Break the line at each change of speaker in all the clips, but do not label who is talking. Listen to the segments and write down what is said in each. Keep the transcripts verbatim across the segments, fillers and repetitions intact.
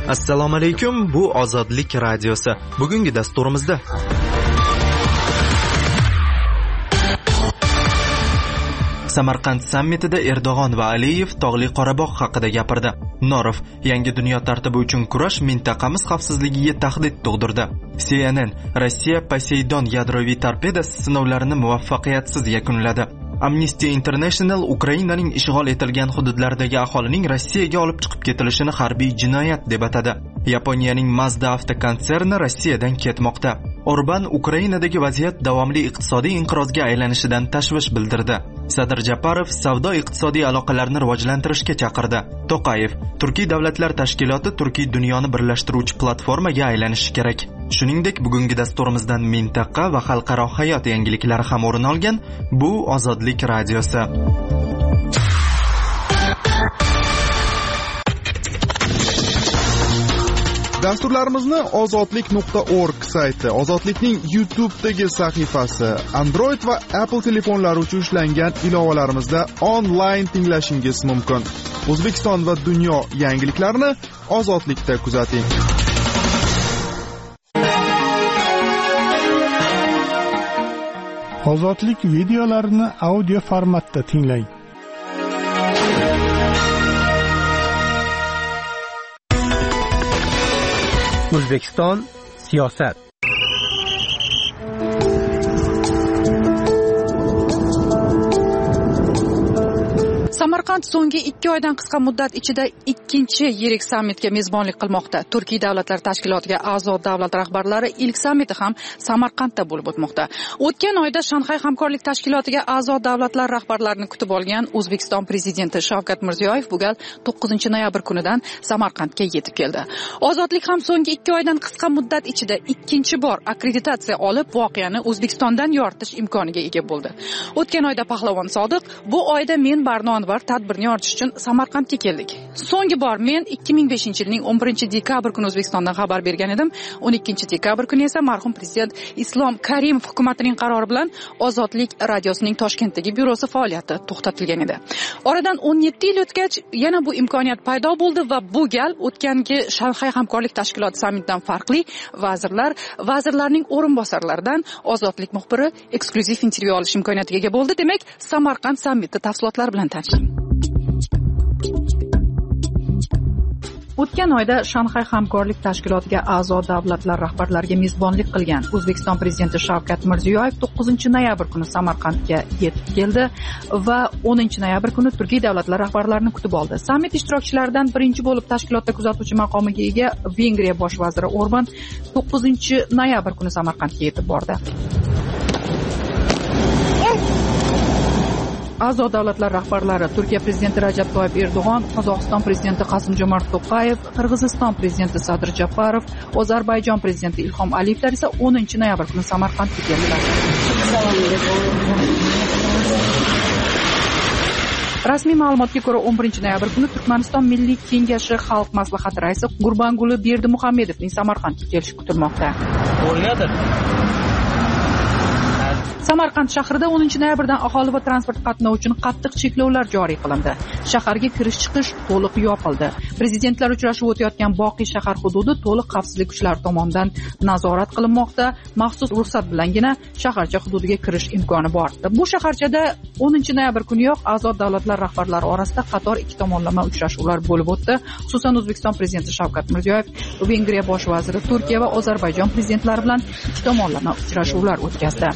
Assalomu alaykum, bu Ozodlik radiosi. Bugungi dasturimizda Samarqand sammitida Erdo'g'on va Aliyev Tog'li Qorabog' haqida gapirdi. Norov yangi dunyo tartibi uchun kurash mintaqamiz xavfsizligiga tahdid tug'dirdi. C N N Rossiya Poseidon yadroviy torpedasi sinovlarini muvaffaqiyatsiz yakunladi. Amnesty International Ukrainaning ishg'ol etilgan hududlaridagi aholining Rossiyaga olib chiqib ketilishini harbiy jinoyat deb atadi. Yaponiyaning Mazda avtokonserni Rossiyadan ketmoqda. Orban Ukrainadagi vaziyat davomli iqtisodiy inqirozga aylanishidan tashvish bildirdi. Sadir Japarov savdo iqtisodiy aloqalarni rivojlantirishga chaqirdi. To'qayev Turkiy davlatlar tashkiloti Turkiy dunyoni birlashtiruvchi platformaga aylanishi kerak. Shuningdek, bugungi dasturimizdan mintaqa va xalqaro hayot yangiliklari ham o'rin olgan. Bu Ozodlik radiosi.
Dasturlarimizni ozodlik nuqta org sayti, Ozodlikning YouTube'dagi sahifasi, Android va Apple telefonlari uchun ishlangan ilovalarimizda onlayn tinglashingiz mumkin. O'zbekiston va dunyo yangiliklarini Ozodlikda kuzating.
Ozodlik videolarini audio formatda tinglang.
O'zbekiston siyosat.
Samarqand so'nggi ikki oydan qisqa muddat ichida ikkinchi yirik sammitga mezbonlik qilmoqda. Turkiy davlatlar tashkilotiga a'zo davlat rahbarlari ilk sammiti ham Samarqandda bo'lib o'tmoqda. O'tgan oyda Shanxay hamkorlik tashkilotiga a'zo davlatlar rahbarlarini kutib olgan O'zbekiston prezidenti Shavkat Mirziyoyev bu gal to'qqizinchi noyabr kunidan Samarqandga yetib keldi. Ozodlik ham so'nggi ikki oydan qisqa muddat ichida ikkinchi bor akkreditatsiya olib, voqeani O'zbekistondan yoritish imkoniga ega bo'ldi. O'tgan oyda Pahlavon Sodiq, bu oyda men Barnon var tadbirni yoritish uchun Samarqandga keldik. So'nggi bor men ikki ming beshinchi yilning o'n birinchi dekabr kuni O'zbekistondan xabar bergan edim. o'n ikkinchi dekabr kuni esa marhum prezident Islom Karimov hukumatining qarori bilan Ozodlik radiosining Toshkentdagi byurosi faoliyati to'xtatilgan edi. Oradan o'n yetti yil o'tgach yana bu imkoniyat paydo bo'ldi va bu gal o'tgangi Shanxay hamkorlik tashkiloti sammitidan farqli vazirlar, vazirlarning o'rinbosarlaridan Ozodlik muxbiri eksklyuziv intervyu olish imkoniyatiga ega bo'ldi. Demak, Samarqand sammiti tafsilotlari bilan tanishing. O'tgan oyda Shanxay hamkorlik tashkilotiga a'zo davlatlar rahbarlariga mezbonlik qilgan O'zbekiston prezidenti Shavkat Mirziyoyev to'qqizinchi noyabr kuni Samarqandga yetib keldi va o'ninchi noyabr kuni Turkiy davlatlar rahbarlarini kutib oldi. Sammit ishtirokchilaridan birinchi bo'lib tashkilotda kuzatuvchi maqomiga ega Vengriya bosh vaziri Orban to'qqizinchi noyabr kuni Samarqandga yetib bordi. A'zo davlatlar rahbarlari Turkiya prezidenti Rajab Toyyib Erdo'g'on, Qozog'iston prezidenti Qosim-Jomart To'qayev, Qirg'iziston prezidenti Sadir Japarov, Ozarbayjon prezidenti Ilhom Aliyevlar esa o'ninchi noyabr kuni Samarqandga keldilar. Rasmiy ma'lumotga ko'ra o'n birinchi noyabr kuni Turkmaniston Milliy kengashi xalq maslahati raisi Gurbanguli Berdimuhamedovning Samarqandga kelishi kutilmoqda. Samarqand shahrida o'ninchi noyabrdan aholi va transport qatnovi uchun qattiq cheklovlar joriy qilindi. Shaharga kirish-chiqish to'liq yopildi. Prezidentlar uchrashuvi o'tayotgan Boqiy shahar hududi to'liq xavfsizlik kuchlari tomonidan nazorat qilinmoqda. Maxsus ruxsat bilangina shaharcha hududiga kirish imkoni bor. Bu shaharchada o'ninchi noyabr kuniyoq a'zo davlatlar rahbarlari orasida qator ikki tomonlama uchrashuvlar bo'lib o'tdi. Xususan O'zbekiston prezidenti Shavkat Mirziyoyev Vengriya bosh vaziri, Turkiya va Ozarbayjon prezidentlari bilan ikki tomonlama uchrashuvlar o'tkazdi.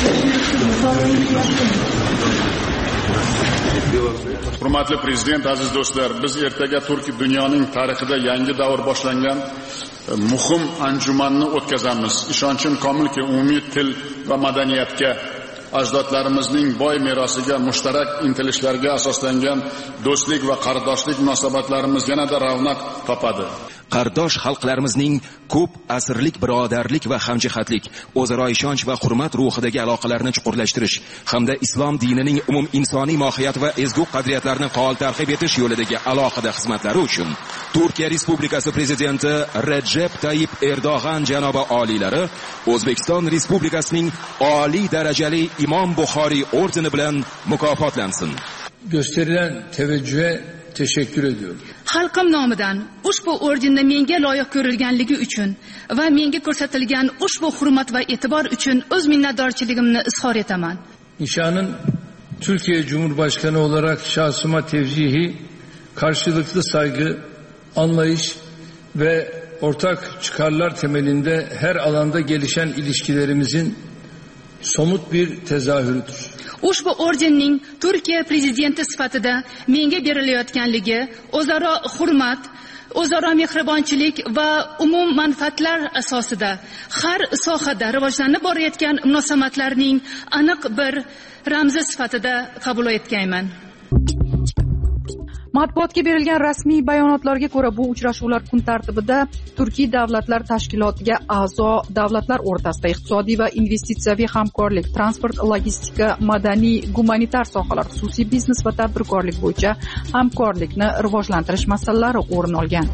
Hurmatli prezident, aziz do'stlar, biz ertaga Turkiy dunyoning tarixida yangi davr boshlangan muhim anjumanni o'tkazamiz. Ishonchim komilki, umumiy til va madaniyatga, ajdodlarimizning boy merosiga, mushtarak intilishlarga asoslangan do'stlik va qardoshlik munosabatlarimiz yanada ravnaq topadi.
Qardosh xalqlarimizning ko'p asrlik birodarlik va hamjihatlik, o'zaro ishonch va hurmat ruhidagi aloqalarni chuqurlashtirish hamda islom dinining umum insoniy mohiyat va ezgu qadriyatlarini faol targ'ib etish yo'lidagi alohida xizmatlari uchun Turkiya Respublikasi prezidenti Recep Tayyip Erdo'g'an janobi oliylari O'zbekiston Respublikasining oliy darajali Imom Buxoriy ordeni bilan mukofotlansin.
Gösterilen teveccühe teşekkür ediyorum. xalqim nomidan ushbu ordenni menga loyiq ko'rilganligi uchun va menga ko'rsatilgan ushbu hurmat va e'tibor uchun o'z minnatdorchiligimni izhor etaman.
Nişanın Türkiye Cumhurbaşkanı olarak şahsıma tevcihi, karşılıklı saygı, anlayış ve ortak çıkarlar temelinde her alanda gelişen ilişkilerimizin somut bir tezahürüdür.
Ushbu ordenning Turkiya prezidenti sifatida menga berilayotganligi o'zaro hurmat, o'zaro mehribonchilik va umum manfaatlar asosida har sohada rivojlanib borayotgan munosabatlarning aniq bir ramzi sifatida qabul etganman.
Matbuotga berilgan rasmiy bayonotlarga ko'ra, bu uchrashuvlar kun tartibida Turkiy davlatlar tashkilotiga a'zo davlatlar o'rtasida iqtisodiy va investitsiyaviy hamkorlik, transport, logistika, madaniy, gumanitar sohalar, xususiy biznes va tadbirkorlik bo'yicha hamkorlikni rivojlantirish masalalari o'rin olgan.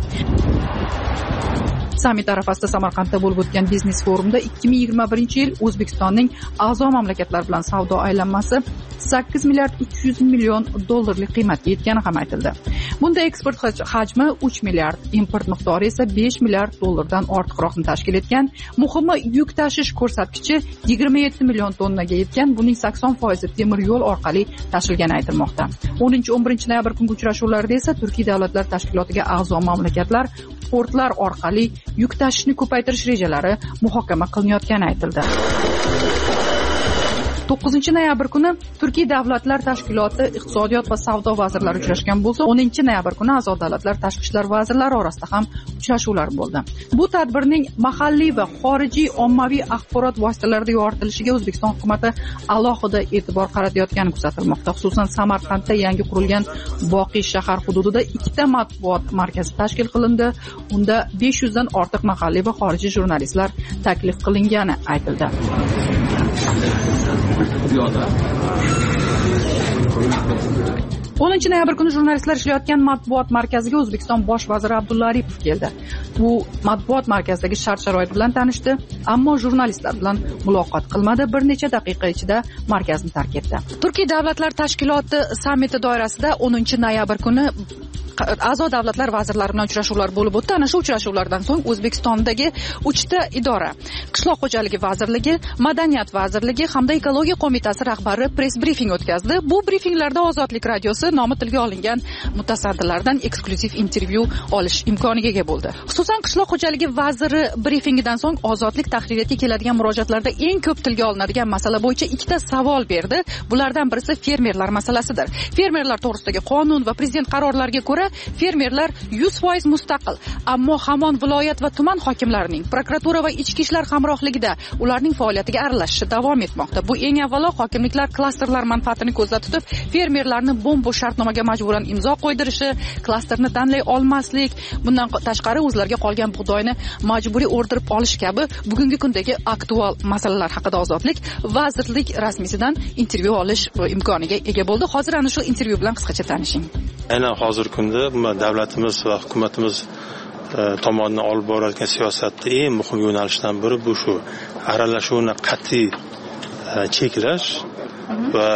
Sammit arafasida Samarqandda bo'lib o'tgan biznes forumda ikki ming yigirma birinchi yil O'zbekistonning a'zo mamlakatlar bilan savdo aylanmasi sakkiz milliard uch yuz million dollarlik qiymatga yetgani ham aytildi. Bunda eksport hajmi uch milliard, import miqdori esa besh milliard dollardan ortiqroqni tashkil etgan. Muhimi, yuk tashish ko'rsatkichi yigirma yetti million tonnaga yetgan. Buning sakson foizi temir yo'l orqali tashilgani aytilmoqda. o'ninchi o'n birinchi noyabr kungi uchrashuvlarda esa Turkiy davlatlar tashkilotiga a'zo mamlakatlar portlar orqali yuk tashishni ko'paytirish rejalari muhokama qilinayotgani aytildi. to'qqizinchi noyabr kuni Turkiy davlatlar tashkiloti iqtisodiyot va savdo vazirlari uchrashgan bo'lsa, o'ninchi noyabr kuni a'zo davlatlar tashqi ishlar vazirlari orasida ham uchrashuvlar bo'ldi. Bu tadbirning mahalliy va xorijiy ommaviy axborot vositalarida yoritilishiga O'zbekiston hukuomati alohida e'tibor qaratayotgani kuzatilmoqda. Xususan, Samarqandda yangi qurilgan Boqiy shahar hududida ikkita matbuot markazi tashkil qilindi. Unda besh yuzdan ortiq mahalliy va xorijiy jurnalistlar taklif qilingani aytildi. o'ninchi noyabr kuni jurnalistlar ishlayotgan matbuot markaziga O'zbekiston bosh vaziri Abdulla Aripov keldi. U matbuot markazidagi shart-sharoit bilan tanishdi, ammo jurnalistlar bilan muloqot qilmadi. Bir necha daqiqa ichida markazni tark etdi. Turkiy davlatlar tashkiloti sammiti doirasida o'ninchi noyabr kuni a'zo davlatlar vazirlari bilan uchrashuvlar bo'lib o'tdi. Ana shu uchrashuvlardan so'ng O'zbekistondagi uchta idora, Qishloq xo'jaligi vazirligi, Madaniyat vazirligi hamda Ekologiya qo'mitasi rahbari press brifing o'tkazdi. Bu brifinglarda Ozodlik radiosi nomi tilga olingan mutasaddilardan eksklyuziv intervyu olish imkoniga ega bo'ldi. Xususan, Qishloq xo'jaligi vaziri brifingidan so'ng Ozodlik tahririyatga keladigan murojaatlarda eng ko'p tilga olinadigan masala bo'yicha ikkita savol berdi. Bulardan birisi fermerlar masalasidir. Fermerlar to'g'risidagi qonun va prezident qarorlariga ko'ra fermerlar yuz foiz mustaqil, ammo hamon viloyat va tuman hokimlarining, prokuratura va ichki ishlar hamrohligida ularning faoliyatiga aralashishi davom etmoqda. Bu eng avvalo hokimliklar klasterlar manfaatini ko'zda tutib, fermerlarni bombo shartnomaga majburan imzo qo'ydirishi, klasterni tanlay olmaslik, bundan tashqari o'zlariga qolgan bug'doyni majburiy o'rdirib olish kabi bugungi kundagi aktual masalalar haqida Ozodlik vazirlik rasmiysidan intervyu olish imkoniga ega bo'ldi. Hozir ana shu intervyu bilan qisqacha tanishing.
Aynan hozirgi kunda davlatimiz va hukumatimiz tomonidan olib borayotgan siyosatda eng muhim yo'nalishdan biri bu shu aralashuvni qat'iy cheklash va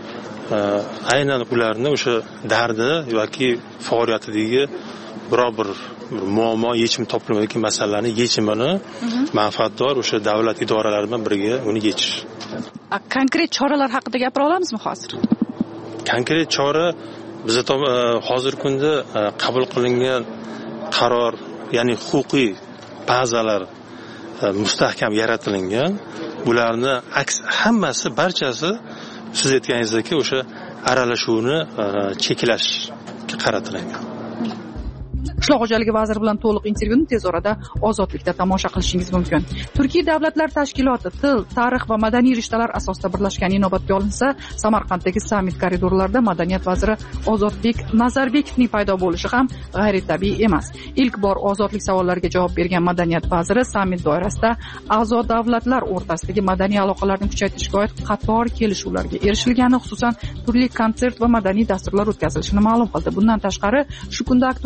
aynan ularni o'sha dardi yoki faoliyatidagi biror bir muammo yechim topilmayotgan masalalarni yechimini manfaatdor o'sha davlat idoralari bilan birga uni yechish.
Konkret choralar haqida gapira olamizmi hozir?
Konkret chora bizda hozirgi kunda qabul qilingan qaror, ya'ni huquqiy bazalar mustahkam yaratilingan. Bularni aks hammasi, barchasi siz aytganingizdek o'sha aralashuvni cheklashga qaratilgan.
Qishloq xo'jaligi vaziri bilan to'liq intervyuni tez orada Ozodlikda tomosha qilishingiz mumkin. Turkiy davlatlar tashkiloti til, tarix va madaniy rishtalar asosida birlashgani inobatga olinsa, Samarqanddagi sammit koridorlarida madaniyat vaziri Ozodbek Nazarbekovning paydo bo'lishi ham g'ayritabiiy emas. Ilk bor ozodlik savollariga javob bergan madaniyat vaziri sammit doirasida a'zo davlatlar o'rtasidagi madaniy aloqalarni kuchaytirishga oid qator kelishuvlarga erishilgani, xususan turli konsert va madaniy dasturlar o'tkazilishini ma'lum qildi. Bundan tashqari, shu kunda aktual bo'lib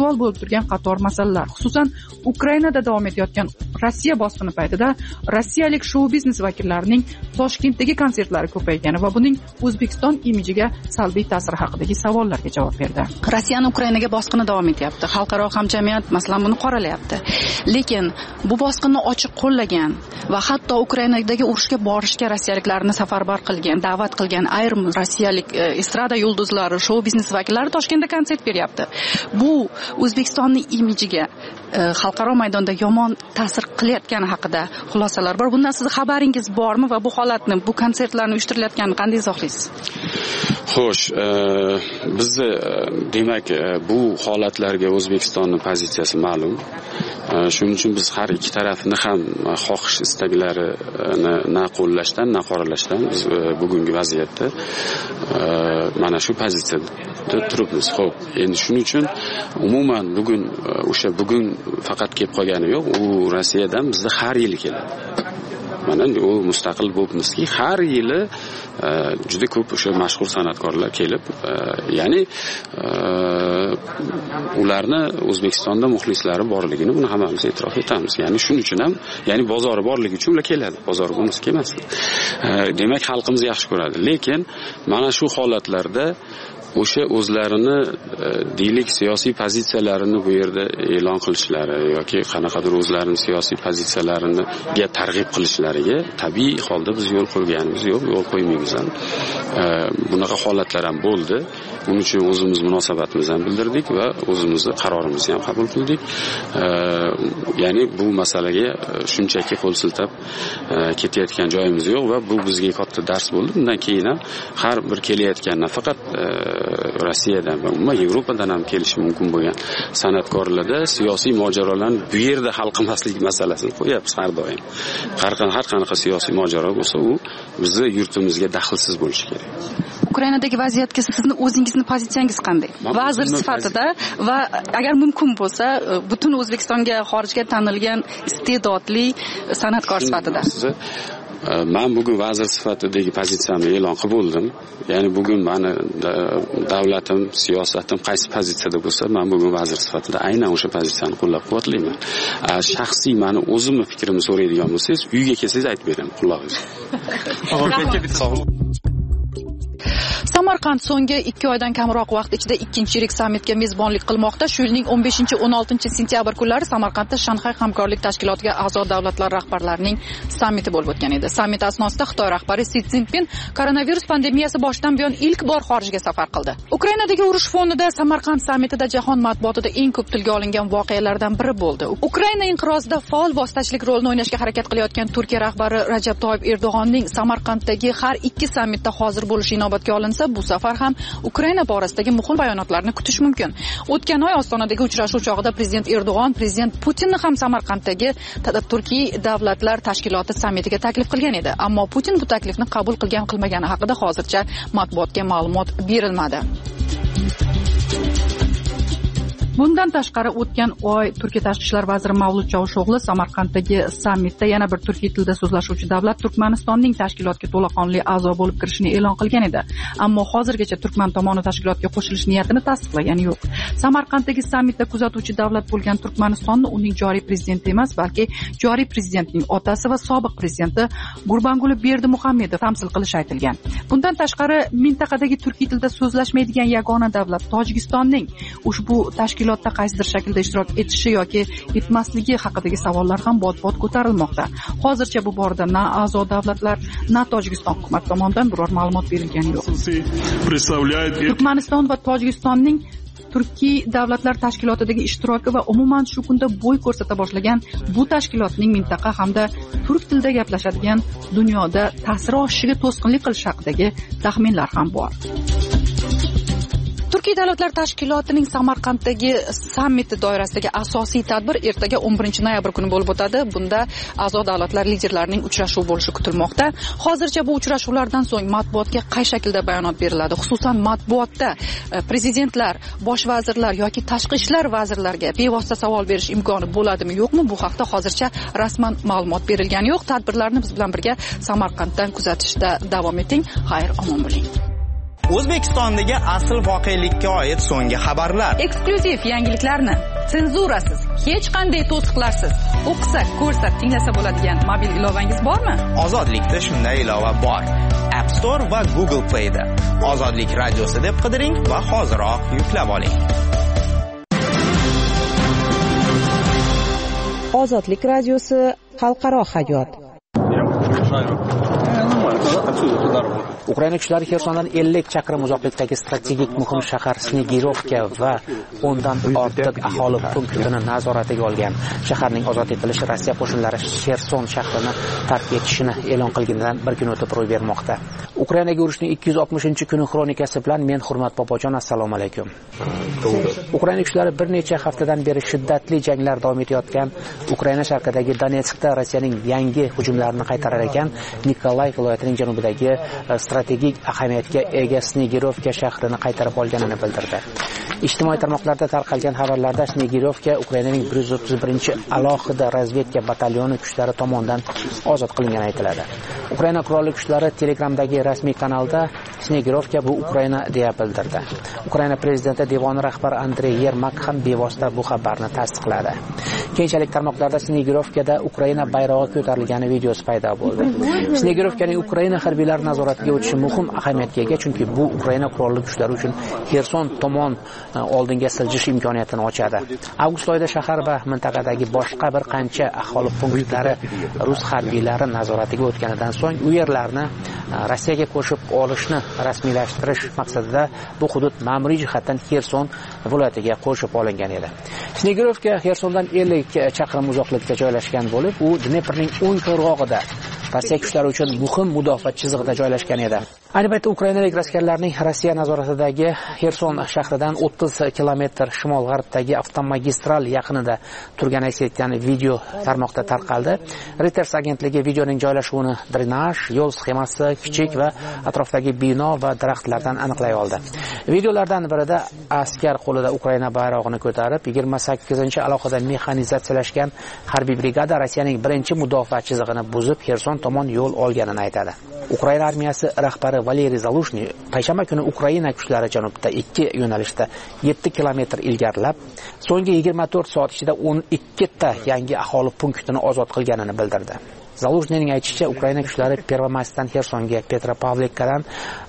turgan qator masalalar, xususan Ukrainada davom etayotgan Rossiya bosqini paytida rossiyalik shou biznes vakillarining Toshkentdagi konsertlari ko'paygani va buning O'zbekiston imijiga salbiy ta'siri haqidagi savollarga javob berdi. Rossiyaning Ukrainaga bosqini davom etyapti. Xalqaro hamjamiyat masalan buni qoralayapti. Lekin bu bosqinni ochiq qo'llagan va hatto Ukrainadagi urushga borishga rossiyaliklarni safarbar qilgan, da'vat qilgan ayrim rossiyalik estrada yulduzlari, shou biznes vakillari Toshkentda konsert beryapti. Bu O'zbekistonning imijiga xalqaro maydonda yomon ta'sir qilayotgani haqida xulosalar bor. Bundan sizning xabaringiz bormi va bu holatni, bu konsertlarni uyushtirilayotganini qanday izohlaysiz?
Xo'sh, bizni demak bu holatlarga O'zbekistonning pozitsiyasi ma'lum. Shuning uchun biz har ikki tarafni ham xohish istaklarini na qo'llashdan, na qoralashdan biz bugungi vaziyatda mana shu pozitsiyada turibmiz. Xo'p, endi shuning uchun umuman bugun o'sha bugun faqat kelib qolgani yo'q, u Rossiyadan bizda har yili keladi. Mana u mustaqil bo'libmizki, har yili juda ko'p o'sha mashhur san'atkorlar kelib, ya'ni ularni O'zbekistonda muxlislari borligini buni hammamiz e'tirof etamiz. Ya'ni shuning uchun ham, ya'ni bozori borligi uchun ular keladi. Bozor bo'lmasa kelmasdi. Demak, xalqimiz yaxshi ko'radi. Lekin mana shu holatlarda o'sha o'zlarini deylik siyosiy pozitsiyalarini bu yerda e'lon qilishlari yoki qanaqadir o'zlarining siyosiy pozitsiyalariga targ'ib qilishlariga tabiiy holda biz yo'l qo'yganimiz yo'q, yo'l qo'ymaymiz ham. Bunaqa holatlar ham bo'ldi. Buning uchun o'zimiz munosabatimizni ham bildirdik va o'zimizni qarorimizni ham qabul qildik. Ya'ni bu masalaga shunchaki qo'l siltab ketayotgan joyimiz yo'q va bu bizga katta dars bo'ldi. Bundan keyin ham har bir kelayotgan nafaqat Rossiyadan va umuman Yevropadan ham kelishi mumkin bo'lgan san'atkorlarda siyosiy mojarolarni bu yerda hal qilmaslik masalasini qo'yapmiz har doim. Har qanaqa siyosiy mojaro bo'lsa, u bizning yurtimizga daxlsiz bo'lishi kerak.
Ukrainadagi vaziyatga sizni o'zingizni pozitsiyangiz qanday? Vazir sifatida va agar mumkin bo'lsa, butun O'zbekistonga, xorijga tanilgan iste'dodli san'atkor sifatida.
Men bugun vazir sifatidagi pozitsiyamni e'lon qilib bo'ldim. Ya'ni bugun meni davlatim, siyosatim qaysi pozitsiyada bo'lsa, men bugun vazir sifatida aynan o'sha pozitsiyani qo'llab-quvvatlayman. Shaxsiy meni o'zimni fikrimni so'raydigan bo'lsangiz, uyga kelsangiz aytib beraman, quloqingiz.
Samarqand so'nggi ikki oydan kamroq vaqt ichida ikkinchi yirik sammitga mezbonlik qilmoqda. Shu yilning o'n beshinchi o'n oltinchi sentyabr kunlari Samarqandda Shanxay hamkorlik tashkilotiga a'zo davlatlar rahbarlarining sammiti bo'lib o'tgan edi. Sammit asnosida Xitoy rahbari Si Szinpin koronavirus pandemiyasi boshidan buyon ilk bor xorijga safar qildi. Ukrainadagi urush fonida Samarqand sammitida jahon matbuotida eng ko'p tilga olingan voqealardan biri bo'ldi. Ukraina inqirozida faol vositachilik rolini o'ynashga harakat qilayotgan Turkiya rahbari Rajab Toyyib Erdo'g'onning Samarqanddagi har ikki sammitda hozir bo'lishi inobatga olinsa, bu safar ham Ukraina borasidagi muhim bayonotlarni kutish mumkin. O'tgan oy Ostonadagi uchrashuv chog'ida prezident Erdo'g'on prezident Putinni ham Samarqanddagi Turkiy davlatlar tashkiloti sammitiga taklif qilgan edi. Ammo Putin bu taklifni qabul qilgan-qilmagani haqida hozircha matbuotga ma'lumot berilmadi. Bundan tashqari o'tgan oy Turkiya tashqi ishlar vaziri Mavlut Chavusho'g'li Samarqanddagi sammitda yana bir turkiy tilda so'zlashuvchi davlat Turkmanistonning tashkilotga to'laqonli a'zo bo'lib kirishini e'lon qilgan edi. Ammo hozirgacha Turkman tomoni tashkilotga qo'shilish niyatini tasdiqlagani yo'q. Samarqanddagi sammitda kuzatuvchi davlat bo'lgan Turkmanistonni uning joriy prezidenti emas, balki joriy prezidentning otasi va sobiq prezidenti Gurbanguli Berdimuhamedov tamsil qilishi aytilgan. Bundan tashqari mintaqadagi turkiy tilda so'zlashmaydigan yagona davlat Tojikistonning ushbu tashkilot tashkilotda qaysidir shaklda ishtirok etishi yoki etmasligi haqidagi savollar ham bot-bot ko'tarilmoqda. Hozircha bu borada na a'zo davlatlar, na Tojikiston hukumati tomonidan biror ma'lumot berilgani yo'q. Turkmaniston va Tojikistonning Turkiy davlatlar tashkilotidagi ishtiroki va umuman shu kunda bo'y ko'rsata boshlagan bu tashkilotning mintaqa hamda turk tilida gaplashadigan dunyoda ta'siri oshishiga to'sqinlik qilish haqidagi taxminlar ham bor. Turkiy davlatlar tashkilotining Samarqanddagi sammiti doirasidagi asosiy tadbir ertaga o'n birinchi noyabr kuni bo'lib o'tadi. Bunda a'zo davlatlar liderlarining uchrashuvi bo'lishi kutilmoqda. Hozircha bu uchrashuvlardan so'ng matbuotga qay shaklda bayonot beriladi? Xususan matbuotda prezidentlar, bosh vazirlar yoki tashqi ishlar vazirlariga bevosita savol berish imkoni bo'ladimi, yo'qmi? Bu haqda hozircha rasman ma'lumot berilgani yo'q. Tadbirlarni biz bilan birga Samarqanddan kuzatishda davom eting. Xayr, omon bo'ling.
O'zbekistondagi asl voqelikka oid so'nggi xabarlar.
Eksklyuziv yangiliklarni senzurasiz, hech qanday to'siqlarsiz o'qisa, ko'rsa, tinglasa bo'ladigan mobil ilovangiz bormi?
Ozodlikda shunday ilova bor. App Store va Google Play da. Ozodlik radiosi deb qidiring va hoziroq yuklab oling.
Ozodlik radiosi xalqaro hayot.
Ukraina kuchlari Xersondan ellik chaqirim uzoqlikdagi strategik muhim shahar Snegirovka va o'ndan ortiq aholi punktini nazoratiga olgan. Shaharning ozod etilishi Rossiya qo'shinlari Xerson shahrini tark etishini e'lon qilganidan bir kun o'tib ro'y bermoqda. Ukrainaga urushning ikki yuz oltmishinchi kuni xronikasi bilan men Hurmat Bobojon, assalomu alaykum. Ukraina kuchlari bir necha haftadan beri shiddatli janglar davom etayotgan Ukraina sharqidagi Donetskda Rossiyaning yangi hujumlarini qaytarar ekan, Nikolay viloyatining janubidagi strategik ahamiyatga ega Snegirovka shahrini qaytarib olganini bildirdi. Ijtimoiy tarmoqlarda tarqalgan xabarlarda Snegirovka Ukrainaning bir yuz o'ttiz birinchi alohida razvedka batalyoni kuchlari tomonidan ozod qilingani aytiladi. Ukraina qurolli kuchlari Telegramdagi rasmiy kanalda Snegirovka bu Ukraina deya bildirdi. Ukraina prezidenti devoni rahbari Andrey Yermak ham bevosita bu xabarni tasdiqladi. Keyinchalik tarmoqlarda Snegirovkada Ukraina bayrog'i ko'tarilgani videosi paydo bo'ldi. Snegirovkaning Ukraina harbiylari nazoratiga o'tishi muhim ahamiyatga ega, chunki bu Ukraina qurolli kuchlari uchun Xerson tomon oldinga siljish imkoniyatini ochadi. Avgust oyida shahar va mintaqadagi boshqa bir qancha aholi punktlari rus harbiylari nazoratiga o'tganidan so'ng u yerlarni Rossiyaga qo'shib olishni rasmiylashtirish maqsadida bu hudud ma'muriy jihatdan Xerson viloyatiga qo'shib olingan edi. Snegirovka Xersondan ellik chaqirim uzoqlikda joylashgan bo'lib, u Dneprning o'ng qirg'og'ida Rossiya kuchlari uchun muhim mudofaa chizig'ida joylashgan edi. Ayni paytda ukrainalik askarlarning Rossiya nazoratidagi Xerson shahridan o'ttiz kilometr shimol-g'arbdagi avtomagistral yaqinida turgani aks etgan video tarmoqda tarqaldi. Reuters agentligi videoning joylashuvini drenaj, yo'l sxemasi, kichik va atrofdagi bino va daraxtlardan aniqlay oldi. Videolardan birida askar qo'lida Ukraina bayrog'ini ko'tarib, yigirma sakkizinchi alohida mexanizatsiyalashgan harbiy brigada Rossiyaning birinchi mudofaa chizig'ini buzib Xerson tomon yo'l olganini aytadi. Ukraina armiyasi rahbari Valeriy Zalushny payshanba kuni Ukraina kuchlari janubda ikki yo'nalishda yetti kilometr ilgarilab, so'nggi yigirma to'rt soat ichida o'n ikki ta yangi aholi punktini ozod qilganini bildirdi. Zalushnyning aytishicha, Ukraina kuchlari Pervomayskdan Xersonga, Petropavlikadan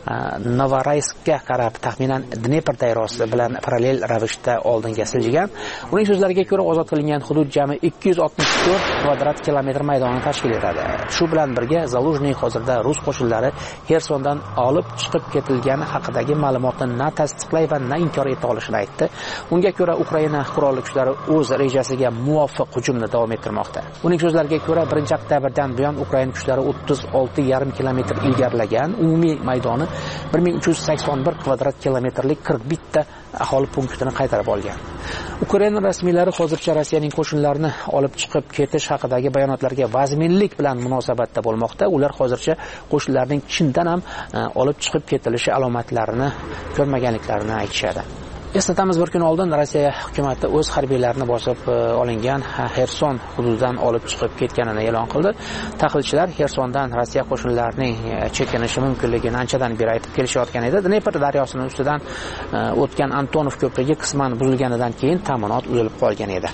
Novorayskka qarab taxminan Dnepr daryosi bilan parallel ravishda oldinga siljigan. Uning so'zlariga ko'ra, ozod qilingan hudud jami ikki yuz oltmish to'rt kvadrat kilometr maydonni tashkil etadi. Shu bilan birga Zalushny hozirda rus qo'shinlari Xersondan olib chiqib ketilgani haqidagi ma'lumotni na tasdiqlay va na inkor eta olishini aytdi. Unga ko'ra, Ukraina qurolli kuchlari o'z rejasiga muvofiq hujumni davom ettirmoqda. Uning so'zlariga ko'ra, birinchi oktyabr dan buyon Ukraina kuchlari o'ttiz olti yarim kilometr ilgarilagan, umumiy maydoni bir ming uch yuz sakson bir kvadrat kilometrlik qirq bitta aholi punktini qaytarib olgan. Ukraina rasmiylari hozircha Rossiyaning qo'shinlarini olib chiqib ketish haqidagi bayonotlarga vazminlik bilan munosabatda bo'lmoqda. Ular hozircha qo'shinlarning chindan ham olib chiqib ketilishi alomatlarini ko'rmaganliklarini aytishadi. Eslatamiz, bir kun oldin Rossiya hukumatı o'z harbiylarini bosib olingan Xerson hududidan olib chiqib ketganini e'lon qildi. Tahlilchilar Xersondan Rossiya qo'shinlarining chekinishi mumkinligini anchadan beri aytib kelishayotgan edi. Dnepr daryosining ustidan o'tgan Antonov ko'prigi qisman buzilganidan keyin ta'minot uzilib qolgan edi.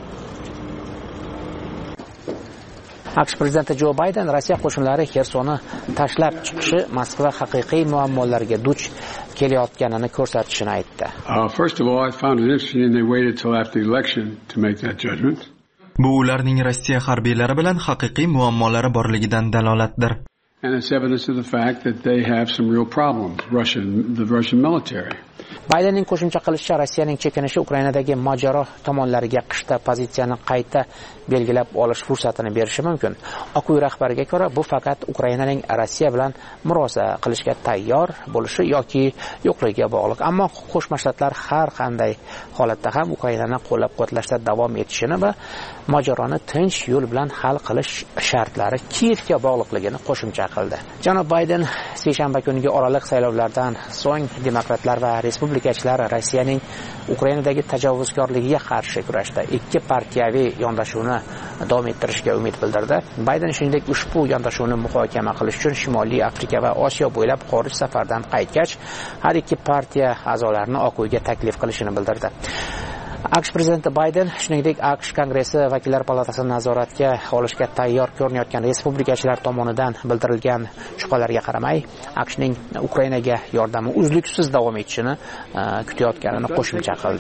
AQSh prezidenti Jo Bayden Rossiya qo'shinlari Xersonni tashlab chiqishi Moskva haqiqiy muammolarga duch kelayotganini ko'rsatishini aytdi.
Uh, first of all, I found it interesting and they waited till after the election to make that judgment.
Bu ularning Rossiya harbiylari bilan haqiqiy muammolari borligidan dalolatdir.
And it's evidence of the fact that they have some real problems, Russian, the Russian military.
Baydenning qo'shimcha qilishicha, Rossiyaning chekinishi Ukrainadagi mojaro tomonlariga qishda pozitsiyani qayta belgilab olish fursatini berishi mumkin. Oq uy rahbariga ko'ra, bu faqat Ukrainaning Rossiya bilan murosa qilishga tayyor bo'lishi yoki yo'qligiga bog'liq. Ammo Qo'shma Shtatlar har qanday holatda ham Ukrainani qo'llab-quvvatlashda davom etishini va mojaroni tinch yo'l bilan hal qilish shartlari Kiyevga bog'liqligini qo'shimcha qildi. Janob Bayden seshanba kuniga oraliq saylovlardan so'ng demokratlar va respublikachilar Rossiyaning Ukrainadagi tajovuzkorligiga qarshi kurashda ikki partiyaviy yondashuvni davom ettirishga umid bildirdi. Bayden shuningdek ushbu yondashuvni muhokama qilish uchun Shimoliy Afrika va Osiyo bo'ylab xorij safardan qaytgach, har ikki partiya a'zolarini Oq uyga taklif qilishini bildirdi. AQSh prezidenti Bayden shuningdek AQSh Kongressi vakillar palatasini nazoratga olishga tayyor ko'rinayotgan respublikachilar tomonidan bildirilgan shubhalarga qaramay, AQShning Ukrainaga yordami uzluksiz davom etishini uh, kutayotganini qo'shimcha qildi.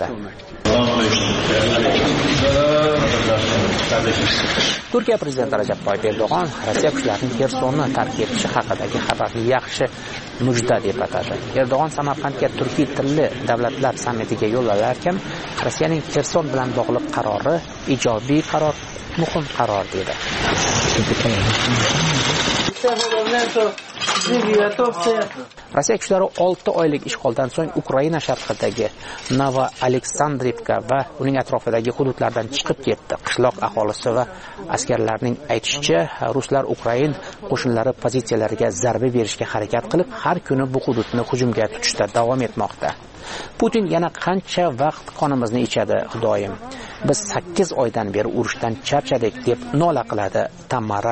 Turkiya prezidenti Rajab Toyyib Erdo'g'on Rossiya kuchlarining Kersonni tark etishi haqidagi xabarni yaxshi mujda deb atadi. Erdo'g'on Samarqandga turkiy tilli davlatlar sammitiga yo'l olarkan, Rossiyaning Kerson bilan bog'liq qarori ijobiy qaror, muhim qaror dedi. Rossiya kuchlari olti oylik ishg'oldan so'ng Ukraina sharqidagi Novo-Aleksandrivka va uning atrofidagi hududlardan chiqib ketdi. Qishloq aholisi va askarlarning aytishicha, ruslar Ukrain qo'shinlari pozitsiyalariga zarba berishga harakat qilib, har kuni bu hududni hujumga tutishda davom etmoqda. Putin yana qancha vaqt qonimizni ichadi, Xudoyim. Biz sakkiz oydan beri urushdan charchadik deb nola qiladi Tamara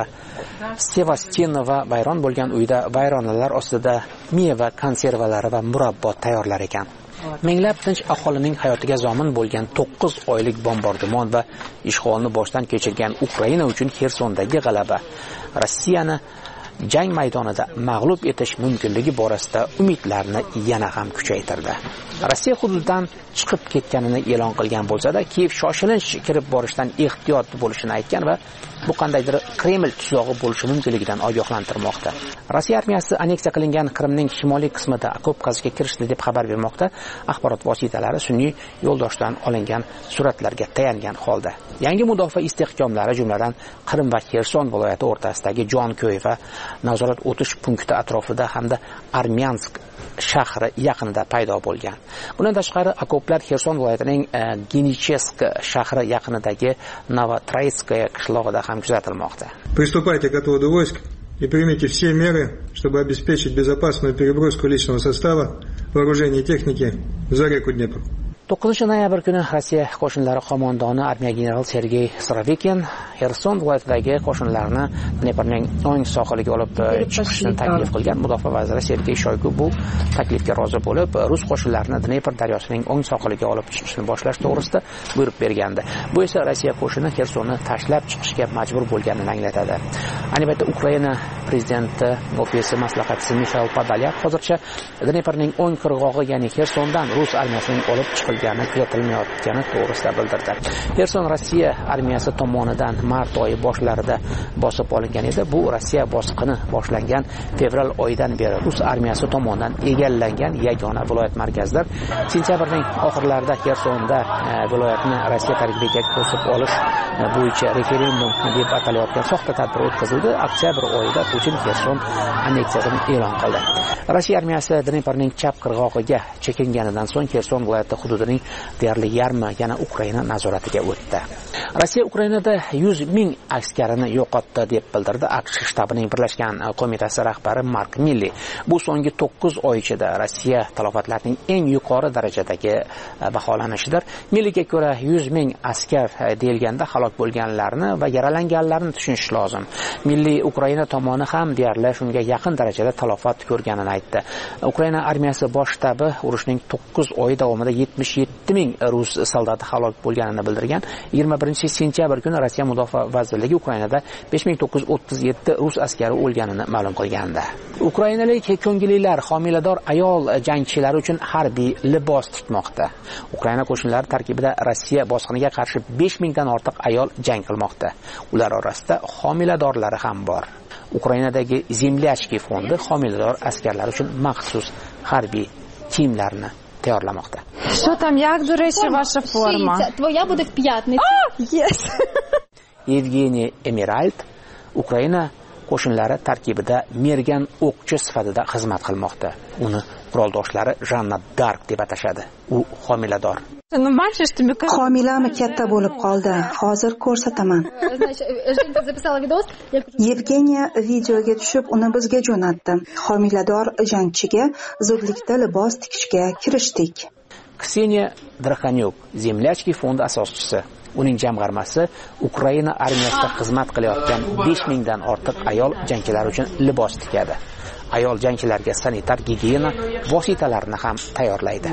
Sevastinova. Bayron bo'lgan uyda bayronalar ostida meva konservalari va murabbo tayyorlar ekan. Minglab tinch aholining hayotiga zomin bo'lgan to'qqiz oylik bombardimon va ishg'olni boshdan kechirgan Ukraina uchun Kersondagi g'alaba Rossiyani jang maydonida mag'lub etish mumkinligi borasida umidlarni yana ham kuchaytirdi. Rossiya hududidan chiqib ketganini e'lon qilgan bo'lsa-da, Kiyev shoshilinch kirib borishdan ehtiyot bo'lishini aytgan va bu qandaydir Kreml tuzog'i bo'lishi mumkinligidan ogohlantirmoqda. Rossiya armiyasi aneksiya qilingan Qrimning shimoliy qismida okop qazishga kirishdi deb xabar bermoqda. Axborot vositalari sun'iy yo'ldoshdan olingan suratlarga tayangan holda. Yangi mudofaa istehkomlari, jumladan Qrim va Kerson viloyati o'rtasidagi Jonko'y va nazorat o'tish punkti atrofida hamda Armyansk shahri yaqinida paydo bo'lgan. Bundan tashqari, okoplar Kerson viloyatining Genichesk shahri yaqinidagi Novotroitskaya qishlog'ida ham kuzatilmoqda.
Приступайте к отводу войск и примите все меры, чтобы обеспечить безопасную переброску личного состава, вооружения и техники за реку Днепр.
to'qqizinchi noyabr kuni Rossiya qo'shinlari qo'mondoni armiya general Sergey Sorovikin Xerson viloyatidagi qo'shinlarni Dneprning o'ng sohiliga olib chiqishni taklif qilgan. Mudofaa vaziri Sergey Shoygu bu taklifga rozi bo'lib, rus qo'shinlarini Dnepr daryosining o'ng sohiliga olib chiqishni boshlash to'g'risida buyruq bergandi. Bu esa Rossiya qo'shini Xersonni tashlab chiqishga majbur bo'lganini anglatadi. Ayni paytda Ukraina prezidenti ofisi maslahatchisi Mikhail Podolyak hozircha Dneprning o'ng qirg'og'i, ya'ni Xersondan rus armiyasining olib chiqilgani kuzatilmayotgani to'g'risida bildirdi. Xerson Rossiya armiyasi tomonidan mart oyi boshlarida bosib olingan edi. Bu Rossiya bosqini boshlangan fevral oyidan beri rus armiyasi tomonidan egallangan yagona viloyat markazidir. Sentyabrning oxirlarida Xersonda e, viloyatni Rossiya tarkibiga qo'shib olish e, bo'yicha referendum deb atalayotgan soxta tadbir o'tkazildi. Oktyabr oyida Putin Xerson anneksiyasini e'lon qildi. Rossiya armiyasi Dneprning chap qirg'og'iga chekinganidan so'ng Xerson viloyati hududining deyarli yarmi yana Ukraina nazoratiga o'tdi. Rossiya Ukrainada yuz ming askarini yo'qotdi deb bildirdi AQSh shtabining birlashgan qo'mitasi rahbari Mark Milley. Bu so'nggi to'qqiz oy ichida Rossiya talofatlarining eng yuqori darajadagi baholanishidir. Milleyga ko'ra yuz ming askar deyilganda halok bo'lganlarni va yaralanganlarni tushunish lozim. Milley Ukraina tomoni ham deyarli shunga yaqin darajada talofat ko'rganini aytdi. Ukraina armiyasi bosh shtabi urushning to'qqiz oy davomida yetmish yetti ming rus soldati halok bo'lganini bildirgan. yigirma birinchi sentyabr kuni Rossiya Mudofaa vazirligi Ukrainada besh ming to'qqiz yuz o'ttiz yetti rus askari o'lganini ma'lum qilgandi. Ukrainalik ko'ngillilar homilador ayol jangchilari uchun harbiy libos tikmoqda. Ukraina qo'shinlari tarkibida Rossiya bosqiniga qarshi besh mingdan ortiq ayol jang qilmoqda. Ular orasida homiladorlari ham bor. Ukrainadagi Zemlyachki fondi homilador askarlar uchun maxsus harbiy kiyimlarni tayyorlamoqda.
Что там, як, до речі, ваша форма?
Твоя буде в п'ятницю.
Yes.
Evgeniy Emiralt Ukraina qo'shinlari tarkibida mergan o'qchi sifatida xizmat qilmoqda. Uni quroldoshlari Janna Dark deb atashadi. U homilador.
Homilam katta bo'lib qoldi. Hozir ko'rsataman. Yevgeniya videoga tushib, uni bizga jo'natdi. Homilador jangchiga zudlikda libos tikishga kirishdik.
Kseniya Drakhanyuk, Zemlyachki fondi asoschisi. Uning jamg'armasi Ukraina armiyasida xizmat qilayotgan besh mingdan ortiq ayol jangchilar uchun libos tikadi. Ayol jangchilarga sanitar gigiyena vositalarini ham tayyorlaydi.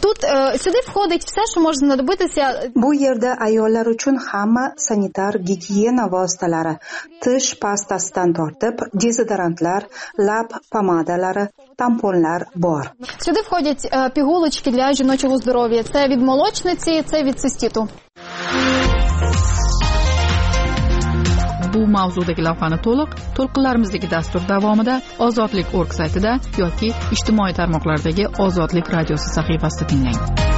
Bu yerda ayollar uchun hamma sanitar gigiyena vositalari, tish pastasidan tortib, dezodorantlar, lab pomadalari, tamponlar bor.
Сюди входять пігулочки для жіночого здоров'я. Це від молочниці, це від циститу.
Bu mavzudagi lavhani to'liq to'lqinlarimizdagi dastur davomida Ozodlik nokta org saytida yoki ijtimoiy tarmoqlardagi Ozodlik radiosi sahifasida tinglang.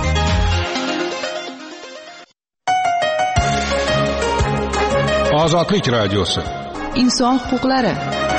Ozodlik radiosi.
Inson huquqlari.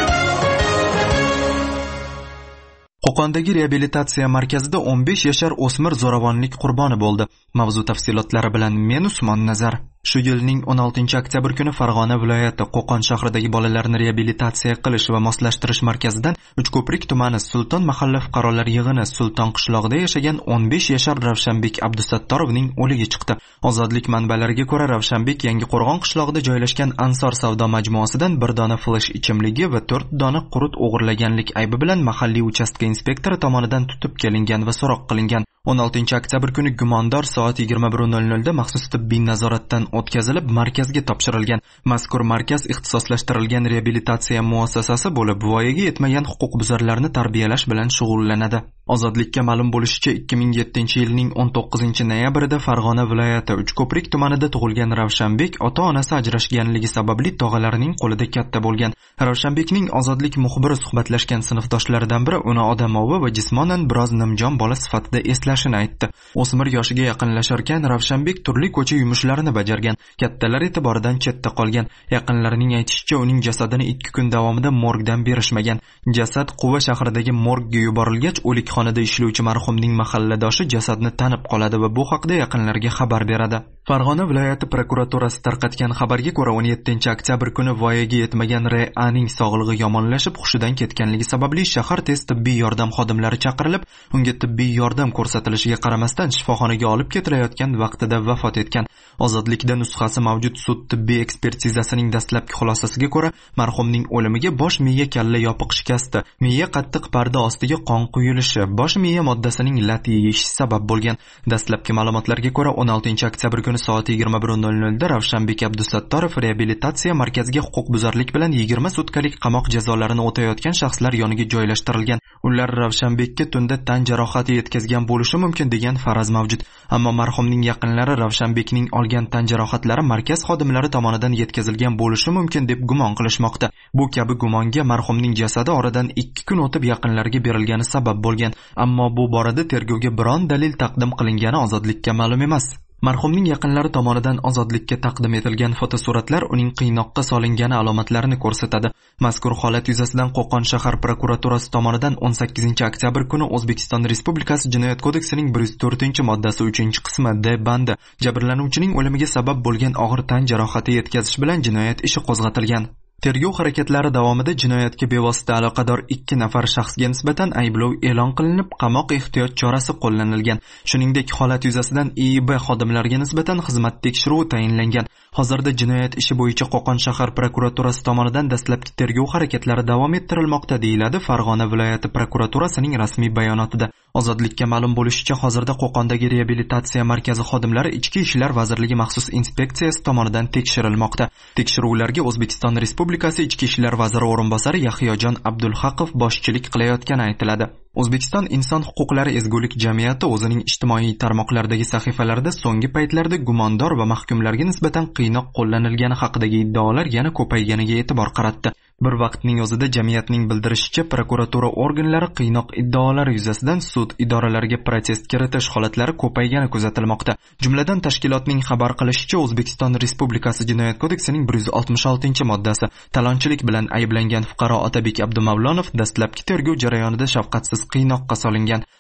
Qo'qondagi reabilitatsiya markazida o'n besh yashar o'smir zo'ravonlik qurboni bo'ldi. Mavzu tafsilotlari bilan men Usmon Nazar. Shu yilning o'n oltinchi oktyabr kuni Farg'ona viloyati Qo'qon shahridagi bolalarni reabilitatsiya qilish va moslashtirish markazidan Uchko'prik tumani Sulton mahalla fuqarolar yig'ini Sulton qishlog'ida yashagan o'n besh yashar Ravshanbek Abdusattarovning o'ligi chiqdi. Ozodlik manbalariga ko'ra, Ravshanbek Yangiqo'rg'on qishlog'ida joylashgan Ansor savdo majmuasidan bir dona flash ichimligi va to'rt dona qurut o'g'irlaganlik aybi bilan mahalliy uchastka inspektori tomonidan tutib kelingan va so'roq qilingan. o'n oltinchi oktyabr kuni gumondor soat yigirma bir nol nol da maxsus tibbiy nazoratdan o'tkazilib markazga topshirilgan. Mazkur markaz ixtisoslashtirilgan reabilitatsiya muassasasi bo'lib, voyaga yetmagan huquqbuzarlarni tarbiyalash bilan shug'ullanadi. Ozodlikka ma'lum bo'lishicha, ikki ming yettinchi yilning o'n to'qqizinchi noyabrida Farg'ona viloyati Uchko'prik tumanida tug'ilgan Ravshanbek ota-onasi ajrashganligi sababli tog'alarining qo'lida katta bo'lgan. Ravshanbekning Ozodlik muxbiri suhbatlashgan sinfdoshlaridan biri uni odamovi va jismonan biroz nimjon bola sifatida eslashini aytdi. O'smir yoshiga yaqinlasharkan Ravshanbek turli ko'cha yumushlarini bajargan. Kattalar e'tiboridan chetda qolgan. Yaqinlarining aytishicha, uning jasadini ikki kun davomida morgdan berishmagan. Jasad Quva shahridagi morgga yuborilgach, o'likxonada ishlovchi marhumning mahalladoshi jasadni tanib qoladi va bu haqda yaqinlarga xabar beradi. Farg'ona viloyati prokuraturasi tarqatgan xabarga ko'ra, o'n yettinchi oktyabr kuni voyaga yetmagan R A ning sog'lig'i yomonlashib, hushidan ketganligi sababli shahar tez tibbiy yordam xodimlari chaqirilib, unga tibbiy yordam ko'rsatilishiga qaramasdan shifoxonaga olib ketilayotgan vaqtida vafot etgan. Ozodlikda nusxasi mavjud sud tibbiy ekspertizasining dastlabki xulosasiga ko'ra, marhumning o'limiga bosh miya kalla yopiq shikasti, miya qattiq parda ostiga qon quyilishi, bosh miya moddasining lat yeyishi sabab bo'lgan. Dastlabki ma'lumotlarga ko'ra, o'n oltinchi oktyabr kuni soat yigirma bir nol nol da Ravshanbek Abdusattorov reabilitatsiya markaziga huquqbuzarlik bilan yigirma sutkalik qamoq jazolarini o'tayotgan shaxslar yoniga joylashtirilgan. Ular Ravshanbekka tunda tan jarohati yetkazgan bo'lishi mumkin degan faraz mavjud. Ammo marhumning yaqinlari Ravshanbekning olgan tan jarohatlari markaz xodimlari tomonidan yetkazilgan bo'lishi mumkin deb gumon qilishmoqda. Bu kabi gumonga marhumning jasadi oradan ikki kun o'tib yaqinlariga berilgani sabab bo'lgan. Ammo bu borada tergovga biron dalil taqdim qilingani Ozodlikka ma'lum emas. Marhumning yaqinlari tomonidan Ozodlikka taqdim etilgan fotosuratlar uning qiynoqqa solingani alomatlarini ko'rsatadi. Mazkur holat yuzasidan Qo'qon shahar prokuraturasi tomonidan o'n sakkizinchi oktyabr kuni O'zbekiston Respublikasi Jinoyat kodeksining bir yuz to'rtinchi moddasi uchinchi qismi D bandi jabrlanuvchining o'limiga sabab bo'lgan og'ir tan jarohati yetkazish bilan jinoyat ishi qo'zg'atilgan. Tergov harakatlari davomida jinoyatga bevosita aloqador ikki nafar shaxsga nisbatan ayblov e'lon qilinib, qamoq ehtiyot chorasi qo'llanilgan. Shuningdek, holat yuzasidan I I B xodimlariga nisbatan xizmat tekshiruvi tayinlangan. Hozirda jinoyat ishi bo'yicha Qo'qon shahar prokuraturasi tomonidan dastlabki tergov harakatlari davom ettirilmoqda, deyiladi Farg'ona viloyati prokuraturasining rasmiy bayonotida. Ozodlikka ma'lum bo'lishicha, hozirda Qo'qondagi reabilitatsiya markazi xodimlari Ichki ishlar vazirligi maxsus inspeksiyasi tomonidan tekshirilmoqda. Tekshiruvlarga O'zbekiston Respublikasi Ichki ishlar vaziri o'rinbosari Yahyojon Abdulhaqov boshchilik qilayotgani aytiladi. O'zbekiston inson huquqlari ezgulik jamiyati o'zining ijtimoiy tarmoqlardagi sahifalarida so'nggi paytlarda gumondor va mahkumlarga nisbatan qiynoq qo'llanilgani haqidagi iddaolar yana ko'payganiga e'tibor qaratdi. Bir vaqtning o'zida jamiyatning bildirishicha, prokuratura organlari qiynoq iddaolari yuzasidan sud idoralariga protest kiritish holatlari ko'paygani kuzatilmoqda. Jumladan, tashkilotning xabar qilishicha, O'zbekiston Respublikasi Jinoyat kodeksining bir yuz oltmish oltinchi moddasi talonchilik bilan ayblangan fuqaro Otabek Abdumavlonov dastlabki tergov jarayonida shafqatsiz qiynoqqa solingan.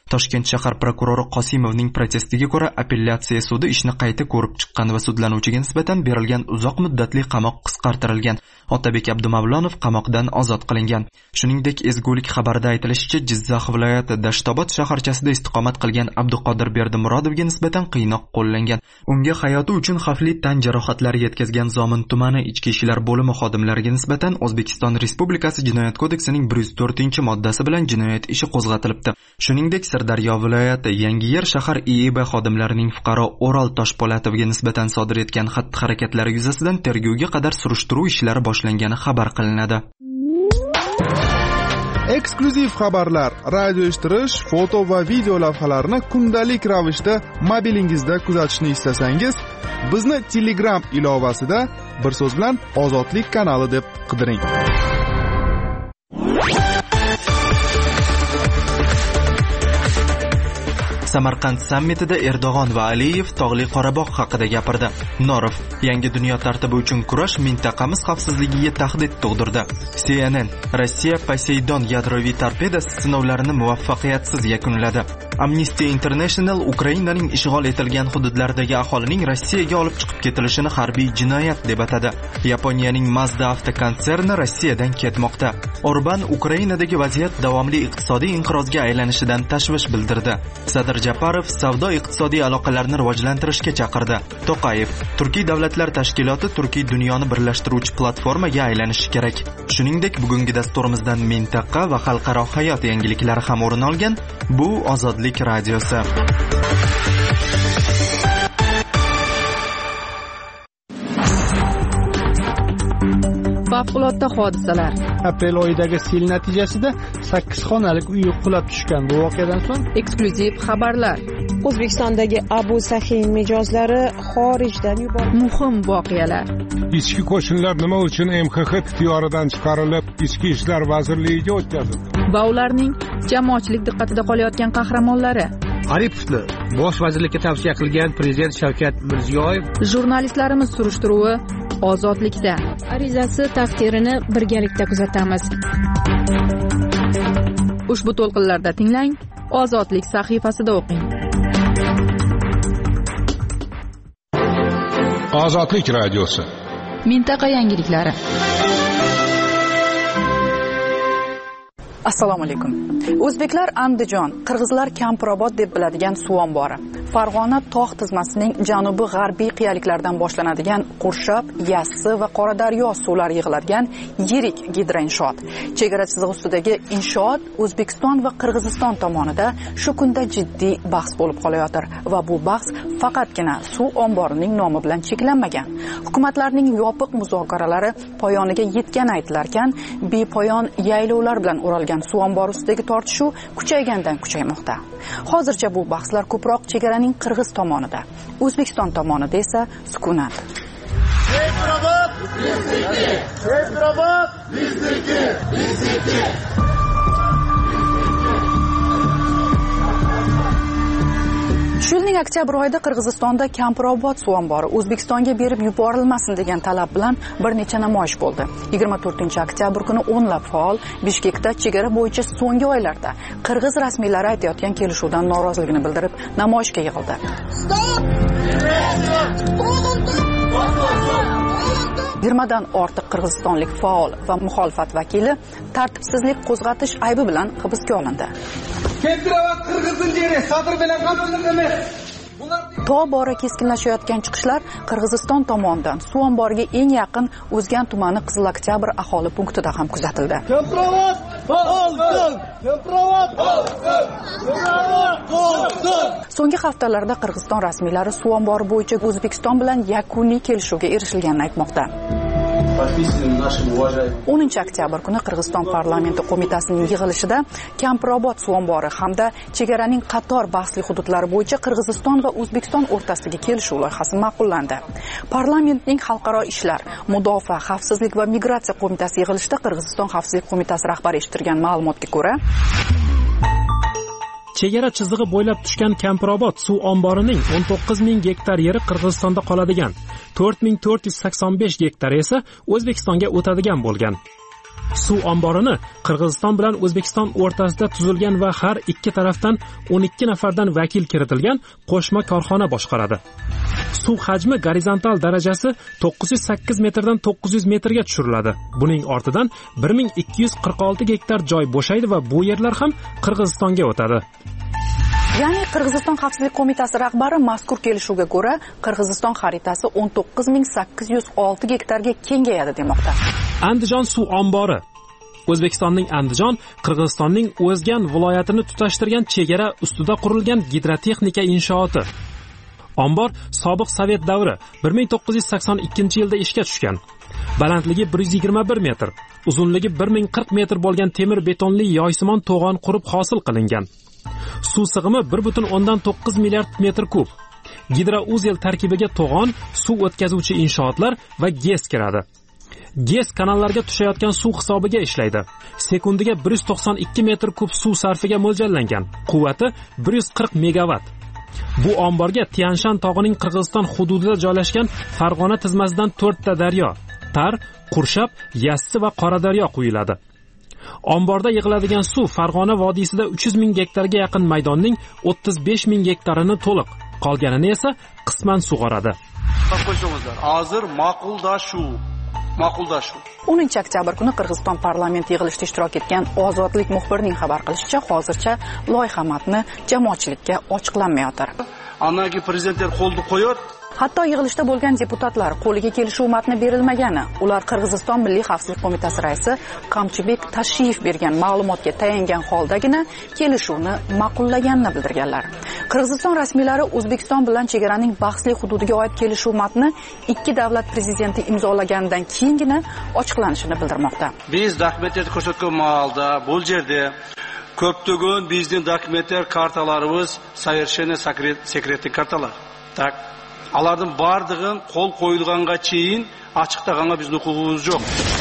Toshkent shahar prokurori Qosimovning protestiga ko'ra apellyatsiya sudi ishni qayta ko'rib chiqqan va sudlanuvchiga nisbatan berilgan uzoq muddatli qamoq qisqartirilgan. Otabek Abdumavlonov qamoqdan ozod qilingan. Shuningdek, ezgulik xabarida aytilishicha, Jizzax viloyati Dashtobod shaharchasida istiqomat qilgan Abduqodir Berdimurodovga nisbatan qiynoq qo'llangan. Unga hayoti uchun xavfli tan jarohatlari yetkazgan Zomin tumani ichki ishlar bo'limi xodimlariga nisbatan O'zbekiston Respublikasi Jinoyat kodeksining bir yuz to'rtinchi moddasi bilan jinoyat ishi qo'zg'atilibdi. Shuningdek, Sirdaryo viloyati Yangiyer shahar I E B xodimlarining fuqaro O'ral Toshpo'latovga nisbatan sodir etgan xatti-harakatlari yuzasidan tergovga qadar surishtiruv ishlari boshlangani xabar qilinadi.
Eksklyuziv xabarlar, radio eshittirish, foto va video lavhalarni kundalik ravishda mobilingizda kuzatishni istasangiz, bizni Telegram ilovasida bir so'z bilan Ozodlik kanali deb qidiring.
Samarqand sammitida Erdo'g'on va Aliyev Tog'li Qorabog' haqida gapirdi. Norov yangi dunyo tartibi uchun kurash mintaqamiz xavfsizligiga tahdid tug'dirdi. C N N Rossiya Poseidon yadroviy torpedasi sinovlarini muvaffaqiyatsiz yakunladi. Amnesty International Ukrainaning ishg'ol etilgan hududlaridagi aholining Rossiyaga olib chiqib ketilishini harbiy jinoyat deb atadi. Yaponiyaning Mazda avtokonserni Rossiyadan ketmoqda. Orban Ukrainadagi vaziyat davomli iqtisodiy inqirozga aylanishidan tashvish bildirdi. Sadir Japarov savdo-iqtisodiy aloqalarni rivojlantirishga chaqirdi. To'qayev Turkiy davlatlar tashkiloti Turkiy dunyoni birlashtiruvchi platformaga aylanishi kerak. Shuningdek, bugungi dasturimizdan mintaqa va xalqaro hayot yangiliklari ham o'rin olgan. Bu Ozodlik radiosi.
Favqulodda hodisalar.
Aprel oyidagi sel natijasida sakkiz xonalik uy qulab tushgan. Bu voqeadan so'ng
eksklyuziv xabarlar.
O'zbekistondagi Abu Sahin mijozlari xorijdan yuborildi.
Muhim voqealar.
Ichki qo'shinlar nima uchun M X X ixtiyoridan chiqarilib, Ichki ishlar vazirligiga o'tkazildi?
Va ularning jamoatchilik diqqatida qolayotgan qahramonlari.
Aripovni bosh vazirlikka tavsiya qilgan prezident Shavkat Mirziyoyev.
Jurnalistlarimiz surishtiruvi Ozodlikda.
Arizasi taqdirini birgalikda kuzatamiz.
Ushbu to'lqinlarda tinglang, Ozodlik sahifasida o'qing.
Ozodlik radiosi.
Mintaqa yangiliklari. Assalomu alaykum. O'zbeklar Andijon, qirg'izlar Kampirobod deb biladigan suv ombori. Farg'ona tog' tizmasining janubi g'arbiy qiyaliklardan boshlanadigan Qurshab, Yassi va Qoradaryo suvlari yig'iladigan yirik gidroinshoot. Chegara chizig'i ustidagi inshoot O'zbekiston va Qirg'iziston tomonida shu kunda jiddiy bahs bo'lib qolayotir va bu bahs faqatgina suv omborining nomi bilan cheklanmagan. Hukumatlarning yopiq muzokaralari poyoniga yetgani aytilarkan, bepoyon yaylovlar bilan o'ralgan suv ombori ustidagi tortishuv kuchaygandan kuchaymoqda. Hozircha bu bahslar ko'proq chegaraning Qirg'iz tomonida, O'zbekiston tomonida esa sukunat.
Kampirobod bizniki, Kampirobod bizniki, bizniki.
Shu yilning oktyabr oyida Qirg'izistonda Kampirobod suv ombori O'zbekistonga berib yuborilmasin degan talab bilan bir necha namoyish bo'ldi. yigirma to'rtinchi oktyabr kuni o'nlab faol Bishkekda chegara bo'yicha so'nggi oylarda Qirg'iz rasmiylari aytayotgan kelishuvdan noroziligini bildirib namoyishga yig'ildi. yigirmadan ortiq qirg'izistonlik faol va muxolifat vakili tartibsizlik qo'zg'atish aybi bilan hibsga olindi. Tobora keskinlashayotgan chiqishlar Qirg'iziston tomonidan suv omboriga eng yaqin O'zgan tumani Qizil Oktyabr aholi punktida ham kuzatildi.
Kampirobod olsin! Kampirobod olsin!
So'nggi haftalarda Qirg'iziston rasmiylari suv ombori bo'yicha O'zbekiston bilan yakuniy kelishuvga erishilganini aytmoqda. o'ninchi oktyabr kuni Qirg'iziston parlamenti qo'mitasining yig'ilishida Kampirobod suv ombori hamda chegaraning qator bahsli hududlari bo'yicha Qirg'iziston va O'zbekiston o'rtasidagi kelishuv loyihasi ma'qullandi. Parlamentning xalqaro ishlar, mudofaa, xavfsizlik va migratsiya qo'mitasi yig'ilishida Qirg'iziston xavfsizlik qo'mitasi rahbari eshittirgan ma'lumotga ko'ra,
chegara chizig'i bo'ylab tushgan Kampirobod suv omborining o'n to'qqiz ming gektar yeri Qirg'izistonda qoladigan, to'rt ming to'rt yuz sakson besh gektar esa O'zbekistonga o'tadigan bo'lgan. Suv omborini Qirg'iziston bilan O'zbekiston o'rtasida tuzilgan va har ikki tarafdan o'n ikki nafardan vakil kiritilgan qo'shma korxona boshqaradi. Suv hajmi gorizontal darajasi to'qqiz yuz sakkiz metrdan to'qqiz yuz metrga tushiriladi. Buning ortidan bir ming ikki yuz qirq olti gektar joy bo'shaydi va bu yerlar ham Qirg'izistonga o'tadi.
Ya'ni Qirg'iziston Xavfsizlik qo'mitasi rahbari mazkur kelishuvga ko'ra Qirg'iziston xaritasi o'n to'qqiz ming sakkiz yuz olti gektarga kengayadi demoqda.
Andijon suv ombori. O'zbekistonning Andijon Qirg'izistonning O'zgan viloyatini tutashtirgan chegara ustida qurilgan gidrotexnika inshooti. Ombor sobiq Sovet davri bir ming to'qqiz yuz sakson ikkinchi yilda ishga tushgan. Balandligi bir yuz yigirma bir metr, uzunligi bir ming qirq metr bo'lgan temir betonli yoysimon to'g'on qurib hosil qilingan. Suv sig'imi bir butun o'ndan to'qqiz milliard metr kub. Gidrouzel tarkibiga to'g'on, suv o'tkazuvchi inshootlar va GES kiradi. GES kanallarga tushayotgan suv hisobiga ishlaydi. Sekundiga bir yuz to'qson ikki metr kub suv sarfiga mo'ljallangan. Quvvati bir yuz qirq megavat. Bu omborga Tianshan tog'ining Qirg'iziston hududida joylashgan Farg'ona tizmasidan to'rtta daryo, Tar, Qurshab, Yassi va Qoradaryo quyiladi. Omborda yig'iladigan suv Farg'ona vodiysida uch yuz ming gektarga yaqin maydonning o'ttiz besh ming gektarini to'liq, qolganini esa qisman sug'oradi.
Hozir ma'quldashuv ma'quldashuv
o'ninchi oktyabr kuni Qirg'iziston parlamenti yig'ilishida ishtirok etgan Ozodlik muxbirining xabar qilishicha, hozircha loyiha matni jamoatchilikka ochiqlanmayotir.
Anagi prezidentlar qo'lni qo'yar.
Hatto yig'ilishda bo'lgan deputatlar qo'liga kelishuv matni berilmagani, ular Qirg'iziston Milliy xavfsizlik qo'mitasi raisi Qamchibek Tashiyev bergan ma'lumotga tayangan holdagina kelishuvni ma'qullaganini bildirganlar. Qirg'iziston rasmiylari O'zbekiston bilan chegaraning bahsli hududiga oid kelishuv matni ikki davlat prezidenti imzolaganidan keyingina ochiqlanishini bildirmoqda.
Biz dokumentlarni ko'rsatgan holda bu yerda ko'ptagan bizning dokumentlar kartalarimiz совершенно sekretli kartalar. Tak Alardan bardığın qol qo'yilganға чейин açıqtaganga bizning huquqimiz yo'q.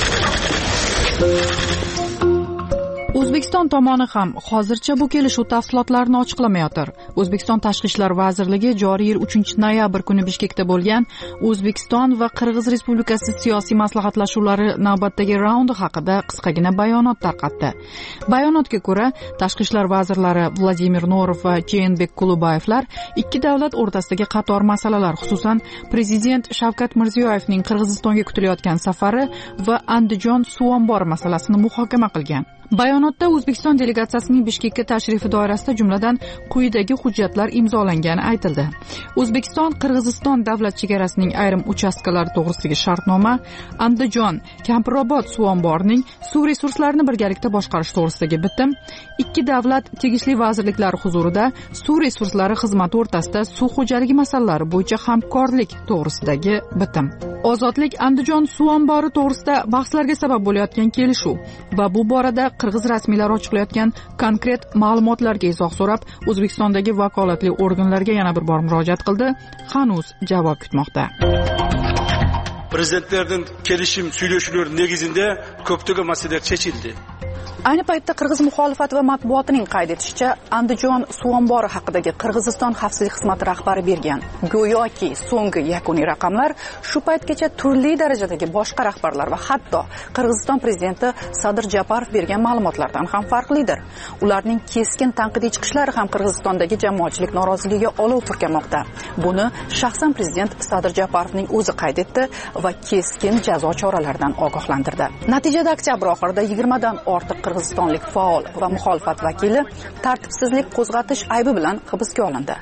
O'zbekiston tomoni ham hozircha bu kelishuv tafsilotlarini ochiqlamayotir. O'zbekiston Tashqi ishlar vazirligi joriy yil uchinchi noyabr kuni Bishkekda bo'lgan O'zbekiston va Qirg'iz Respublikasi siyosiy maslahatlashuvlari navbatdagi raundi haqida qisqagina bayonot tarqatdi. Bayonotga ko'ra, Tashqi ishlar vazirlari Vladimir Norov va Jeenbek Kulubayevlar ikki davlat o'rtasidagi qator masalalar, xususan prezident Shavkat Mirziyoyevning Qirg'izistonga kutilayotgan safari va Andijon suv ombori masalasini muhokama qilgan. Bayonotda O'zbekiston delegatsiyasining Bishkekka tashrifi doirasida jumladan quyidagi hujjatlar imzolangani aytildi. O'zbekiston Qirg'iziston davlat chegarasining ayrim uchastkalari to'g'risidagi shartnoma, Andijon Kampirobod suv omborining suv resurslarini birgalikda boshqarish to'g'risidagi bitim, ikki davlat tegishli vazirliklari huzurida suv resurslari xizmati o'rtasida suv xo'jaligi masalalari bo'yicha hamkorlik to'g'risidagi bitim. Ozodlik Andijon suv ombori to'g'risida bahslarga sabab bo'layotgan kelishuv va bu borada Qirg'iz rasmiylari ochiqlayotgan konkret ma'lumotlarga izoh so'rab, O'zbekistondagi vakolatli organlarga yana bir bor murojaat qildi. Hanuz javob kutmoqda.
Prezidentlarning kelishim suylashuvlari negizida ko'ptagan masalalar chechildi.
Ayni paytda Qirg'iz muxolifat va matbuotining qayd etishicha, Andijon suv ombori haqidagi Qirg'iziston xavfsizlik xizmati rahbari bergan go'yoki so'nggi yakuniy raqamlar shu paytgacha turli darajadagi boshqa rahbarlar va hatto Qirg'iziston prezidenti Sadir Japarov bergan ma'lumotlardan ham farqlidir. Ularning keskin tanqidiy chiqishlari ham Qirg'izistondagi jamoatchilik noroziligiga olov purkamoqda. Buni shaxsan prezident Sadir Japarovning o'zi qayd etdi va keskin jazo choralaridan ogohlantirdi. Natijada oktyabr oxirida yigirmadan ortiq Qirg'izistonlik faol va muxolifat vakili tartibsizlik qo'zg'atish aybi bilan hibsga olindi.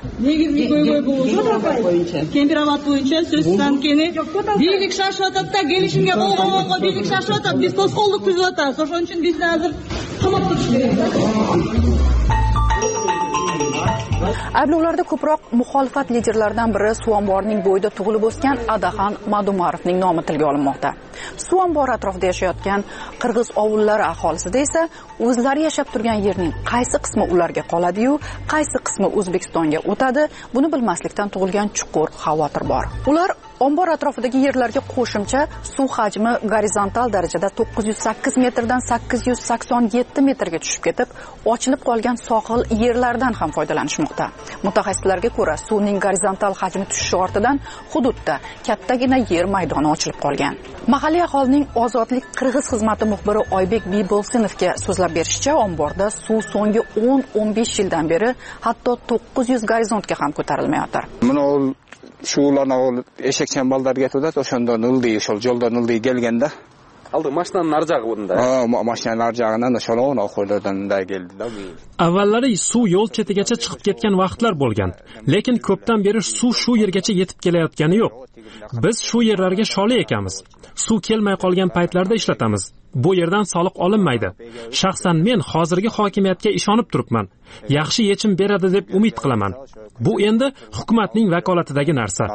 Temperovat bo'yicha so'zdan keyin birlik shashotda kelishimga bo'lganlarga birlik shashotda biz to'sqinlik tuzyapmiz. O'shaning uchun bizni hozir qamoqqa tushirdi.
Ayblovlarda ko'proq muxolifat liderlaridan biri suv omborining bo'yida tug'ilib o'sgan Adaxon Madumarovning nomi tilga olinmoqda. Suv ombori atrofida yashayotgan qirg'iz ovullari aholisida esa o'zlari yashab turgan yerning qaysi qismi ularga qoladi-yu, qaysi qismi O'zbekistonga o'tadi, buni bilmaslikdan tug'ilgan chuqur xavotir bor. Ular Ombor atrofidagi yerlarga qo'shimcha suv hajmi gorizontal darajada to'qqiz yuz sakkiz metrdan sakkiz yuz sakson yetti metrga tushib ketib, ochilib qolgan sohil yerlardan ham foydalanishmoqda. Mutaxassislarga ko'ra, suvning gorizontal hajmi tushishi ortidan hududda kattagina yer maydoni ochilib qolgan. Mahalliy aholining Ozodlik Qirg'iz xizmati muxbiri Oybek Bibolsinovga so'zlab berishicha, omborda suv so'nggi o'n o'n besh yildan beri hatto to'qqiz yuz gorizontga ham ko'tarilmayotir.
Mana shularni eshakchan baldarga ketadi, o'shanda nildi, o'sha yo'lda nildi kelganda
aldı maşinaning narjag'i bunda.
Ha, mashina narjag'idan sholon oqo'ylardan keldi-da.
Avvallari suv yo'l chetigacha chiqib ketgan vaqtlar bo'lgan, lekin ko'pdan beri suv shu yergacha yetib kelayotgani yo'q. Biz shu yerlarga sholi ekamiz. Suv kelmay qolgan paytlarda ishlatamiz. Bu yerdan soliq olinmaydi. Shaxsan men hozirgi hokimiyatga ishonib turibman. Yaxshi yechim beradi deb umid qilaman. Bu endi hukumatning vakolatidagi narsa.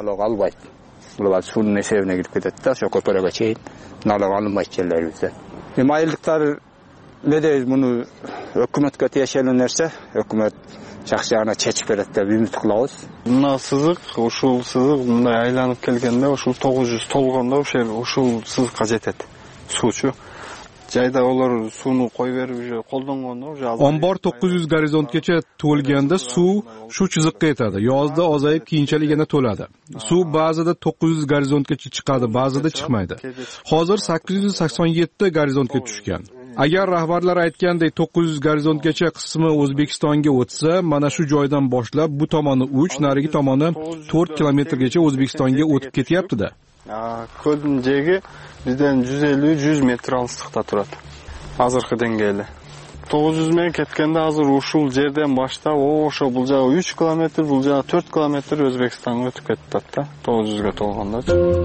Bular suvning sevine girib ketadi-da, shu ko'paraga cheyin naloq olinmaydi kellaribizda. Mayilliklar ne deymiz buni hukumatga tegishli narsa, hukumat shaxsiyana chechib beradi deb umid qilamiz.
Bunda siziq, ушул siziq bunday aylanib kelganda, ушул to'qqiz yuz to'lganda o'sha ушул siziqqa jetadi. Suvchi Jayda ular suvni qo'yib berib, qo'ldanganda o'sha
ombor to'qqiz yuz gorizontgacha to'lganda suv shu chiziqqa yetadi. Yozda ozayib keyinchalik yana to'ladi. Suv ba'zida to'qqiz yuz gorizontgacha chiqadi, ba'zida chiqmaydi. Hozir sakkiz yuz sakson yetti gorizontga tushgan. Agar rahbarlar aytgandek to'qqiz yuz gorizontgacha qismi O'zbekistonga o'tsa, mana shu joydan boshlab bu tomoni uch, narigi tomoni to'rt kilometrgacha O'zbekistonga o'tib ketyapti-da.
Ko'lning jegi bizdan yuz ellik yuz metr alistlikda turadi. Hozirgi dengeli. to'qqiz yuz metr ketganda hozir ushul yerdan boshlab o'sha bu joy uch kilometr, bu joy to'rt kilometr O'zbekistonga o'tib ketdi-da. to'qqiz yuzga to'lganda.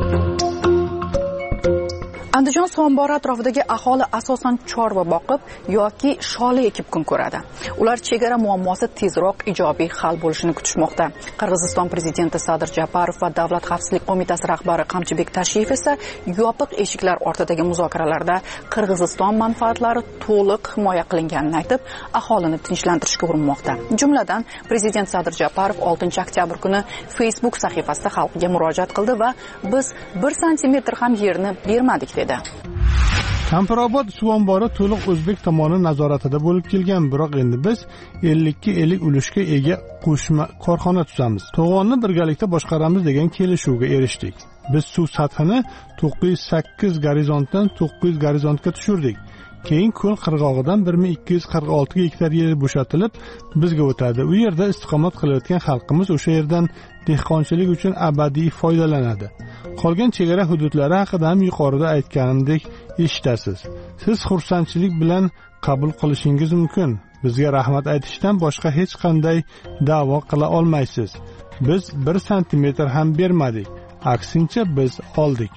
Andijon suv ombori atrofidagi aholi asosan chorva boqib yoki sholi ekib kun ko'radi. Ular chegara muammosi tezroq ijobiy hal bo'lishini kutishmoqda. Qirg'iziston prezidenti Sadir Japarov va Davlat xavfsizlik qo'mitasi rahbari Qamchibek Tashiyev esa yopiq eshiklar ortidagi muzokaralarda Qirg'iziston manfaatlari to'liq himoya qilinganini aytib, aholini tinchlantirishga urinmoqda. Jumladan, prezident Sadir Japarov oltinchi oktyabr kuni Facebook sahifasida xalqqa murojaat qildi va biz bir santimetr ham yerni bermadik dedi.
Kampirobod suv ombori to'liq o'zbek tomoni nazoratida bo'lib kelgan, biroq endi biz ellik ga ellik ulushga ega qo'shma korxona tuzamiz. To'g'onni birgalikda boshqaramiz degan kelishuvga erishdik. Biz suv sathini to'qqiz yuz sakkiz gorizontdan to'qqiz yuz gorizontga tushirdik. Keyin ko'l qirg'og'idan bir ming ikki yuz qirq olti gektar yer bo'shatilib bizga o'tadi. U yerda istiqomat qilayotgan xalqimiz o'sha yerdan dehqonchilik uchun abadiy foydalanadi. Qolgan chegara hududlari haqida ham yuqorida aytganimdek eshitasiz. Siz xursandchilik bilan qabul qilishingiz mumkin. Bizga rahmat aytishdan boshqa hech qanday da'vo qila olmaysiz. Biz bir santimetr ham bermadik. Aksincha biz oldik.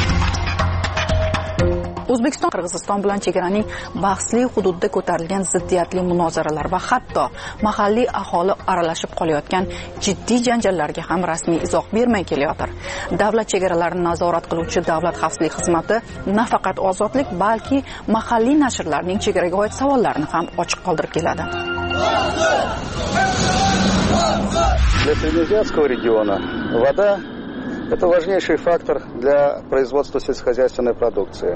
O'zbekiston Qirg'iziston bilan chegaraning bahsli hududida ko'tarilgan ziddiyatli munozaralar va hatto mahalliy aholi aralashib qolayotgan jiddiy janjallarga ham rasmiy izoh bermay kelayotir. Davlat chegaralarini nazorat qiluvchi Davlat xavfsizlik xizmati nafaqat ozodlik, balki mahalliy nashrlarning chegaraga oid savollarini ham ochiq qoldirib keladi.
Для Среднеазиатского региона вода – это важнейший фактор для производства сельскохозяйственной продукции.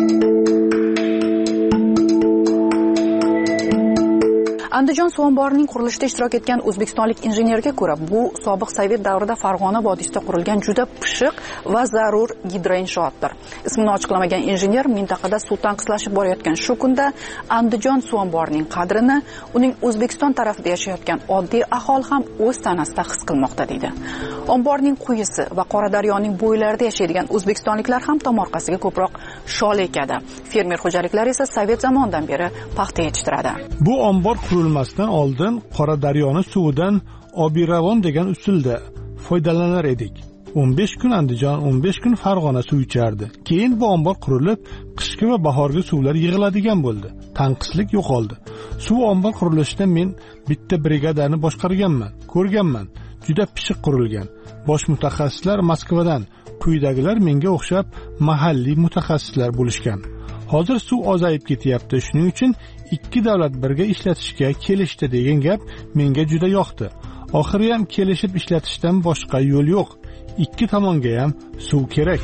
Andijon suv omborining qurilishida ishtirok etgan o'zbekistonlik injenerga ko'ra, bu sobiq Sovet davrida Farg'ona vodiysida qurilgan juda pishiq va zarur gidroinshootdir. Ismini ochiqlamagan injener mintaqada suv tanqislashib borayotgan shu kunda Andijon suv omborining qadrini uning O'zbekiston tarafida yashayotgan oddiy aholi ham o'z tanasida his qilmoqda deydi. Omborning quyisi va Qoradaryoning bo'ylarida yashaydigan o'zbekistonliklar ham tomorqasiga ko'proq shol ekadi. Fermer xo'jaliklari esa Sovet zamonidan beri paxta yetishtiradi.
Bu ombor qurilmasdan oldin Qoradaryoning suvidan obiravon degan usulda foydalanar edik. o'n besh kun Andijon, o'n besh kun Farg'ona suv ichardi. Keyin bu ombor qurilib, qishki va bahorgi suvlar yig'iladigan bo'ldi. Tanqislik yo'qoldi. Suv ombor qurilishida men bitta brigadani boshqarganman, ko'rganman. Juda pishiq qurilgan. Bosh mutaxassislar Moskvadan, quyidagilar menga o'xshab mahalliy mutaxassislar bo'lishgan. Hozir suv ozayib ketyapti. Shuning uchun ikki davlat birga ishlatishga kelishdi degan gap menga juda yoqdi. Oxiri ham kelishib ishlatishdan boshqa yo'l yo'q. ikki tomonga ham suv kerak.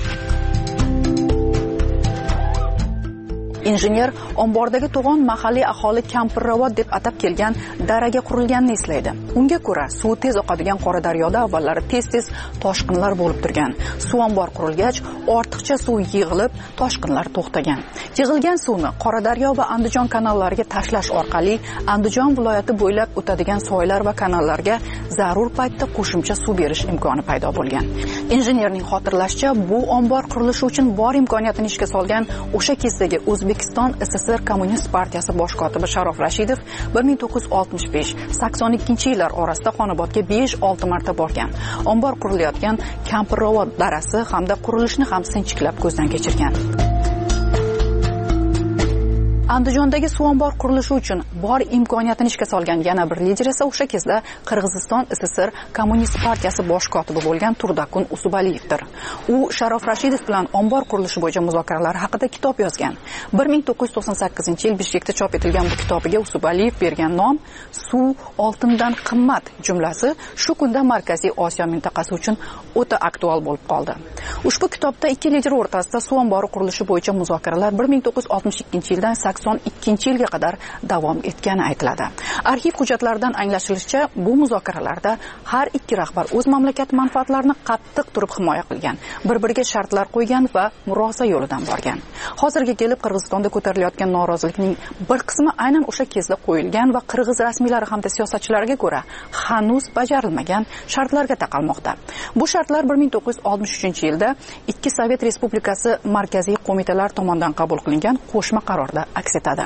Injener ombordagi to'g'on mahalliy aholi Kampirravot deb atab kelgan daraga qurilganini eslaydi. Unga ko'ra, suv tez oqadigan Qora daryoda avvallari tez-tez toshqinlar bo'lib turgan. Suv ombor qurilgach, ortiqcha suv yig'ilib, toshqinlar to'xtagan. Yig'ilgan suvni Qora daryo va Andijon kanallariga tashlash orqali Andijon viloyati bo'ylab o'tadigan soylar va kanallarga zarur paytda qo'shimcha suv berish imkoni paydo bo'lgan. Injenerning xotirlashicha, bu ombor qurilishi uchun bor imkoniyatini ishga solgan o'sha kezdagi O'zbekiston S S R Kommunist partiyasi bosh kotibi Sharof Rashidov bir ming to'qqiz yuz oltmish besh sakson ikkinchi yillar orasida Xonobodga besh olti marta borgan. Ombor qurilayotgan Kampirravot darasi hamda qurilishni ham sinchiklab ko'zdan kechirgan. Andijondagi suv ombor qurilishi uchun bor imkoniyatini ishga solgan yana bir lider esa o'sha kezda Qirg'iziston S S R Kommunist partiyasi bosh kotibi bo'lgan Turdakun Usubaliyevdir. U Sharof Rashidov bilan ombor qurilishi bo'yicha muzokaralar haqida kitob yozgan. bir ming to'qqiz yuz to'qson sakkizinchi yil Bishkekda chop etilgan bu kitobiga Usubaliyev bergan nom "Suv oltindan qimmat" jumlasi shu kunda Markaziy Osiyo mintaqasi uchun o'ta aktual bo'lib qoldi. Ushbu kitobda ikki lider o'rtasida suv ombori qurilishi bo'yicha muzokaralar bir ming to'qqiz yuz oltmish ikkinchi yildan sakson ikkinchi yilga qadar davom etgani aytiladi. Arxiv hujjatlaridan anglashilishicha, bu muzokaralarda har ikki rahbar o'z mamlakat manfaatlarini qattiq turib himoya qilgan, bir-biriga shartlar qo'ygan va murosa yo'lidan borgan. Hozirga kelib Qirg'izistonda ko'tarilayotgan norozilikning bir qismi aynan o'sha kezda qo'yilgan va qirg'iz rasmiylari hamda siyosatchilariga ko'ra hanuz bajarilmagan shartlarga taqalmoqda. Bu shartlar bir ming to'qqiz yuz oltmish uchinchi yilda ikki Sovet Respublikasi markaziy qo'mitalar tomonidan qabul qilingan qo'shma qarorda aks etadi.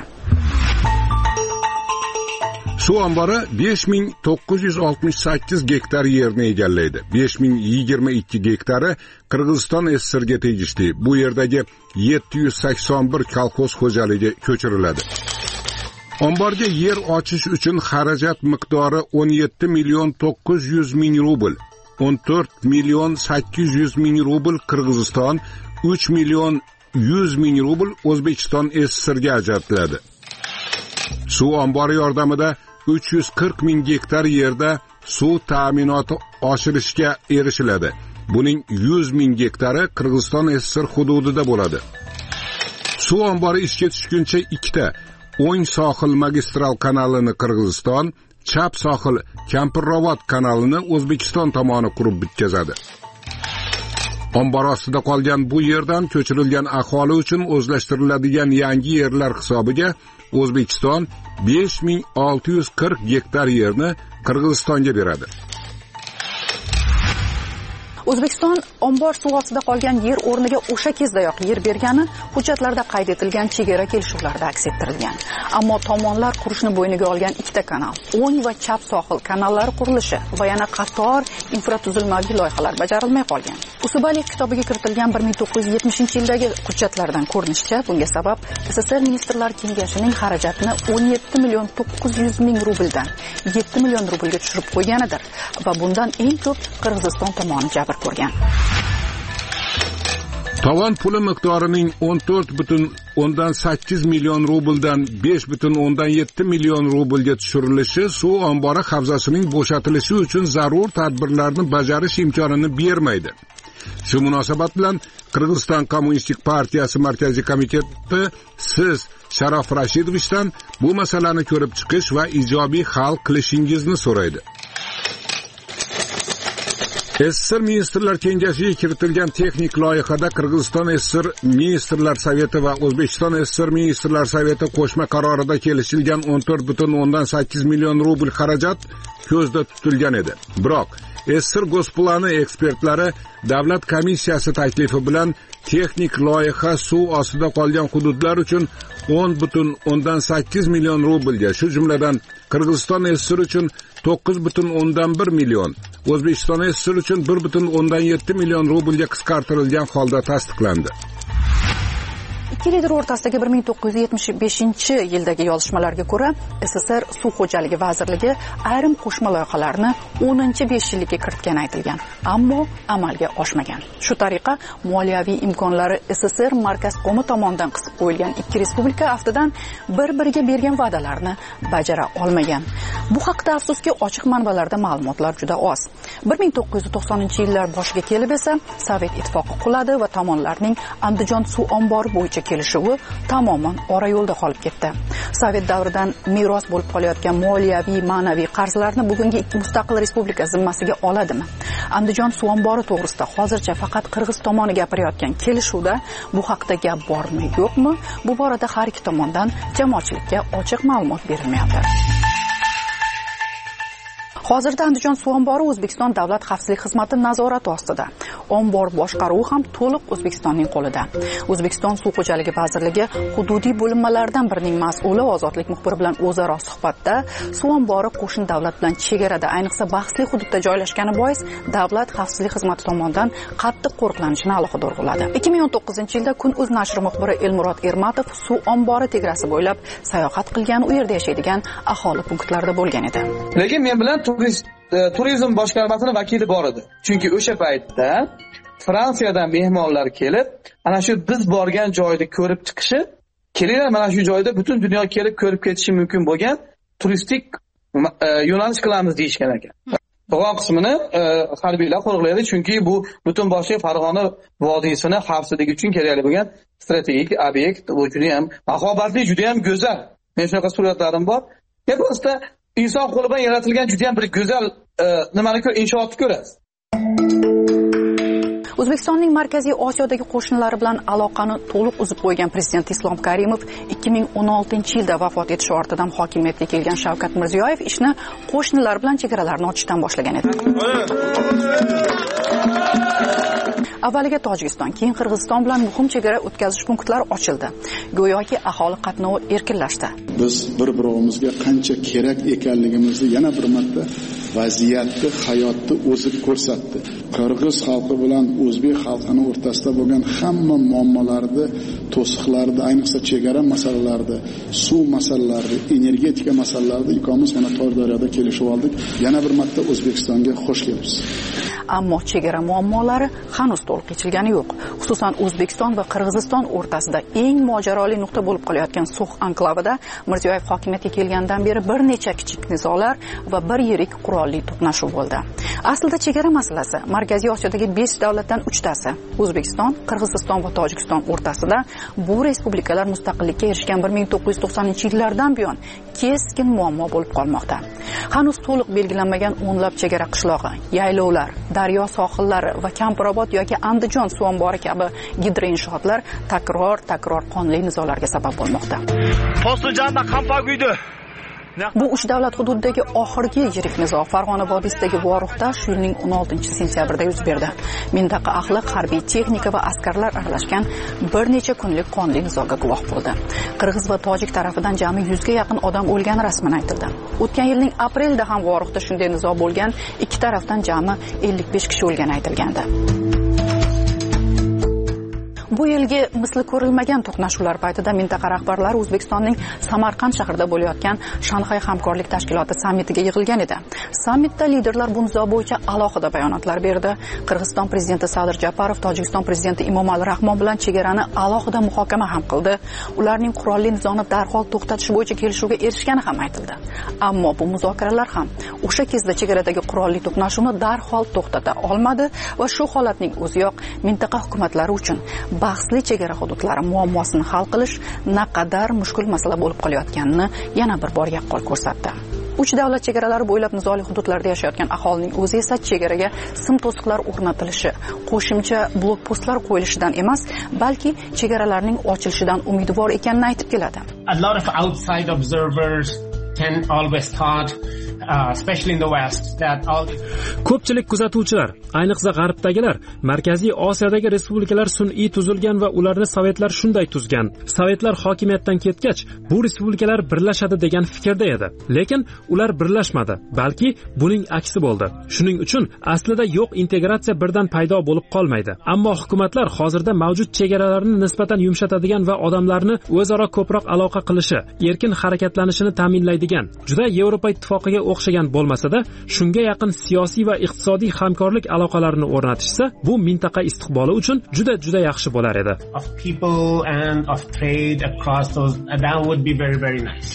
Suv ombori besh ming to'qqiz yuz oltmish sakkiz gektar yerni egallaydi. besh ming yigirma ikki gektari Qirg'iziston S S Rga tegishli. Bu yerdagi yetti yuz sakson bir kolxoz xo'jaligi ko'chiriladi. Omborga yer ochish uchun xarajat miqdori o'n yetti million to'qqiz yuz ming rubl, o'n to'rt million sakkiz yuz ming rubl Qirg'iziston, uch million yuz ming rubl O'zbekiston S S Rga ajratiladi. Suv ombori yordamida uch yuz qirq ming gektar yerda suv ta'minoti oshirishga erishiladi. Buning yuz ming gektari Qirg'iziston S S R hududida bo'ladi. Suv ombori ishga tushguncha ikkita o'ng sohil magistral kanalini Qirg'iziston, chap sohil Kampirravot kanalini O'zbekiston tomoni qurib bitkazadi. Ombor ostida qolgan bu yerdan ko'chirilgan aholi uchun o'zlashtiriladigan yangi yerlar hisobiga O'zbekiston besh ming olti yuz qirq gektar yerni Qirg'izistonga beradi.
O'zbekiston ombor suv ostida qolgan yer o'rniga o'sha kezdayoq yer bergani hujjatlarda qayd etilgan chegara kelishuvlarda aks ettirilgan. Ammo tomonlar qurishni bo'yniga olgan ikkita kanal, o'ng va chap sohil kanallari qurilishi va yana qator infratuzilmaviy loyihalar bajarilmay qolgan. Usubaliyev kitobiga kiritilgan bir ming to'qqiz yuz yetmishinchi yildagi hujjatlardan ko'rinishicha, bunga sabab S S R Ministrlar Kengashining xarajatini o'n yetti million to'qqiz yuz ming rubldan yetti million rublga tushirib qo'yganidir va bundan eng ko'p Qirg'iziston tomoni jabr ko'rgan.
Tovon puli miqdorining o'n to'rt butun o'ndan sakkiz million rubldan besh butun o'ndan yetti million rublga tushirilishi suv ombori havzasining bo'shatilishi uchun zarur tadbirlarni bajarish imkonini bermaydi. Shu munosabat bilan Qirg'iziston Kommunistik partiyasi markaziy komiteti siz Sharof Rashidovichdan bu masalani ko'rib chiqish va ijobiy hal qilishingizni so'raydi. S S R Ministrlar Kengashiga kiritilgan texnik loyihada Qirg'iziston S S R Ministrlar Soveti va O'zbekiston S S R Ministrlar Soveti qo'shma qarorida kelishilgan o'n to'rt butun o'ndan sakkiz million rubl xarajat ko'zda tutilgan edi. Biroq S S R Госпланы ekspertlari davlat komissiyasi taklifi bilan texnik loyiha suv ostida qolgan hududlar uchun o'n butun o'ndan sakkiz million rublga, shu jumladan Qirg'iziston S S R uchun to'qqiz butun o'ndan bir million, O'zbekiston S S R uchun bir butun o'ndan yetti million rublga qisqartirilgan holda tasdiqlandi.
ikki lider o'rtasidagi bir ming to'qqiz yuz yetmish beshinchi yildagi yozishmalarga ko'ra S S R Suv xo'jaligi vazirligi ayrim qo'shma loyihalarni o'ninchi besh yillikka kiritgani aytilgan, ammo amalga oshmagan. Shu tariqa moliyaviy imkonlari S S R markaz qo'mi tomonidan qisib qo'yilgan ikki respublika aftidan bir-biriga bergan va'dalarni bajara olmagan. Bu haqda afsuski ochiq manbalarda ma'lumotlar juda oz. bir ming to'qqiz yuz to'qsoninchi yillar boshiga kelib esa Sovet ittifoqi quladi va tomonlarning Andijon suv ombori bo'yicha kelishuvi tamoman ora yo'lda qolib ketdi. Sovet davridan meros bo'lib qolayotgan moliyaviy, ma'naviy qarzlarni bugungi ikki mustaqil respublika zimmasiga oladimi? Andijon suv ombori to'g'risida hozircha faqat Qirg'iz tomoni gapirayotgan kelishuvda bu haqda gap bormi, yo'qmi? Bu borada har ikki tomondan jamoatchilikka ochiq ma'lumot berilmayapti. Hozirda Andijon suv ombori O'zbekiston davlat xavfsizlik xizmati nazorati ostida. Ombor boshqaruvi ham to'liq O'zbekistonning qo'lida. O'zbekiston suv xo'jaligi vazirligi hududiy bo'linmalaridan birining mas'uli Ozodlik muxbiri bilan o'zaro suhbatda suv ombori qo'shni davlat bilan chegarada, ayniqsa bahsli hududda joylashgani bois davlat xavfsizlik xizmati tomonidan qattiq qo'riqlanishini alohida urg'uladi. ikki ming o'n to'qqizinchi yilda Kun.uz nashri muxbiri Elmurod Ermatov suv ombori tegrasi bo'ylab sayohat qilgan, u yerda yashaydigan aholi punktlarida bo'lgan edi.
Lekin men bilan turizm boshqarmasining vakili bor edi. Chunki o'sha paytda Fransiyadan mehmonlar kelib, ana shu biz borgan joyni ko'rib chiqishi, kelinglar mana shu joyda butun dunyo kelib ko'rib ketishi mumkin bo'lgan turistik yo'nalish qilamiz deyishgan ekan. Qolgan qismini harbiylar qo'riqlaydi, chunki bu butun boshli Farg'ona vodiysini xavfsizligi uchun kerakli bo'lgan strategik obyekt, bu juda ham mahobatli, juda ham go'zal. Men shunaqa suratlarim bor. Ya prosta inson qo'li bilan yaratilgan juda ham bir go'zal nimani ko'r inshootni ko'rasiz.
O'zbekistonning Markaziy Osiyodagi qo'shnilari bilan aloqani to'liq uzib qo'ygan prezident Islom Karimov ikki ming o'n oltinchi yilda vafot etishi ortidan hokimiyatga kelgan Shavkat Mirziyoyev ishni qo'shnilar bilan chegaralarni ochishdan boshlagan edi. Avvaliga Tojikiston, keyin Qirg'iziston bilan muhim chegara o'tkazish punktlari ochildi. Go'yoki aholi qatnovi erkinlashdi.
Biz bir-birimizga qancha kerak ekanligimizni yana bir marta vaziyatni, hayotni o'zi ko'rsatdi. Qirg'iz xalqi bilan o'zbek xalqini o'rtasida bo'lgan hamma muammolarni, to'siqlarni, ayniqsa chegara masalalarida, suv masalalarida, energetika masalalarida ikkomiz mana Tordaryoda kelishib oldik. Yana bir marta O'zbekistonga xush kelibsiz.
Ammo chegara muammolari hanuz to'liq yechilgani yo'q. Xususan O'zbekiston va Qirg'iziston o'rtasida eng mojaroli nuqta bo'lib qolayotgan So'x anklavida Mirziyoyev hokimiyatga kelgandan beri bir necha kichik nizolar va bir yirik qurolli to'qnashuv bo'ldi. Aslida chegara masalasi Markaziy Osiyodagi besh davlatdan uchtasi, O'zbekiston, Qirg'iziston va Tojikiston o'rtasida bu respublikalar mustaqillikka erishgan bir ming to'qqiz yuz to'qsoninchi yillardan buyon keskin muammo bo'lib qolmoqda. Hanuz to'liq belgilanmagan o'nlab chegara qishlog'i, yaylovlar, daryo sohillari va Kampirobod yoki Andijon suv ombori kabi gidroinshootlar takror-takror qonli nizolarga sabab bo'lmoqda.
Postojanda Qampaguydi.
Bu uch davlat hududidagi oxirgi yirik nizo Farg'ona vodiysidagi Voruxda shu yilning o'n oltinchi sentyabrida yuz berdi. Mintaqa ahli harbiy texnika va askarlar aralashgan bir necha kunlik qonli nizoga guvoh bo'ldi. Qirg'iz va tojik tarafidan jami yuzga yaqin odam o'lgani rasman aytildi. O'tgan yilning aprelida ham Voruxda shunday nizo bo'lgan, ikki tarafdan jami ellik besh kishi o'lgani aytilgandi. Bu yilgi misli ko'rilmagan to'qnashuvlar paytida mintaqa rahbarlari O'zbekistonning Samarqand shahrida bo'layotgan Shanxay hamkorlik tashkiloti sammitiga yig'ilgan edi. Sammitda liderlar bu nizo bo'yicha alohida bayonotlar berdi. Qirg'iziston prezidenti Sadir Japarov Tojikiston prezidenti Emomali Rahmon bilan chegarani alohida muhokama ham qildi. Ularning qurolli nizoni darhol to'xtatish bo'yicha kelishuvga erishgani ham aytildi. Ammo bu muzokaralar ham o'sha kezda chegaradagi qurolli to'qnashuvni darhol to'xtata olmadi va shu holatning o'ziyoq mintaqa hukumatlari uchun bahsli chegara hududlari muammosini hal qilish naqadar mushkul masala bo'lib qolayotganini yana bir bor yaqqol ko'rsatdi. Uch davlat chegaralari bo'ylab nizoli hududlarda yashayotgan aholining o'zi esa chegaraga sim to'siqlar o'rnatilishi, qo'shimcha blokpostlar qo'yilishidan emas, balki chegaralarning ochilishidan umidvor ekanini aytib keladi.
A lot of outside observers can always thought uh, especially in the West, that all these...
Ko'pchilik kuzatuvchilar, ayniqsa g'arbdagilar, Markaziy Osiyodagi respublikalar sun'iy tuzilgan va ularni sovetlar shunday tuzgan. Sovetlar hokimiyatdan ketgach, bu respublikalar birlashadi degan fikrda edi. Lekin ular birlashmadi, balki buning aksi bo'ldi. Shuning uchun aslida yo'q integratsiya birdan paydo bo'lib qolmaydi. Ammo hukumatlar hozirda mavjud chegaralarni nisbatan yumshatadigan va odamlarni o'zaro ko'proq aloqa qilishi, erkin harakatlanishini ta'minlaydigan, juda Yevropa ittifoqiga o'xshagan bo'lmasa-da, shunga yaqin siyosiy va iqtisodiy hamkorlik aloqalarini o'rnatishsa, bu mintaqa istiqboli uchun juda juda yaxshi bo'lar edi.
Of people and of trade across those, that would be very very nice.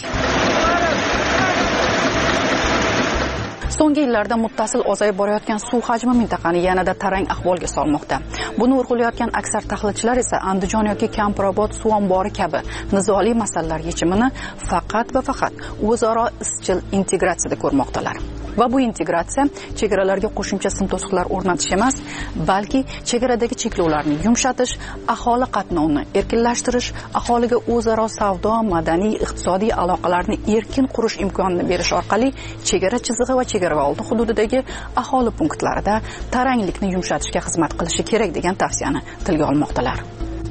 So'nggi yillarda muttasil ozayib borayotgan suv hajmi mintaqani yanada tarang ahvolga solmoqda. Buni urg'ulayotgan aksar tahlilchilar esa Andijon yoki Kampirobod suv ombori kabi nizoli masalalar yechimini faqat va faqat o'zaro izchil integratsiyada ko'rmoqdalar. Va bu integratsiya chegaralarga qo'shimcha sim to'siqlar o'rnatish emas, balki chegaradagi cheklovlarni yumshatish, aholi qatnovini erkinlashtirish, aholiga o'zaro savdo, madaniy, iqtisodiy aloqalarni erkin qurish imkonini berish orqali chegara chizig'i va chegara oldi hududidagi aholi punktlarida taranglikni yumshatishga xizmat qilishi kerak degan tavsiyani tilga olmoqdalar.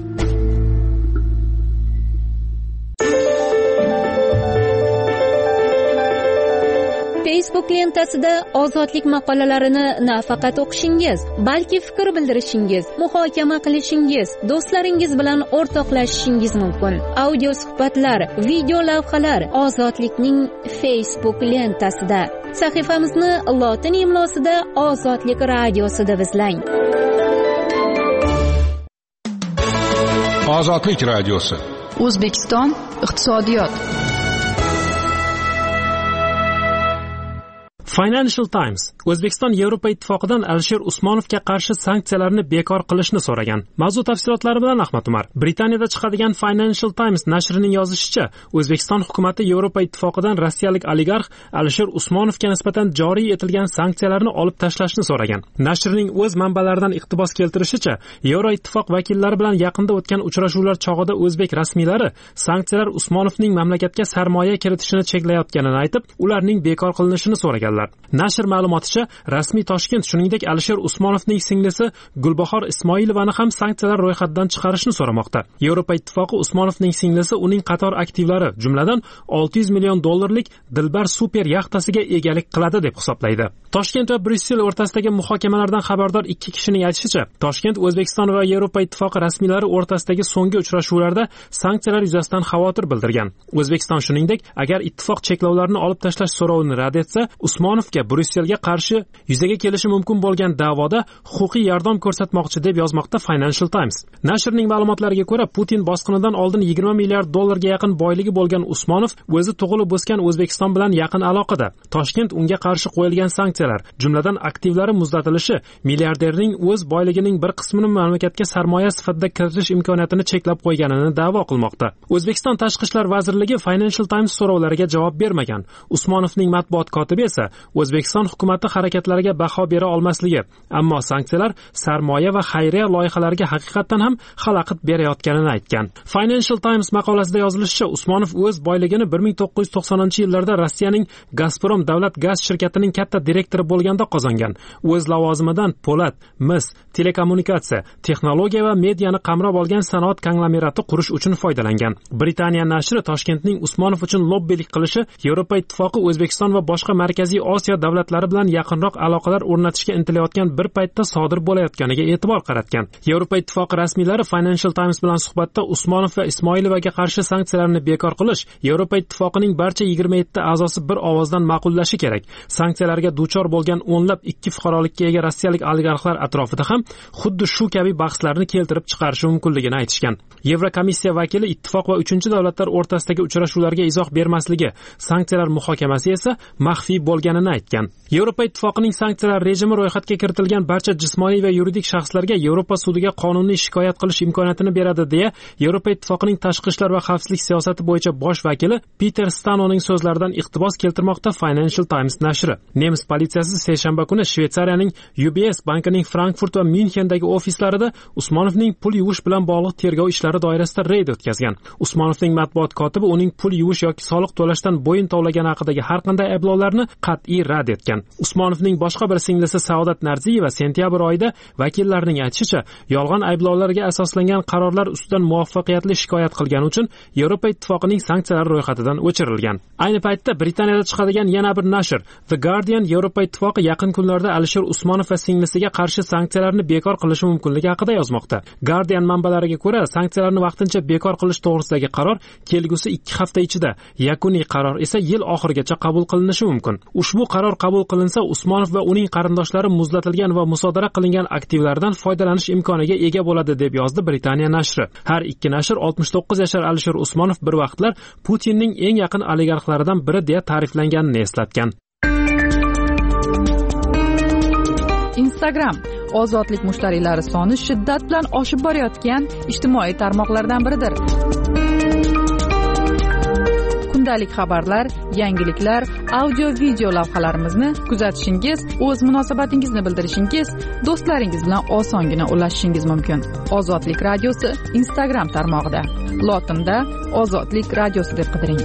Facebook lentasida ozodlik maqolalarini nafaqat o'qishingiz, balki fikr bildirishingiz, muhokama qilishingiz, do'stlaringiz bilan o'rtoqlashishingiz mumkin. Audio suhbatlar, video lavhalar Ozodlikning Facebook lentasida. Sahifamizni lotin imlosida Ozodlik radiosida izlang.
Ozodlik radiosi.
O'zbekiston iqtisodiyot.
Financial Times O'zbekiston Yevropa ittifoqidan Alisher Usmonovga qarshi sanksiyalarni bekor qilishni so'ragan. Mavzu tafsilotlari bilan Ahmad Umar. Britaniyada chiqadigan Financial Times nashrining yozishicha, O'zbekiston hukumatı Yevropa ittifoqidan rossiyalik oligarx Alisher Usmonovga nisbatan joriy etilgan sanksiyalarni olib tashlashni so'ragan. Nashrning o'z manbalaridan iqtibos keltirishicha, Yevropa ittifoq vakillari bilan yaqinda o'tgan uchrashuvlar chog'ida o'zbek rasmiylari sanksiyalar Usmonovning mamlakatga sarmoya kiritishini cheklayotganini aytib, ularning bekor qilinishini so'raganlar. Nashr ma'lumoticha, rasmiy Toshkent shuningdek Alisher Usmonovning singlisi Gulbahor Ismoilovani ham sanksiyalar ro'yxatidan chiqarishni so'ramoqda. Yevropa ittifoqi Usmonovning singlisi uning qator aktivlari, jumladan olti yuz million dollarlik Dilbar super yaxtasiga egalik qiladi deb hisoblaydi. Toshkent va Bryussel o'rtasidagi muhokamalardan xabardor ikki kishining aytishicha, Toshkent O'zbekiston va Yevropa ittifoqi rasmiylari o'rtasidagi so'nggi uchrashuvlarda sanksiyalar yuzasidan xavotir bildirgan. O'zbekiston shuningdek, agar ittifoq cheklovlarni olib tashlash so'rovini rad etsa, Usmonovga Bryusselga qarshi yuzaga kelishi mumkin bo'lgan da'voda huquqiy yordam ko'rsatmoqchi deb yozmoqda Financial Times. Nashrning ma'lumotlariga ko'ra, Putin bosqinidan oldin yigirma milliard dollarga yaqin boyligi bo'lgan Usmonov o'zi tug'ilib o'sgan O'zbekiston bilan yaqin aloqada. Toshkent unga qarshi qo'yilgan sanksiyalar, jumladan aktivlari muzlatilishi, milliarderning o'z boyligining bir qismini mamlakatga sarmoya sifatida kiritish imkoniyatini cheklab qo'yganini da'vo qilmoqda. O'zbekiston Tashqi ishlar vazirligi Financial Times so'rovlariga javob bermagan. Usmonovning matbuot kotibi esa O'zbekiston hukumati harakatlariga baho bera olmasligi, ammo sanksiyalar sarmoya va xayriya loyihalariga haqiqatan ham xalaqit berayotganini aytgan. Financial Times maqolasida yozilishicha, Usmonov o'z boyligini bir ming to'qqiz yuz to'qsoninchi yillarda Rossiyaning Gazprom davlat gaz shirkatining katta direktori bo'lganda qozongan. O'z lavozimidan po'lat, mis, telekommunikatsiya, texnologiya va mediani qamrab olgan sanoat konglomerati qurish uchun foydalangan. Britaniya nashri Toshkentning Usmonov uchun lobbilik qilishi Yevropa ittifoqi O'zbekiston va boshqa Markaziy Osiyo davlatlari bilan yaqinroq aloqalar o'rnatishga intilayotgan bir paytda sodir bo'layotganiga e'tibor qaratgan. Yevropa ittifoqi rasmiylari Financial Times bilan suhbatda Usmonov va Ismoilovaga qarshi sanksiyalarni bekor qilish Yevropa ittifoqining barcha yigirma yetti a'zosi bir ovozdan ma'qullashi kerak. Sanksiyalarga duchor bo'lgan o'nlab ikki fuqarolikka ega rossiyalik oligarxlar atrofida ham xuddi shu kabi bahslarni keltirib chiqarishi mumkinligini aytishgan. Yevrokomissiya vakili ittifoq va uchinchi davlatlar o'rtasidagi uchrashuvlarga izoh bermasligi, sanksiyalar muhokamasi esa maxfiy bo'lganini aytgan. Yevropa ittifoqining sanksiyalar rejimi ro'yxatga kiritilgan barcha jismoniy va yuridik shaxslarga Yevropa sudiga qonuniy shikoyat qilish imkoniyatini beradi deya Yevropa ittifoqining tashqi ishlar va xavfsizlik siyosati bo'yicha bosh vakili Peter Stanoning so'zlaridan iqtibos keltirmoqda Financial Times nashri. Nemis politsiyasi seshanba kuni Shveysariyaning U B S bankining Frankfurt va Myunchendagi ofislarida Usmonovning pul yuvish bilan bog'liq tergov ishlari doirasida reyd o'tkazgan. Usmonovning matbuot kotibi uning pul yuvish yoki soliq to'lashdan bo'yin tovlagani haqidagi har qanday ayblovlarni qat'iy qat'iy rad etgan. Usmonovning boshqa bir singlisi Saodat Narziyeva sentyabr oyida vakillarining aytishicha, yolg'on ayblovlarga asoslangan qarorlar ustidan muvaffaqiyatli shikoyat qilgani uchun Yevropa ittifoqining sanksiyalari ro'yxatidan o'chirilgan. Ayni paytda Britaniyada chiqadigan yana bir nashr The Guardian Yevropa ittifoqi yaqin kunlarda Alisher Usmonov va singlisiga qarshi sanksiyalarni bekor qilishi mumkinligi haqida yozmoqda. Guardian manbalariga ko'ra, sanksiyalarni vaqtincha bekor qilish to'g'risidagi qaror kelgusi ikki hafta ichida, yakuniy qaror esa yil oxirigacha qabul qilinishi mumkin. Ushbu qaror qabul qilinsa, Usmonov va uning qarindoshlari muzlatilgan va musodara qilingan aktivlardan foydalanish imkoniga ega bo'ladi deb yozdi Britaniya nashri. Har ikki nashr oltmish to'qqiz yashar Alisher Usmonov bir vaqtlar Putinning eng yaqin oligarxlaridan biri deya ta'riflanganini eslatgan.
Instagram ozodlik mushtariylari soni shiddat bilan oshib borayotgan ijtimoiy tarmoqlardan biridir. Kundalik xabarlar, yangiliklar, audio-video lavhalarimizni kuzatishingiz, o'z munosabatingizni bildirishingiz, do'stlaringiz bilan osongina ulashishingiz mumkin. Ozodlik radiosi Instagram tarmog'ida. Lotinda Ozodlik radiosi deb qidiring.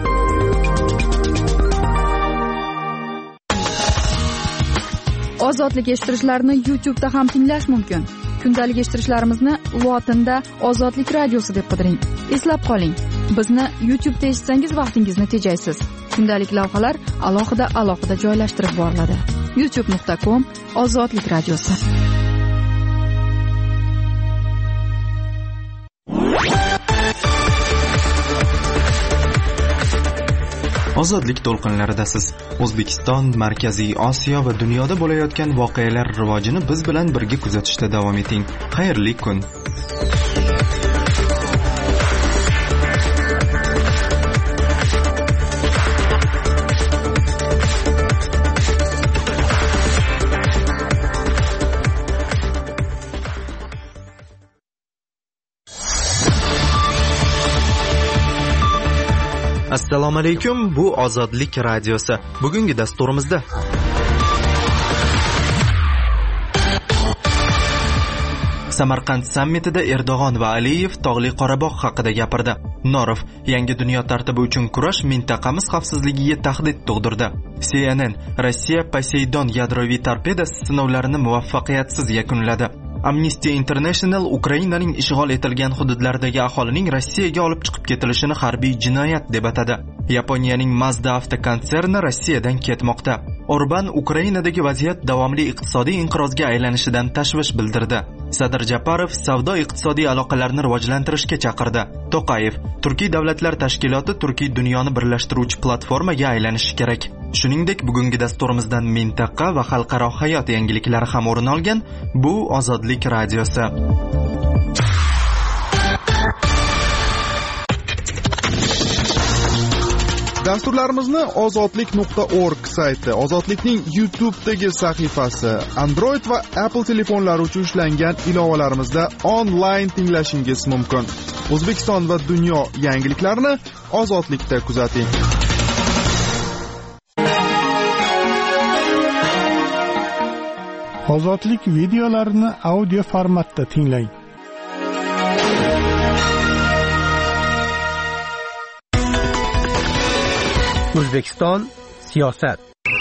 Ozodlik eshittirishlarni YouTube'da ham tinglash mumkin. Kundalik eshittirishlarimizni lotinda Ozodlik radiosi deb qidiring. Eslab qoling, bizni YouTube'da eshitsangiz vaqtingizni tejaysiz. Kundalik lavhalar alohida alohida joylashtirib boriladi. youtube nuqta com Ozodlik radiosi.
Ozodlik to'lqinlaridasiz. O'zbekiston, Markaziy Osiyo va dunyoda bo'layotgan voqealar rivojini biz bilan birga kuzatishda davom eting. Xayrli kun. Assalomu alaykum, bu Ozodlik radiosi. Bugungi dasturimizda Samarqand sammitida Erdo'g'on va Aliyev Tog'li Qorabog' haqida gapirdi. Norov yangi dunyo tartibi uchun kurash mintaqamiz xavfsizligiga tahdid tug'dirdi. C N N Rossiya Poseidon yadroviy torpedasi sinovlarini muvaffaqiyatsiz yakunladi. Amnesty International Ukrainaning ishg'ol etilgan hududlaridagi aholining Rossiyaga olib chiqib ketilishini harbiy jinoyat deb atadi. Yaponiyaning Mazda avtokonserni Rossiyadan ketmoqda. Orban Ukrainadagi vaziyat davomli iqtisodiy inqirozga aylanishidan tashvish bildirdi. Sadr Japarov savdo-iqtisodiy aloqalarni rivojlantirishga chaqirdi. To'qayev Turkiy davlatlar tashkiloti Turkiy dunyoni birlashtiruvchi platformaga aylanishi kerak. Shuningdek, bugungi dasturimizdan mintaqa va xalqaro hayot yangiliklari ham o'rin olgan. Bu Ozodlik radiosi.
Dasturlarimizni ozodlik nuqta org sayti, Ozodlikning YouTube'dagi sahifasi, Android va Apple telefonlari uchun ishlangan ilovalarimizda onlayn tinglashingiz mumkin. O'zbekiston va dunyo yangiliklarini Ozodlikda kuzating.
Ozodlik videolarini audio formatda tinglang.
O'zbekiston siyosat.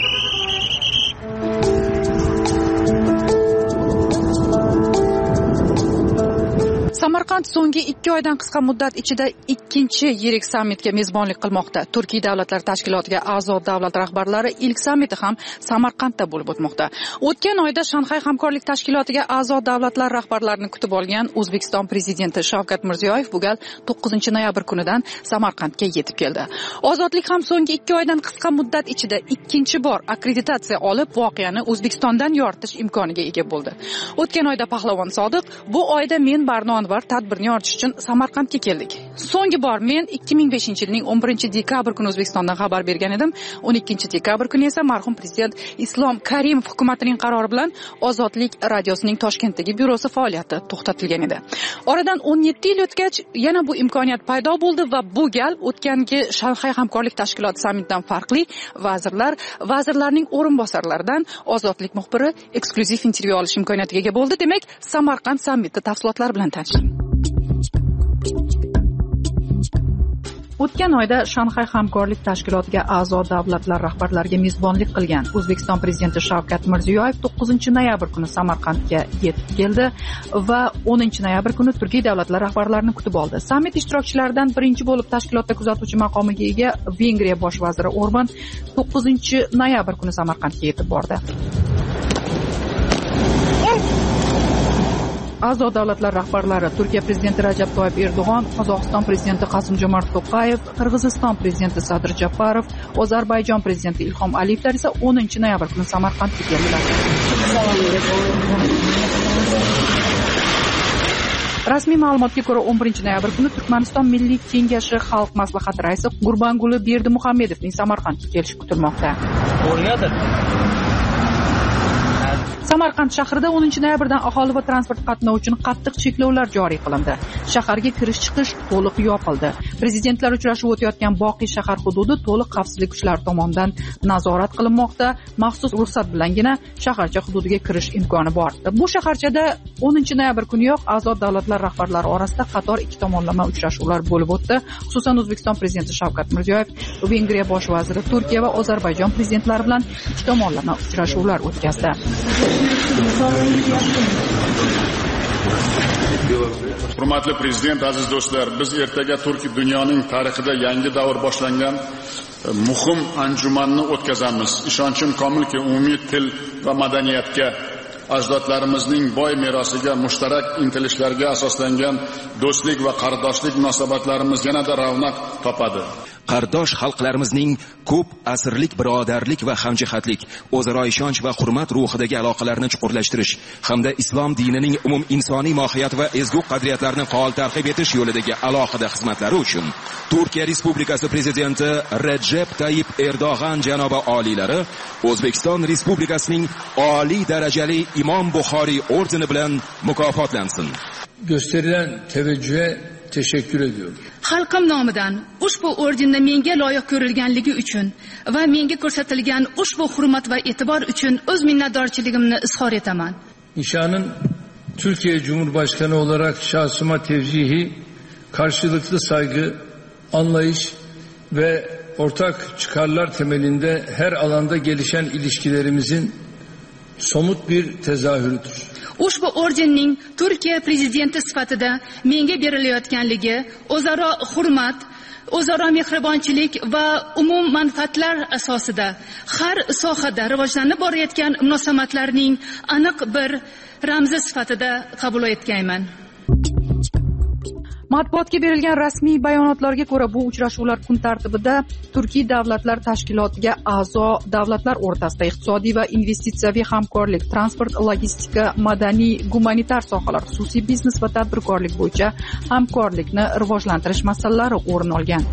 Samarqand so'nggi ikki oydan qisqa muddat ichida ikkinchi yirik sammitga mezbonlik qilmoqda. Turkiy davlatlar tashkilotiga a'zo davlat rahbarlari ilk sammiti ham Samarqandda bo'lib o'tmoqda. O'tgan oyda Shanxay hamkorlik tashkilotiga a'zo davlatlar rahbarlarini kutib olgan O'zbekiston prezidenti Shavkat Mirziyoyev bu gal to'qqizinchi noyabr kunidan Samarqandga yetib keldi. Ozodlik ham so'nggi ikki oydan qisqa muddat ichida ikkinchi bor akkreditatsiya olib, voqeani O'zbekistondan yoritish imkoniga ega bo'ldi. O'tgan oyda Pahlavon Sodiq, bu oyda men Barnon tadbirni yoritish uchun Samarqandga keldik. So'nggi bor men ikki ming beshinchi yilning o'n birinchi dekabr kuni O'zbekistondan xabar bergan edim. o'n ikkinchi dekabr kuni esa marhum prezident Islom Karimov hukumatining qarori bilan Ozodlik radiosining Toshkentdagi byurosi faoliyati to'xtatilgan edi. Oradan o'n yetti yil o'tgach yana bu imkoniyat paydo bo'ldi va bu gal o'tgangi Shanxay hamkorlik tashkiloti sammitidan farqli vazirlar, vazirlarning o'rinbosarlaridan Ozodlik muxbiri eksklyuziv intervyu olish imkoniyatiga ega bo'ldi. Demak, Samarqand sammiti tafsilotlari bilan tanishing. O'tgan oyda Shanxay hamkorlik tashkilotiga a'zo davlatlar rahbarlariga mezbonlik qilgan O'zbekiston prezidenti Shavkat Mirziyoyev to'qqizinchi noyabr kuni Samarqandga yetib keldi va o'ninchi noyabr kuni Turkiy davlatlar rahbarlarini kutib oldi. Sammit ishtirokchilaridan birinchi bo'lib tashkilotda kuzatuvchi maqomiga ega Vengriya bosh vaziri Orban to'qqizinchi noyabr kuni Samarqandga yetib bordi. A'zo davlatlar rahbarlari Turkiya prezidenti Rajab Toyyib Erdo'g'on, Qozog'iston prezidenti Qasim-Jomart To'qayev, Qirg'iziston prezidenti Sadir Japarov, Ozarbayjon prezidenti Ilhom Aliyevlar esa o'ninchi noyabr kuni Samarqandga keldilar. Rasmiy ma'lumotga ko'ra o'n birinchi noyabr kuni Turkmaniston Milliy kengashi xalq maslahati raisi Gurbanguli Berdimuhamedovning Samarqandga kelishi kutilmoqda. Samarqand shahrida o'ninchi noyabrdan aholi va transport qatnovi uchun qattiq cheklovlar joriy qilindi. Shaharga kirish-chiqish to'liq yopildi. Prezidentlar uchrashuvi o'tayotgan Boqiy shahar hududi to'liq xavfsizlik kuchlari tomonidan nazorat qilinmoqda. Maxsus ruxsat bilangina shaharcha hududiga kirish imkoni bor. Bu shaharchada o'ninchi noyabr kuniyoq a'zo davlatlar rahbarlari orasida qator ikki tomonlama uchrashuvlar bo'lib o'tdi. Xususan O'zbekiston prezidenti Shavkat Mirziyoyev, Vengriya bosh vaziri, Turkiya va Ozarbayjon prezidentlari bilan ikki tomonlama uchrashuvlar o'tkazdi.
Hurmatli prezident, aziz do'stlar, biz ertaga Turkiy dunyoning tarixida yangi davr boshlangan muhim anjumanni o'tkazamiz. Ishonchim komilki, umumiy til va madaniyatga, ajdodlarimizning boy merosiga, mushtarak intilishlarga asoslangan do'stlik va qardoshlik munosabatlarimiz yanada ravnaq topadi.
Qardosh xalqlarimizning ko'p asrlik birodarlik va hamjihatlik, o'zaro ishonch va hurmat ruhidagi aloqalarni chuqurlashtirish hamda islom dinining umum insoniy mohiyat va ezgu qadriyatlarini faol targ'ib etish yo'lidagi alohida xizmatlari uchun Turkiya Respublikasi prezidenti Recep Tayyip Erdo'g'an janobi oliylari O'zbekiston Respublikasining oliy darajali Imom Buxoriy ordeni bilan mukofotlansin.
Gösterilen teveccühe teşekkür ediyorum.
Xalqim nomidan ushbu ordenni menga loyiq ko'rilganligi uchun va menga ko'rsatilgan ushbu hurmat va e'tibor uchun o'z minnatdorchiligimni izhor etaman.
Nişanın Türkiye Cumhurbaşkanı olarak şahsıma tevcihi, karşılıklı saygı, anlayış ve ortak çıkarlar temelinde her alanda gelişen ilişkilerimizin somut bir tezahürüdür.
Ushbu ordenning Turkiya prezidenti sifatida menga berilayotganligi o'zaro hurmat, o'zaro mehribonchilik va umum manfaatlar asosida har sohada rivojlanib borayotgan munosabatlarning aniq bir ramzi sifatida qabul etganman.
Matbuotga berilgan rasmiy bayonotlarga ko'ra bu uchrashuvlar kun tartibida Turkiy davlatlar tashkilotiga a'zo davlatlar o'rtasida iqtisodiy va investitsiyaviy hamkorlik, transport, logistika, madaniy, gumanitar sohalar, xususiy biznes va tadbirkorlik bo'yicha hamkorlikni rivojlantirish masalalari o'rin olgan.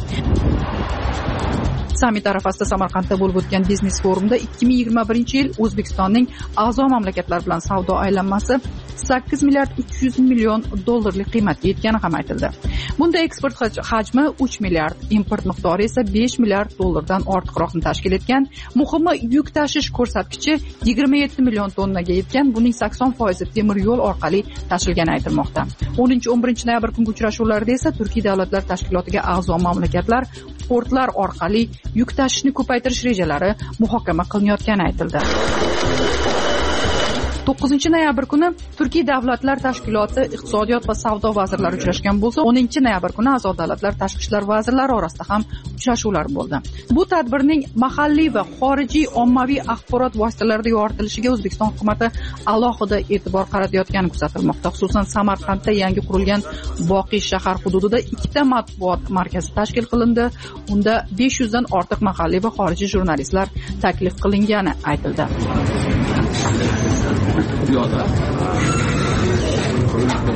Sammit arafasida Samarqandda bo'lib o'tgan biznes forumda ikki ming yigirma birinchi yil O'zbekistonning a'zo mamlakatlar bilan savdo aylanmasi sakkiz milliard uch yuz million dollarlik qiymatga yetgani ham aytildi. Bunda eksport hajmi uch milliard, import miqdori esa besh milliard dollardan ortiqroqni tashkil etgan. Muhimi, yuk tashish ko'rsatkichi yigirma yetti million tonnaga yetgan. Buning sakson foizi temir yo'l orqali tashilgani aytilmoqda. o'ninchi o'n birinchi noyabr kungi uchrashuvlarda esa Turkiy davlatlar tashkilotiga a'zo mamlakatlar portlar orqali yuk tashishni ko'paytirish rejalari muhokama qilinayotgani aytildi. to'qqizinchi noyabr kuni Turkiy davlatlar tashkiloti iqtisodiyot va savdo vazirlari uchrashgan bo'lsa, o'ninchi noyabr kuni a'zo davlatlar tashqi ishlar vazirlari orasida ham uchrashuvlar bo'ldi. Bu tadbirning mahalliy va xorijiy ommaviy axborot vositalarida yoritilishiga O'zbekiston hukuomati alohida e'tibor qaratayotgani kuzatilmoqda. Xususan, Samarqandda yangi qurilgan Boqiy shahar hududida ikkita matbuot markazi tashkil qilindi. Unda besh yuzdan ortiq mahalliy va xorijiy jurnalistlar taklif qilingani aytildi.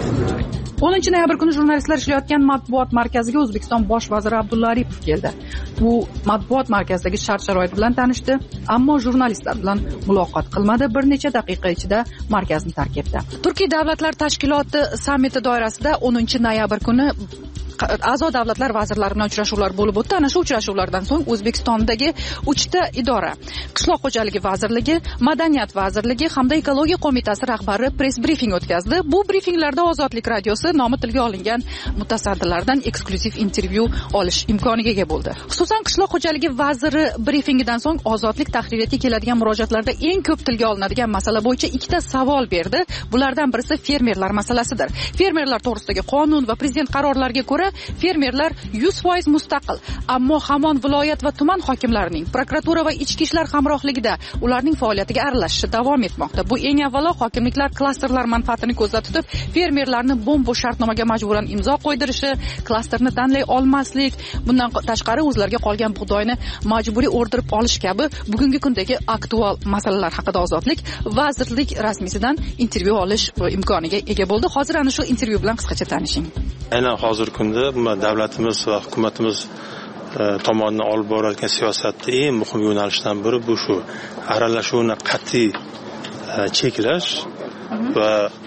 o'ninchi noyabr kuni jurnalistlar ishlayotgan matbuot markaziga O'zbekiston bosh vaziri Abdulla Aripov keldi. u matbuot markazidagi shart-sharoit bilan tanishdi, ammo jurnalistlar bilan muloqot qilmadi. Bir necha daqiqa ichida markazni tark etdi. Turkiy davlatlar tashkiloti sammiti doirasida o'ninchi noyabr kuni a'zo davlatlar vazirlari bilan uchrashuvlar bo'lib o'tdi. Ana shu uchrashuvlardan so'ng O'zbekistondagi uchta idora, Qishloq xo'jaligi vazirligi, Madaniyat vazirligi hamda Ekologiya qo'mitasi rahbari press brifing o'tkazdi. Bu brifinglarda Ozodlik radiosi nomi tilga olingan mutasaddilardan eksklyuziv intervyu olish imkoniga ega bo'ldi. Xususan, Qishloq xo'jaligi vaziri brifingidan so'ng Ozodlik tahririyatga keladigan murojaatlarda eng ko'p tilga olinadigan masala bo'yicha ikkita savol berdi. Bulardan birisi fermerlar masalasidir. Fermerlar to'g'risidagi qonun va prezident qarorlariga ko'ra fermerlar yuz foiz mustaqil, ammo hamon viloyat va tuman hokimlarining, prokuratura va ichki ishlar hamrohligida ularning faoliyatiga aralashishi davom etmoqda. Bu eng avvalo hokimliklar klasterlar manfaatini ko'zda tutib, fermerlarni bo'm-bo'sh shartnomaga majburan imzo qo'ydirishi, klasterni tanlay olmaslik, bundan tashqari o'zlariga qolgan bug'doyni majburiy o'rdirib olish kabi bugungi kundagi aktual masalalar haqida Ozodlik vazirlik rasmiysidan intervyu olish imkoniga ega bo'ldi. Hozir ana shu intervyu bilan qisqacha tanishing.
Aynan hozirgi kunda davlatimiz va hukumatimiz tomonidan olib borayotgan siyosatda eng muhim yo'nalishdan biri bu shu aralashuvni qat'iy cheklash va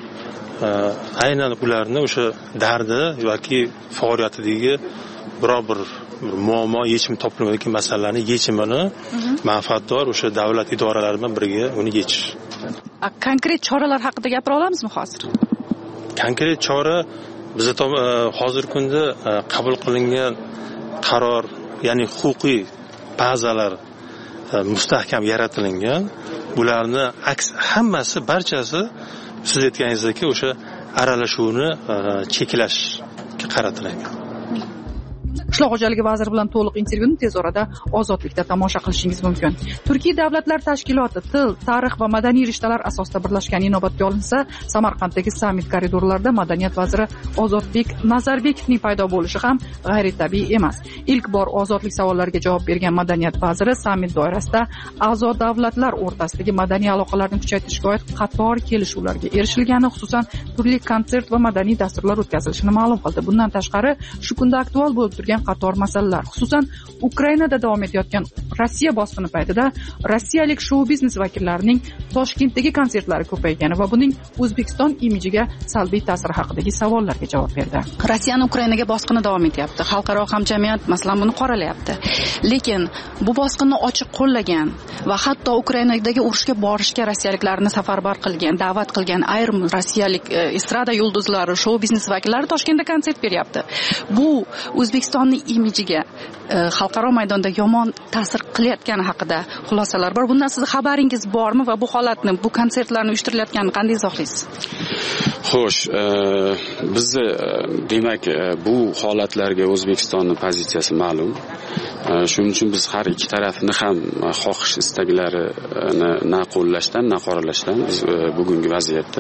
aynan ularni o'sha dardi yoki faoliyatidagi biror bir muammo yechim topilmayotgan masalalarning yechimini manfaatdor o'sha davlat idoralari bilan birga uni yechish.
Konkret choralar haqida gapira olamizmi hozir?
Konkret chora bizda hozirgi kunda qabul qilingan qaror, ya'ni huquqiy bazalar mustahkam yaratilingan. Bularni aks hammasi, barchasi siz aytganingizdek o'sha aralashuvni cheklashga qaratilgan.
Qishloq xo'jaligi vaziri bilan to'liq intervyuni tez orada Ozodlikda tomosha qilishingiz mumkin. Turkiy davlatlar tashkiloti til, tarix va madaniy rishtalar asosida birlashgan inobatga olinsa, Samarqanddagi sammit koridorlarida madaniyat vaziri Ozodbek Nazarbekovning paydo bo'lishi ham g'ayritabiiy emas. Ilk bor ozodlik savollariga javob bergan madaniyat vaziri sammit doirasida a'zo davlatlar o'rtasidagi madaniy aloqalarni kuchaytirishga oid qator kelishuvlarga erishilgani, xususan turli konsert va madaniy dasturlar o'tkazilishini ma'lum qildi. Bundan tashqari, shu kunda aktual bo'lib turgan qator masalalar, xususan Ukrainada davom etayotgan Rossiya bosqini paytida rossiyalik shou-biznes vakillarining Toshkentdagi konsertlari ko'paygani va buning O'zbekiston imijiga salbiy ta'siri haqidagi savollarga javob berdi. Rossiyaning Ukrainaga bosqini davom etyapti. Xalqaro hamjamiyat masalan buni qoralayapti. Lekin bu bosqinni ochiq qo'llagan va hatto Ukrainadagi urushga borishga rossiyaliklarni safarbar qilgan, da'vat qilgan ayrim rossiyalik estrada yulduzlari, shou-biznes vakillari Toshkentda konsert beryapti. Bu O'zbekistonning imijiga xalqaro maydonda yomon ta'sir qilayotgani haqida xulosalar bor. Bundan sizning xabaringiz bormi va bu holatni, bu konsertlarni uyushtirilayotganini qanday izohlaysiz?
Xo'sh, bizni demak bu holatlarga O'zbekistonning pozitsiyasi ma'lum. Shuning uchun biz har ikki tarafni ham xohish istaklarini na qo'llashdan, na qoralashdan biz bugungi vaziyatda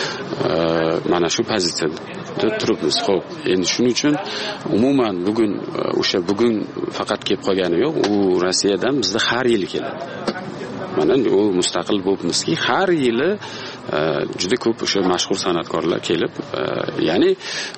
mana shu pozitsiyada turibmiz. Xo'p, endi shuning uchun umuman bugun o'sha bugun faqat kelib qolgani yo'q, u Rossiyadan bizda har yili keladi. Mana u mustaqil bo'libmizki, har yili juda ko'p o'sha mashhur san'atkorlar kelib, ya'ni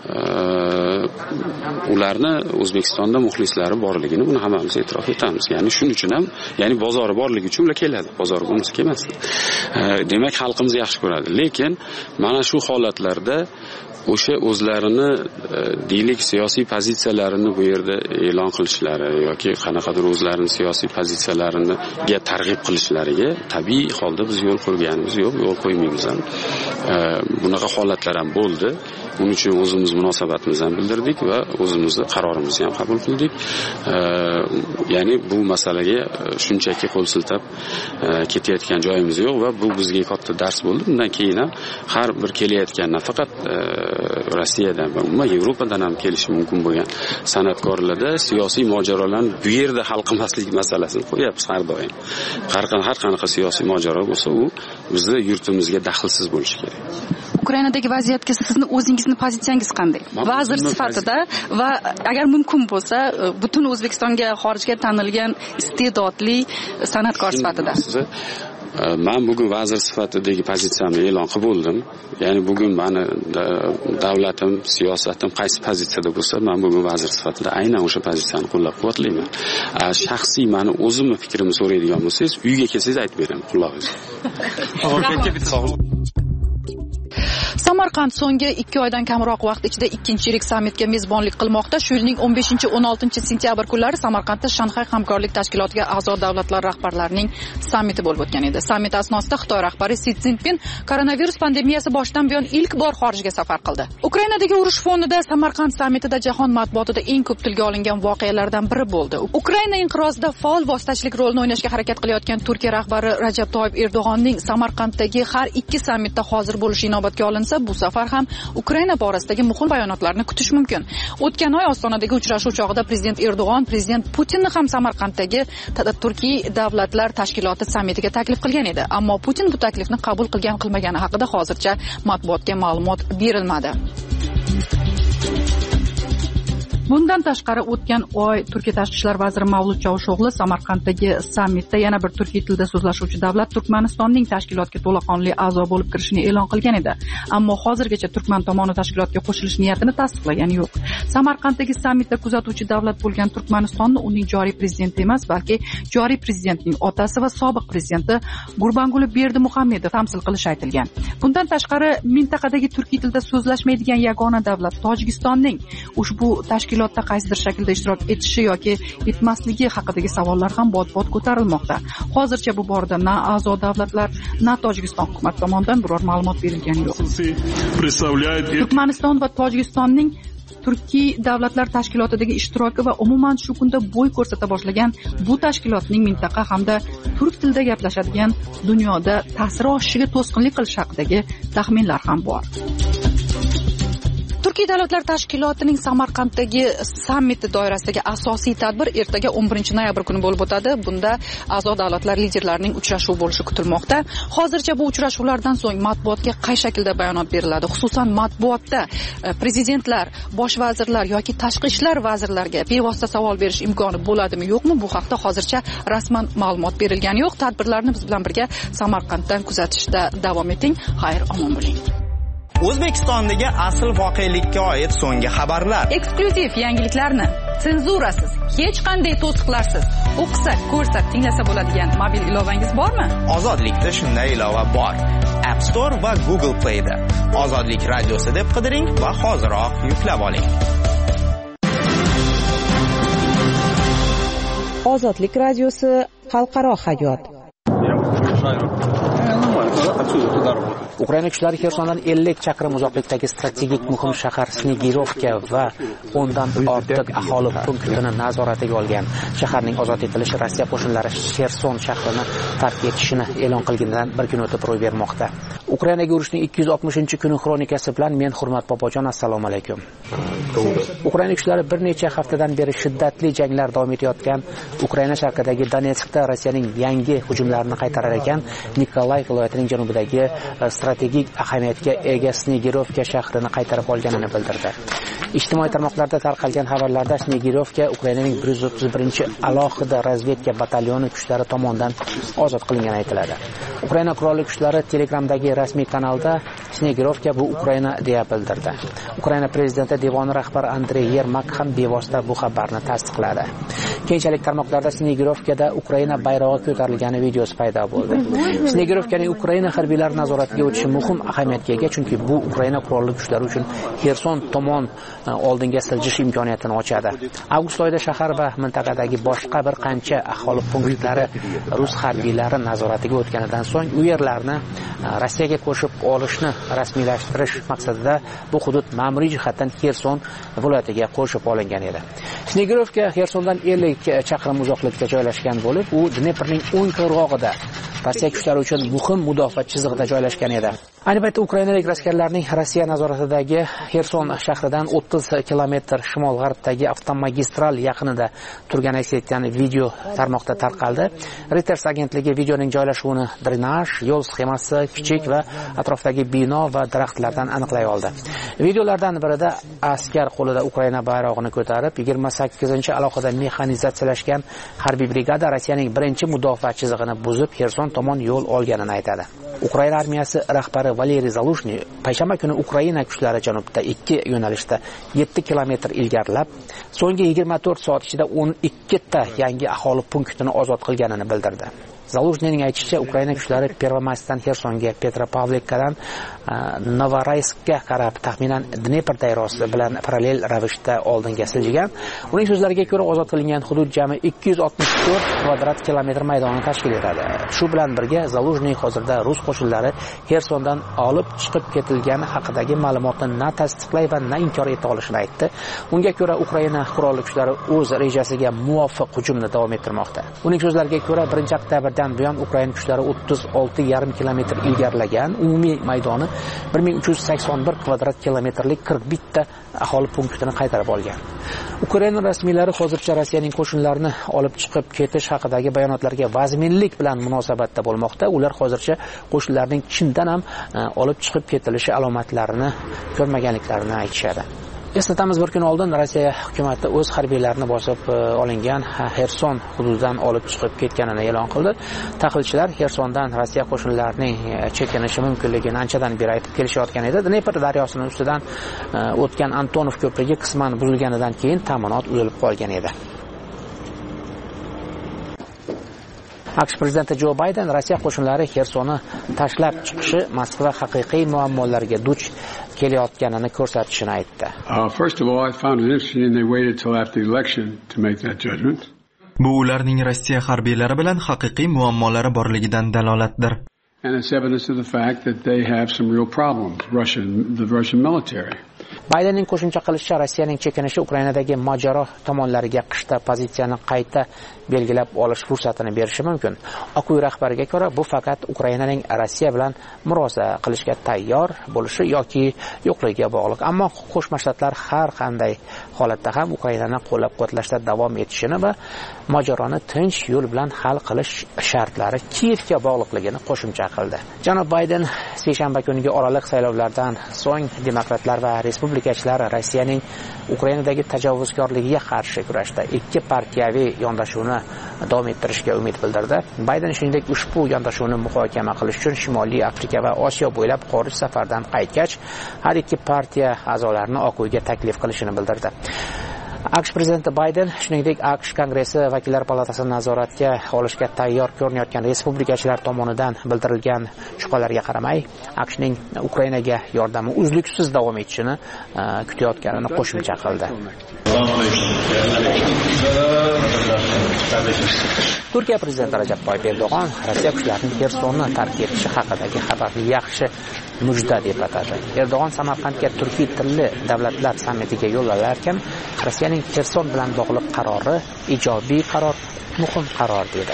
ularni O'zbekistonda muxlislari borligini buni hammamiz e'tirof etamiz. Ya'ni shuning uchun ham, ya'ni bozori borligi uchun ular keladi. Bozori bo'lmasa kelmasdi. Demak, xalqimiz yaxshi ko'radi. Lekin mana shu holatlarda o'sha o'zlarini deylik siyosiy pozitsiyalarini bu yerda e'lon qilishlari yoki qanaqadir o'zlarini siyosiy pozitsiyalariga targ'ib qilishlariga tabiiy holda biz yo'l qo'yganimiz yo'q, yo'l qo'ymaymiz ham. Bunaqa holatlar ham bo'ldi. Buning uchun o'zimiz munosabatimizni ham bildirdik va o'zimizni qarorimizni ham qabul qildik. Ya'ni bu masalaga shunchaki qo'l siltab ketayotgan joyimiz yo'q va bu bizga katta dars bo'ldi. Bundan keyin ham har bir kelayotgan nafaqat Rossiyadan va umuman Yevropadan ham kelishi mumkin bo'lgan san'atkorlarda siyosiy mojarolarni bu yerda hal qilmaslik masalasini qo'yapmiz har doim. Har qanaqa siyosiy mojaro bo'lsa, u bizning yurtimizga daxlsiz bo'lishi kerak.
Ukrainadagi vaziyatga sizni o'zingizni pozitsiyangiz qanday? Vazir sifatida va agar mumkin bo'lsa, butun O'zbekistonga, xorijga tanilgan iste'dodli san'atkor sifatida.
Men bugun vazir sifatidagi pozitsiyamni e'lon qilib bo'ldim. Ya'ni bugun meni davlatim, siyosatim qaysi pozitsiyada bo'lsa, men bugun vazir sifatida aynan o'sha pozitsiyani qo'llab-quvvatlayman. Shaxsiy meni o'zimni fikrimni so'raydigan bo'lsangiz, uyga kelsangiz aytib beraman, quloqingiz.
Samarqand so'nggi ikki oydan kamroq vaqt ichida ikkinchi yirik sammitga mezbonlik qilmoqda. Shu yilning o'n beshinchi o'n oltinchi sentyabr kunlari Samarqandda Shanxay hamkorlik tashkilotiga a'zo davlatlar rahbarlarining sammiti bo'lib o'tgan edi. Sammit asnosida Xitoy rahbari Si Szinpin koronavirus pandemiyasi boshidan buyon ilk bor xorijga safar qildi. Ukrainadagi urush fonida Samarqand sammitida jahon matbuotida eng ko'p tilga olingan voqealardan biri bo'ldi. Ukraina inqirozida faol vositachilik rolini o'ynashga harakat qilayotgan Turkiya rahbari Rajab Toyyib Erdo'g'onning Samarqanddagi har ikki sammitda hozir bo'lishi inobatga olinsa, bu safar ham Ukraina borasidagi muhim bayonotlarni kutish mumkin. O'tgan oy Ostonadagi uchrashuv chog'ida prezident Erdo'g'on prezident Putinni ham Samarqanddagi Turkiy davlatlar tashkiloti sammitiga taklif qilgan edi. Ammo Putin bu taklifni qabul qilgan qilmagani haqida hozircha matbuotga ma'lumot berilmadi. Bundan tashqari o'tgan oy Turkiya tashqi ishlar vaziri Mavlut Chavusho'g'li Samarqanddagi sammitda yana bir turkiy tilda so'zlashuvchi davlat Turkmanistonning tashkilotga to'laqonli a'zo bo'lib kirishini e'lon qilgan edi. Ammo hozirgacha Turkman tomoni tashkilotga qo'shilish niyatini tasdiqlagani yo'q. Samarqanddagi sammitda kuzatuvchi davlat bo'lgan Turkmanistonni uning joriy prezidenti emas, balki joriy prezidentning otasi va sobiq prezidenti Gurbanguli Berdimuhamedov tamsil qilishi aytilgan. Bundan tashqari mintaqadagi turkiy tilda so'zlashmaydigan yagona davlat Tojikistonning ushbu tashkilot tashkilotda qaysidir shaklda ishtirok etishi yoki etmasligi haqidagi savollar ham bot-bot ko'tarilmoqda. Hozircha bu borada na a'zo davlatlar, na Tojikiston hukumati tomonidan biror ma'lumot berilgani yo'q. Turkmaniston va Tojikistonning Turkiy davlatlar tashkilotidagi ishtiroki va umuman shu kunda bo'y ko'rsata boshlagan bu tashkilotning mintaqa hamda turk tilida gaplashadigan dunyoda ta'siri oshishiga to'sqinlik qilish haqidagi taxminlar ham bor. Turkiy davlatlar tashkilotining Samarqanddagi sammiti doirasidagi asosiy tadbir ertaga o'n birinchi noyabr kuni bo'lib o'tadi. Bunda a'zo davlatlar liderlarining uchrashuvi bo'lishi kutilmoqda. Hozircha bu uchrashuvlardan so'ng matbuotga qay shaklda bayonot beriladi? Xususan matbuotda prezidentlar, bosh vazirlar yoki tashqi ishlar vazirlariga bevosita savol berish imkoni bo'ladimi, yo'qmi? Bu haqda hozircha rasman ma'lumot berilgani yo'q. Tadbirlarni biz bilan birga Samarqanddan kuzatishda davom eting. Xayr, omon bo'ling.
O'zbekistondagi asl voqelikka oid so'nggi xabarlar.
Eksklyuziv yangiliklarni senzurasiz, hech qanday to'siqlarsiz o'qisa, ko'rsa, tinglasa bo'ladigan mobil ilovangiz bormi?
Ozodlikda shunday ilova bor. App Store va Google Play da. Ozodlik radiosi deb qidiring va hoziroq yuklab oling.
Ozodlik radiosi xalqaro hayot.
Ukraina kuchlari Xersondan ellik chaqirim uzoqlikdagi strategik muhim shahar Snegirovka va o'ndan ortiq aholi punktini nazoratiga olgan. Shaharning ozod etilishi Rossiya qo'shinlari Xerson shahrini tark etishini e'lon qilganidan bir kun o'tib ro'y bermoqda. Ukrainaga urushning ikki yuz oltmishinchi kuni xronikasi bilan men Hurmat Bobojon, assalomu alaykum. Ukraina kuchlari bir necha haftadan beri shiddatli janglar davom etayotgan Ukraina sharqidagi Donetskda Rossiyaning yangi hujumlarini qaytarar ekan, Nikolay viloyatining janubidagi strategik ahamiyatga ega Snegirovka shahrini qaytarib olganini bildirdi. Ijtimoiy tarmoqlarda tarqalgan xabarlarda Snegirovka Ukrainaning bir yuz o'ttiz birinchi alohida razvedka batalyoni kuchlari tomonidan ozod qilingani aytiladi. Ukraina qurolli kuchlari Telegramdagi rasmiy kanalda Snegirovka bu Ukraina deya bildirdi. Ukraina prezidenti devoni rahbari Andrey Yermak ham bevosita bu xabarni tasdiqladi. Keyinchalik tarmoqlarda Snegirovkada Ukraina bayrog'i ko'tarilgani videosi paydo bo'ldi. Snegirovkaning Ukraina harbiylari nazoratiga o'tishi muhim ahamiyatga ega, chunki bu Ukraina qurolli kuchlari uchun Xerson tomon oldinga siljish imkoniyatini ochadi. Avgust oyida shahar va mintaqadagi boshqa bir qancha aholi punktlari rus harbiylari nazoratiga o'tganidan so'ng u yerlarni Rossiyaga qo'shib olishni rasmiylashtirish maqsadida bu hudud ma'muriy jihatdan Xerson viloyatiga qo'shib olingan edi. Snegirovka Xersondan ellik chaqirim uzoqlikda joylashgan bo'lib, u Dneprning o'ng qirg'og'ida Rossiya kuchlari uchun muhim mudofaa chizig'ida joylashgan edi. Ayni paytda ukrainalik askarlarning Rossiya nazoratidagi Xerson shahridan o'ttiz kilometr shimol-g'arbdagi avtomagistral yaqinida turgani aks etgan video tarmoqda tarqaldi. Reuters agentligi videoning joylashuvini drenaj, yo'l sxemasi, kichik va atrofdagi bino va daraxtlardan aniqlay oldi. Videolardan birida askar qo'lida Ukraina bayrog'ini ko'tarib, yigirma sakkizinchi alohida mexanizatsiyalashgan harbiy brigada Rossiyaning birinchi mudofaa chizig'ini buzib, Xerson tomon yo'l olganini aytadi. Ukraina armiyasi rahbari Valeriy Zaluzhny payshanba kuni Ukraina kuchlari janubda ikki yo'nalishda yetti kilometr ilgarilab, so'nggi yigirma to'rt soat ichida o'n ikkita yangi aholi punktini ozod qilganini bildirdi. Zaluzhnyning aytishicha, Ukraina kuchlari Pervomayskdan Xersonga, Petropavlikadan Novorayskka qarab taxminan Dnepr daryosi bilan parallel ravishda oldinga siljigan. Uning so'zlariga ko'ra, ozod qilingan hudud jami ikki yuz oltmish to'rt kvadrat kilometr maydonni tashkil etadi. Shu bilan birga Zaluzhny hozirda rus qo'shinlari Xersondan olib chiqib ketilgani haqidagi ma'lumotni na tasdiqlay va na inkor eta olishini aytdi. Unga ko'ra, Ukraina qurolli kuchlari o'z rejasiga muvofiq hujumni davom ettirmoqda. Uning so'zlariga ko'ra, birinchi oktabrdan buyon Ukraina kuchlari o'ttiz olti yarim kilometr ilgarilagan, umumiy maydoni bir ming uch yuz sakson bir kvadrat kilometrlik qirq bitta aholi punktini qaytarib olgan. Ukraina rasmiylari hozircha Rossiyaning qo'shinlarini olib chiqib ketish haqidagi bayonotlarga vazminlik bilan munosabatda bo'lmoqda. Ular hozircha qo'shinlarning chindan ham olib chiqib ketilishi alomatlarini ko'rmaganliklarini aytishadi. Eslatamiz, bir kun oldin Rossiya hukumatı o'z harbiylarini bosib olingan Xerson hududidan olib chiqib ketganini e'lon qildi. Tahlilchilar Xersondan Rossiya qo'shinlarining chekinishi mumkinligini anchadan beri aytib kelishayotgan edi. Dnepr daryosining ustidan o'tgan Antonov ko'prigi qisman buzilganidan keyin ta'minot uzilib qolgan edi. AQSh prezidenti Jo Bayden Rossiya qo'shinlari Xersonni tashlab chiqishi Moskva haqiqiy muammolarga duch kelayotganini ko'rsatishini aytdi.
Uh, first of all, I found it interesting they waited till after the election to make that judgment.
Bu ularning Rossiya harbiylari bilan haqiqiy muammolari borligidan dalolatdir.
And it's evidence of the fact that they have some real problems, Russian, the Russian military.
Baydenning qo'shimcha qilishicha, Rossiyaning chekinishi Ukrainadagi mojaro tomonlariga qishda pozitsiyani qayta belgilab olish fursatini berishi mumkin. Oq uy rahbariga ko'ra, bu faqat Ukrainaning Rossiya bilan murosa qilishga tayyor bo'lishi yoki yo'qligiga bog'liq. Ammo Qo'shma Shtatlar har qanday holatda ham Ukrainani qo'llab-quvvatlashda davom etishini va mojaroni tinch yo'l bilan hal qilish shartlari Kiyevga bog'liqligini qo'shimcha qildi. Janob Bayden seshanba kungi oraliq saylovlardan so'ng demokratlar va respublikachilar Rossiyaning Ukrainadagi tajovuzkorligiga qarshi kurashda ikki partiyaviy yondashuvni davom ettirishga umid bildirdi. Bayden shuningdek ushbu yondashuvni muhokama qilish uchun Shimoliy Afrika va Osiyo bo'ylab xorij safardan qaytgach, har ikki partiya a'zolarini Oq uyga taklif qilishini bildirdi. AQSh prezidenti Bayden shuningdek AQSh Kongressi vakillar palatasini nazoratga olishga tayyor ko'rinayotgan respublikachilar tomonidan bildirilgan shubhalarga qaramay, AQShning Ukrainaga yordami uzluksiz davom etishini kutayotganini qo'shimcha qildi. Turkiya prezidenti Rajab Toyyib Erdo'g'on Rossiya kuchlarining Xersonni tark etishi haqidagi xabarni yaxshi mujda deb atadi. Erdo'g'on Samarqandga turkiy tilli davlatlar sammitiga yo'l olarkan, Rossiyaning Xerson bilan bog'liq qarori ijobiy qaror, muhim qaror dedi.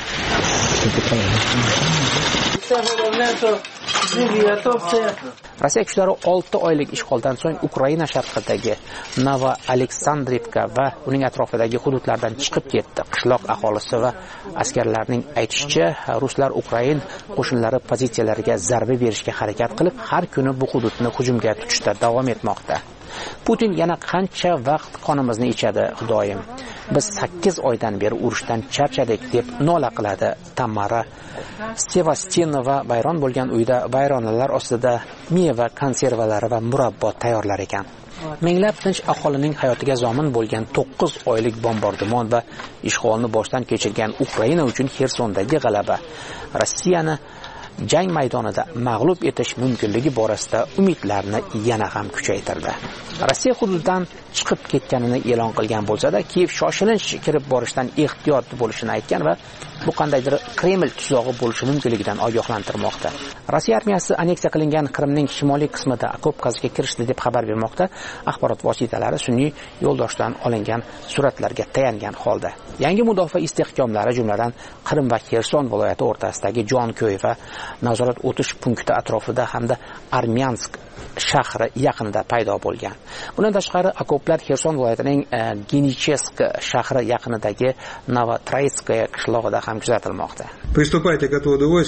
Rossiya kuchlari olti oylik ishg'oldan so'ng Ukraina sharqidagi Novo-Aleksandrivka va uning atrofidagi hududlardan chiqib ketdi. Qishloq aholisi va askarlarning aytishicha, ruslar Ukrain qo'shinlari pozitsiyalariga zarba berishga harakat qilib, har kuni bu hududni hujumga tutishda davom etmoqda. Putin yana qancha vaqt qonimizni ichadi, Xudoyim. Biz sakkiz oydan beri urushdan charchadik deb nola qiladi Tamara Sevastinova. Bayron bo'lgan uyda bayronalar ostida meva konservalari va murabbo tayyorlar ekan. Minglab tinch aholining hayotiga zomin bo'lgan to'qqiz oylik bombardimon va ishg'olni boshdan kechirgan Ukraina uchun Xersondagi g'alaba Rossiyani jang maydonida mag'lub etish mumkinligi borasida umidlarni yana ham kuchaytirdi. Rossiya hududidan chiqib ketganini e'lon qilgan bo'lsa-da, Kiyev shoshilinch kirib borishdan ehtiyot bo'lishini aytgan va bu qandaydir Kreml tuzog'i bo'lishi mumkinligidan ogohlantirmoqda. Rossiya armiyasi anneksiya qilingan Qrimning shimoliy qismida okop qazishga kirishdi deb xabar bermoqda. Axborot vositalari sun'iy yo'ldoshdan olingan suratlarga tayangan holda. Yangi mudofaa istehkomlari, jumladan Qrim va Xerson viloyati o'rtasidagi Jonko'y va nazorat o'tish punkti atrofida hamda Armyansk shahri yaqinida paydo bo'lgan. Bundan tashqari, okoplar Xerson viloyatining Genichesk shahri yaqinidagi Novotroitskaya qishlog'ida ham kuzatilmoqda.
Приступайте к отводу войск.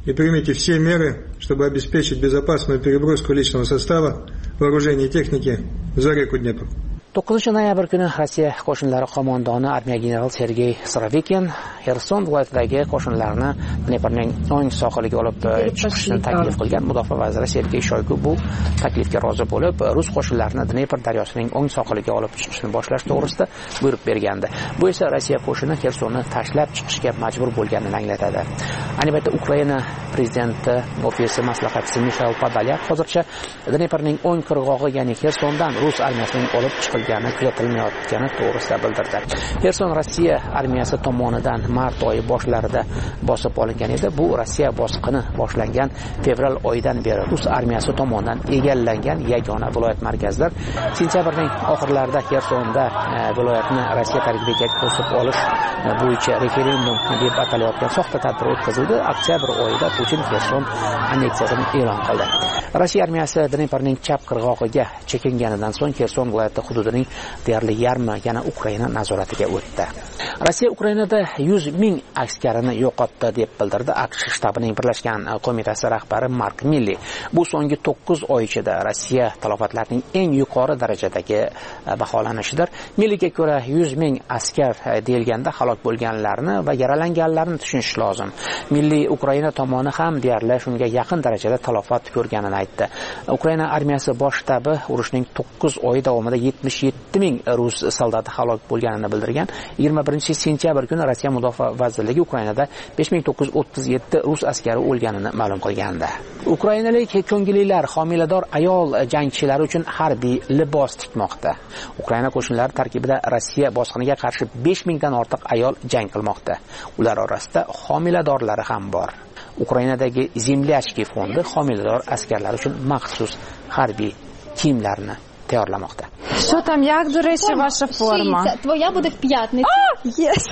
и примите все меры, чтобы обеспечить безопасную переброску личного состава, вооружения и техники за реку Днепр.
to'qqizinchi noyabr kuni Rossiya qo'shinlari qo'mondoni armiya general Sergey Sorovikin Xerson viloyatidagi qo'shinlarni Dneprning o'ng sohiliga olib chiqishni taklif qilgan. Mudofaa vaziri Sergey Shoygu bu taklifga rozi bo'lib, rus qo'shinlarini Dnepr daryosining o'ng sohiliga olib chiqishni boshlash to'g'risida buyruq bergandi. Bu esa Rossiya qo'shini Xersonni tashlab chiqishga majbur bo'lganini anglatadi. Ayni paytda Ukraina prezidenti ofisi maslahatchisi Mikhail Podolyak hozircha Dneprning o'ng qirg'og'i, ya'ni Xersondan rus armiyasining olib chiqilgani kuzatilmayotgani to'g'risida bildirdi. Xerson Rossiya armiyasi tomonidan mart oyi boshlarida bosib olingan edi. Bu Rossiya bosqini boshlangan fevral oyidan beri rus armiyasi tomonidan egallangan yagona viloyat markazidir. Sentyabrning oxirlarida Xersonda e, viloyatni Rossiya tarkibiga qo'shib olish e, bo'yicha referendum deb atalayotgan soxta tadbir o'tkazildi. Oktyabr oyida Putin Xerson anneksiyasini e'lon qildi. Rossiya armiyasi Dneprning chap qirg'og'iga chekinganidan so'ng Xerson viloyati hududining deyarli yarmi yana Ukraina nazoratiga o'tdi. Rossiya Ukrainada yuz ming askarini yo'qotdi deb bildirdi AQSh shtabining birlashgan qo'mitasi rahbari Mark Milley. Bu so'nggi to'qqiz oy ichida Rossiya talofatlarining eng yuqori darajadagi baholanishidir. Milleyga ko'ra yuz ming askar deyilganda halok bo'lganlarni va yaralanganlarni tushunish lozim. Milley Ukraina tomoni ham deyarli shunga yaqin darajada talofat ko'rganini aytdi. Ukraina armiyasi bosh shtabi urushning to'qqiz oyi davomida yetmish yetti ming rus soldati halok bo'lganini bildirgan. yigirma birinchi sentyabr kuni Rossiya Mudofaa vazirligi Ukrainada besh ming to'qqiz yuz o'ttiz yetti rus askari o'lganini ma'lum qilgandi. Ukrainalik ko'ngillilar homilador ayol jangchilari uchun harbiy libos tikmoqda. Ukraina qo'shinlari tarkibida Rossiya bosqiniga qarshi besh mingdan ortiq ayol jang qilmoqda. Ular orasida homiladorlari ham bor. Ukrainadagi Zemlyachki fondi homilador askarlar uchun maxsus harbiy kiyimlarni tayyorlamoqda.
Что там, як, до речі, ваша форма?
Твоя буде в п'ятницю.
Yes.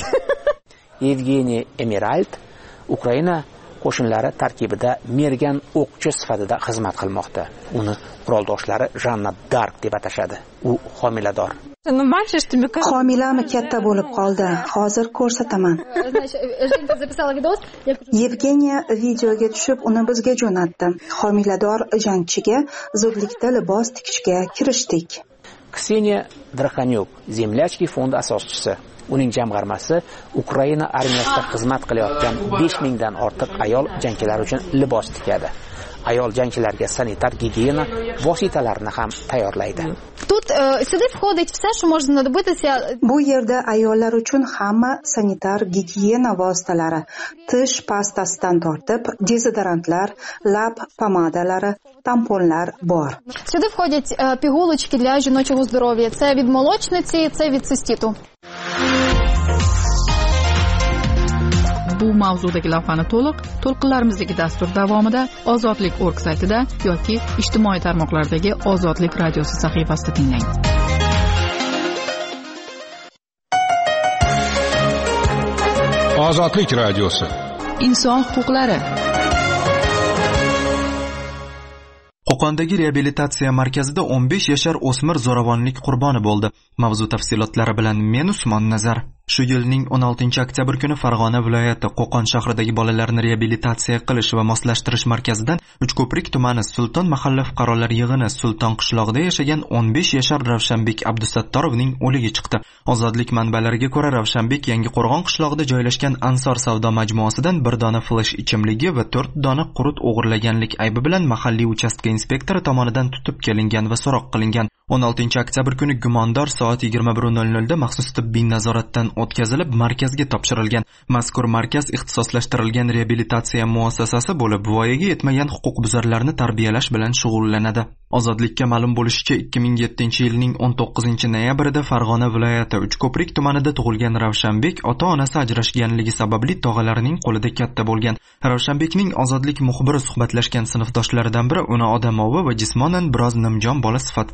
Evgeniy Emiralt Ukraina qo'shinlari tarkibida mergan o'qchi sifatida xizmat qilmoqda. Uni quroldoshlari Janna Dark deb atashadi. U homilador.
Homilami katta bo'lib qoldi. Hozir ko'rsataman. Yevgeniya videoga tushib, uni bizga jo'natdi. Homilador jangchiga zudlikda libos tikishga kirishdik.
Kseniya Drakhanyuk, Zemlyachki fondi asoschisi. Uning jamg'armasi Ukraina armiyasida xizmat qilayotgan besh mingdan ortiq ayol jangchilar uchun libos tikadi. Ayol jangchilarga sanitar gigiyena vositalarini ham tayyorlaydi.
Тут сюда входит все, что можно надобиться.
Bu yerda ayollar uchun hamma sanitar gigiyena vositalari, tish pastasidan tortib, dezodorantlar, lab pomadalari, тампонlar bor.
Сюда входят пігулочки для жіночого здоров'я. Це від молочниці, це від циститу.
Bu mavzudagi lavhani to'liq to'lqinlarimizdagi dastur davomida ozodlik org saytida yoki ijtimoiy tarmoqlardagi Ozodlik radiosi sahifasida tinglang.
Ozodlik radiosi.
Inson huquqlari.
Qo'qondagi reabilitatsiya markazida o'n besh yashar o'smir zo'ravonlik qurboni bo'ldi. Mavzu tafsilotlari bilan men Usmon Nazar. Shu yilning o'n oltinchi oktyabr kuni Farg'ona viloyati Qo'qon shahridagi bolalarni reabilitatsiya qilish va moslashtirish markazidan Uchko'prik tumani Sulton mahalla fuqarolar yig'ini Sulton qishlog'ida yashagan o'n besh yashar Ravshanbek Abdusattorovning o'ligi chiqdi. Ozodlik manbalariga ko'ra, Ravshanbek Yangiqo'rg'on qishlog'ida joylashgan Ansor savdo majmuasidan bir dona flash ichimligi va to'rt dona qurut o'g'irlaganlik aybi bilan mahalliy uchastka inspektori tomonidan tutib kelingan va so'roq qilingan. o'n oltinchi oktyabr kuni gumondor soat yigirma bir nol nol da maxsus tibbiy nazoratdan o'tkazilib markazga topshirilgan. Mazkur markaz ixtisoslashtirilgan reabilitatsiya muassasasi bo'lib, voyaga yetmagan huquqbuzarlarni tarbiyalash bilan shug'ullanadi. Ozodlikka ma'lum bo'lishicha, ikki ming yettinchi yilning o'n to'qqizinchi noyabrida Farg'ona viloyati Uchko'prik tumanida tug'ilgan Ravshanbek ota-onasi ajrashganligi sababli tog'alarining qo'lida katta bo'lgan. Ravshanbekning Ozodlik muxbiri suhbatlashgan sinfdoshlaridan biri uni odamovi va jismonan biroz nimjon bola sifatida eslash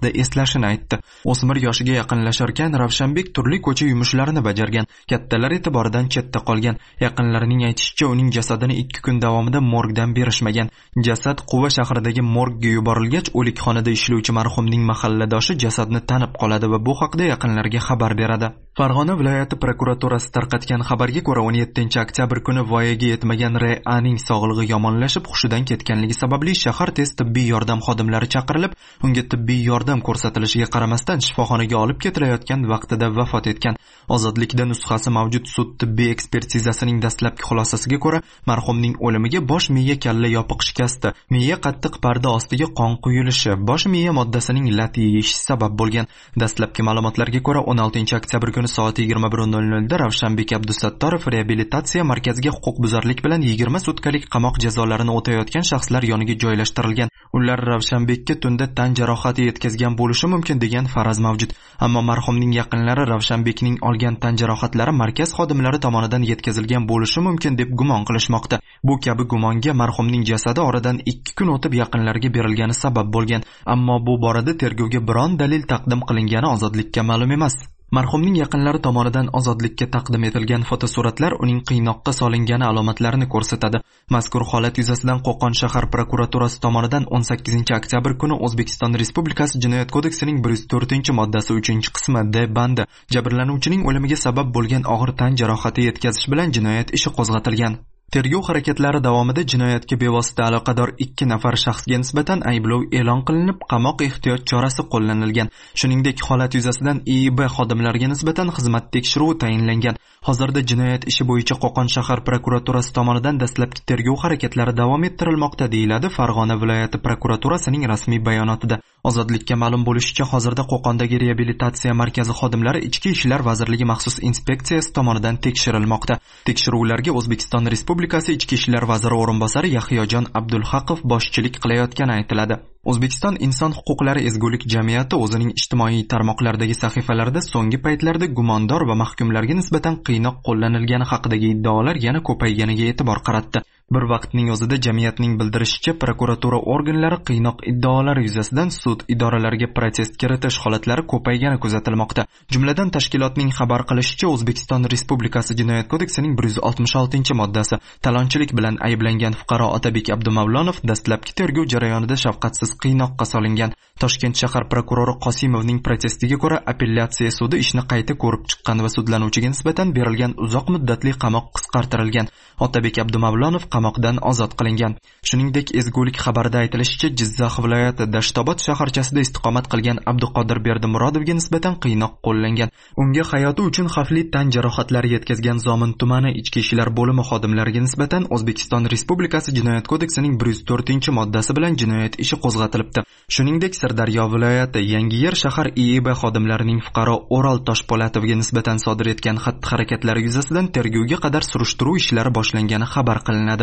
uchrashini aytdi. O'smir yoshiga yaqinlasharkan Ravshanbek turli ko'cha yumushlarini bajargan. Kattalar e'tiboridan chetda qolgan. Yaqinlarining aytishicha, uning jasadini ikki kun davomida morgdan berishmagan. Jasad Quva shahridagi morgga yuborilgach, o'likxonada ishlovchi marhumning mahalladoshi jasadni tanib qoladi va bu haqda yaqinlarga xabar beradi. Farg'ona viloyati prokuraturasi tarqatgan xabarga ko'ra, o'n yettinchi oktyabr kuni voyaga yetmagan R A ning sog'lig'i yomonlashib, hushidan ketganligi sababli shahar tez tibbiy yordam xodimlari chaqirilib, unga tibbiy yordam ko'rsatilishiga qaramasdan shifoxonaga olib ketilayotgan vaqtida vafot etgan. Ozodlikda nusxasi mavjud sud tibbiy ekspertizasining dastlabki xulosasiga ko'ra, marhumning o'limiga bosh miya kalla yopiq shikasti, miya qattiq parda ostiga qon quyilishi, bosh miya moddasining lat yeyishi sabab bo'lgan. Dastlabki ma'lumotlarga ko'ra, o'n oltinchi oktyabr kuni soat yigirma bir nol nol da Ravshanbek Abdusattorov reabilitatsiya markaziga huquqbuzarlik bilan yigirma sutkalik qamoq jazolarini o'tayotgan shaxslar yoniga joylashtirilgan. Ular Ravshanbekka tunda tan jarohati yetkazgan bo'lishi mumkin degan faraz mavjud. Ammo marhumning yaqinlari Ravshanbekning olgan tan jarohatlari markaz xodimlari tomonidan yetkazilgan bo'lishi mumkin deb gumon qilishmoqda. Bu kabi gumonga marhumning jasadi oradan ikki kun o'tib yaqinlarga berilgani sabab bo'lgan. Ammo bu borada tergovga biron dalil taqdim qilingani ozodlikka ma'lum emas. Marhumning yaqinlari tomonidan ozodlikka taqdim etilgan fotosuratlar uning qiynoqqa solingani alomatlarini ko'rsatadi. Mazkur holat yuzasidan Qo'qon shahar prokuraturasi tomonidan o'n sakkizinchi oktyabr kuni O'zbekiston Respublikasi Jinoyat kodeksining bir yuz to'rtinchi moddasi uchinchi qismi D bandi jabrlanuvchining o'limiga sabab bo'lgan og'ir tan jarohati yetkazish bilan jinoyat ishi qo'zg'atilgan. Tergov harakatlari davomida jinoyatga bevosita aloqador ikki nafar shaxsga nisbatan ayblov e'lon qilinib, qamoq ehtiyot chorasi qo'llanilgan. Shuningdek, holat yuzasidan I I B xodimlariga nisbatan xizmat tekshiruvi tayinlangan. Hozirda jinoyat ishi bo'yicha Qo'qon shahar prokuraturasi tomonidan dastlabki tergov harakatlari davom ettirilmoqda, deyiladi Farg'ona viloyati prokuraturasining rasmiy bayonotida. Ozodlikka ma'lum bo'lishicha, hozirda Qo'qondagi reabilitatsiya markazi xodimlari Ichki ishlar vazirligi maxsus inspeksiyasi tomonidan tekshirilmoqda. Tekshiruvlarga O'zbekiston Respublikasi Ichki ishlar vaziri o'rinbosari Yahyojon Abdulhaqov boshchilik qilayotgani aytiladi. O'zbekiston inson huquqlari ezgulik jamiyati o'zining ijtimoiy tarmoqlardagi sahifalarida so'nggi paytlarda gumondor va mahkumlarga nisbatan qiynoq qo'llanilgani haqidagi iddaolar yana ko'payganiga e'tibor qaratdi. Bir vaqtning o'zida jamiyatning bildirishicha, prokuratura organlari qiynoq iddaolari yuzasidan sud idoralariga protest kiritish holatlari ko'paygani kuzatilmoqda. Jumladan, tashkilotning xabar qilishicha, O'zbekiston Respublikasi Jinoyat kodeksining bir yuz oltmish oltinchi moddasi talonchilik bilan ayblangan fuqaro Otabek Abdumavlonov dastlabki tergov jarayonida shafqatsiz qiynoqqa solingan. Toshkent shahar prokurori Qosimovning protestiga ko'ra, apellyatsiya sudi ishni qayta ko'rib chiqqan va sudlanuvchiga nisbatan berilgan uzoq muddatli qamoq qisqartirilgan. Otabek Abdumavlonov qamoqdan ozod qilingan. Shuningdek, ezgulik xabarida aytilishicha, Jizzax viloyati Dashtobod shaharchasida istiqomat qilgan Abduqodir Berdimurodovga nisbatan qiynoq qo'llangan. Unga hayoti uchun xavfli tan jarohatlari yetkazgan Zomin tumani ichki ishlar bo'limi xodimlariga nisbatan O'zbekiston Respublikasi Jinoyat kodeksining bir yuz to'rtinchi moddasi bilan jinoyat ishi qo'zg'atilibdi. Shuningdek, Sirdaryo viloyati Yangiyer shahar I I B xodimlarining fuqaro O'rol Toshpo'latovga nisbatan sodir etgan xatti-harakatlari yuzasidan tergovga qadar surishtiruv ishlari boshlangani xabar qilinadi.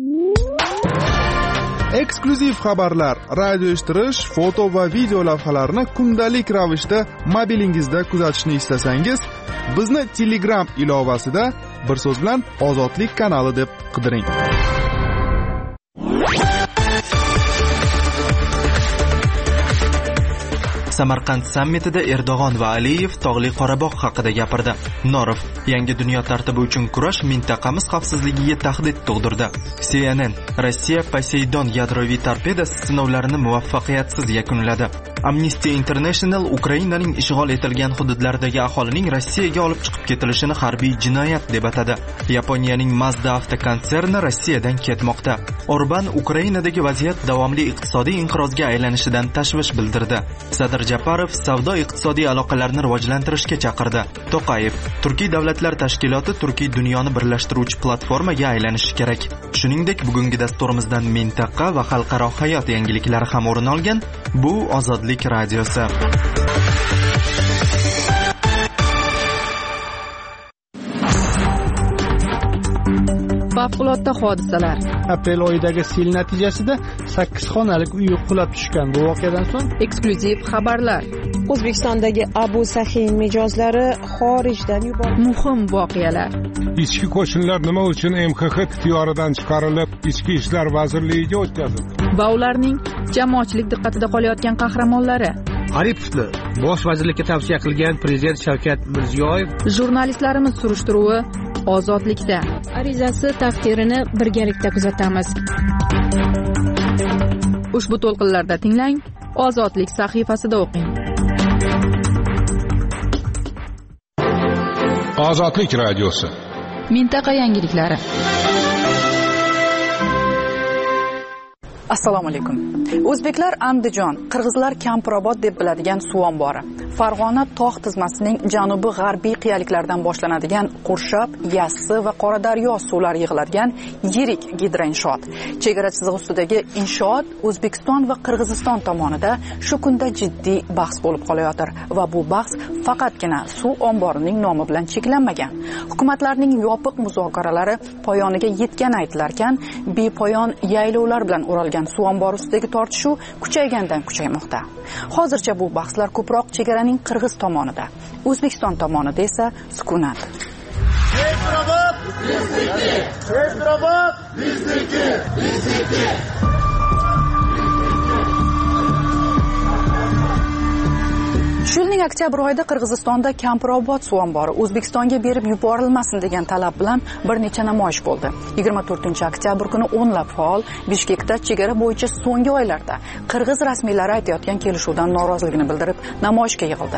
Eksklyuziv xabarlar, radio eshittirish, foto va video lavhalarni kundalik ravishda mobilingizda kuzatishni istasangiz, bizni Telegram ilovasida bir so'z bilan Ozodlik kanali deb qidiring.
Samarqand sammitida Erdo'g'on va Aliyev Tog'li Qorabog' haqida gapirdi. Norov yangi dunyo tartibi uchun kurash mintaqamiz xavfsizligiga tahdid tug'dirdi. C N N Rossiya Poseidon yadroviy torpedasi sinovlarini muvaffaqiyatsiz yakunladi. Amnesty International Ukrainaning ishg'ol etilgan hududlaridagi aholining Rossiyaga olib chiqib ketilishini harbiy jinoyat deb atadi. Yaponiyaning Mazda avtokonserni Rossiyadan ketmoqda. Orban Ukrainadagi vaziyat davomli iqtisodiy inqirozga aylanishidan tashvish bildirdi. Sadr Japarov savdo-iqtisodiy aloqalarni rivojlantirishga chaqirdi. To'qayev Turkiy davlatlar tashkiloti Turkiy dunyoni birlashtiruvchi platformaga aylanishi kerak. Shuningdek, bugungi dasturimizdan mintaqa va xalqaro hayot yangiliklari ham o'rin olgan. Bu Ozodlik radiosi.
Favqulodda hodisalar.
Aprel oyidagi sel natijasida sakkiz xonalik uy qulab tushgan. Bu voqeadan so'ng
eksklyuziv xabarlar.
O'zbekistondagi Abu Sahin mijozlari xorijdan yuborildi.
Muhim voqealar.
Ichki qo'shinlar nima uchun M X X ixtiyoridan chiqarilib, Ichki ishlar vazirligiga o'tkazildi?
Va ularning jamoatchilik diqqatida qolayotgan qahramonlari.
Aripovni bosh vazirlikka tavsiya qilgan prezident Shavkat Mirziyoyev.
Jurnalistlarimiz surishtiruvi ozodlikda.
Arizasi taqdirini birgalikda kuzatamiz.
Ushbu to'lqinlarda tinglang, Ozodlik sahifasida o'qing.
Ozodlik radiosi.
Mintaqa yangiliklari. Assalomu alaykum. O'zbeklar Andijon, qirg'izlar Kampirobod deb biladigan suv ombori. Farg'ona tog' tizmasining janubi g'arbiy qiyaliklardan boshlanadigan Qurshab, Yassi va Qoradaryo suvlari yig'iladigan yirik gidroinshoot. Chegara chizig'i ustidagi inshoot O'zbekiston va Qirg'iziston tomonida shu kunda jiddiy bahs bo'lib qolayotir va bu bahs faqatgina suv omborining nomi bilan cheklanmagan. Hukumatlarning yopiq muzokaralari poyoniga yetgani aytilarkan, bepoyon yaylovlar bilan o'ralgan suv ombori ustidagi tortishuv kuchaygandan kuchaymoqda. Hozircha bu bahslar ko'proq chegaraning Qirg'iz tomonida, O'zbekiston tomonida esa sukunat.
Kampirobod bizniki, Kampirobod bizniki, bizniki.
Shu yilning oktyabr oyida Qirg'izistonda Kampirobod suv ombori O'zbekistonga berib yuborilmasin degan talab bilan bir necha namoyish bo'ldi. yigirma to'rtinchi oktyabr kuni o'nlab faol Bishkekda chegara bo'yicha so'nggi oylarda Qirg'iz rasmiylari aytayotgan kelishuvdan noroziligini bildirib namoyishga yig'ildi.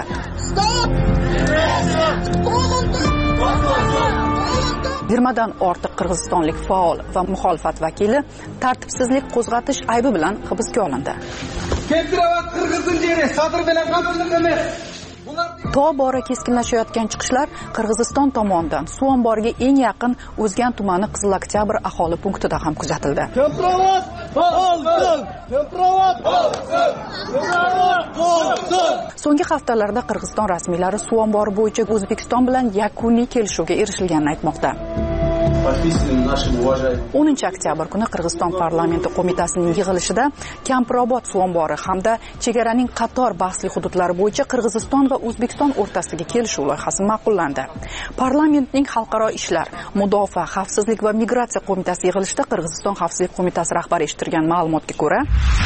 yigirmadan ortiq qirg'izistonlik faol va muxolifat vakili tartibsizlik qo'zg'atish aybi bilan hibsga olindi.
Kampirobod Qirg'izning yeri sodir bilan qatnashgan emas.
Tobora keskinlashayotgan chiqishlar Qirg'iziston tomonidan suv omboriga eng yaqin O'zgan tumani Qizil Oktyabr aholi punktida ham kuzatildi.
Kampirobod olsin! Kampirobod olsin! Kampirobod!
So'nggi haftalarda Qirg'iziston rasmiylari suv ombori bo'yicha O'zbekiston bilan yakuniy kelishuvga erishilganini aytmoqda. o'ninchi oktyabr kuni Qirg'iziston parlamenti qo'mitasining yig'ilishida Kampirobod suv ombori hamda chegaraning qator bahsli hududlari bo'yicha Qirg'iziston va O'zbekiston o'rtasidagi kelishuv loyihasi ma'qullandi. Parlamentning xalqaro ishlar, mudofaa, xavfsizlik va migratsiya qo'mitasi yig'ilishida Qirg'iziston xavfsizlik qo'mitasi rahbari eshittirgan ma'lumotga ko'ra,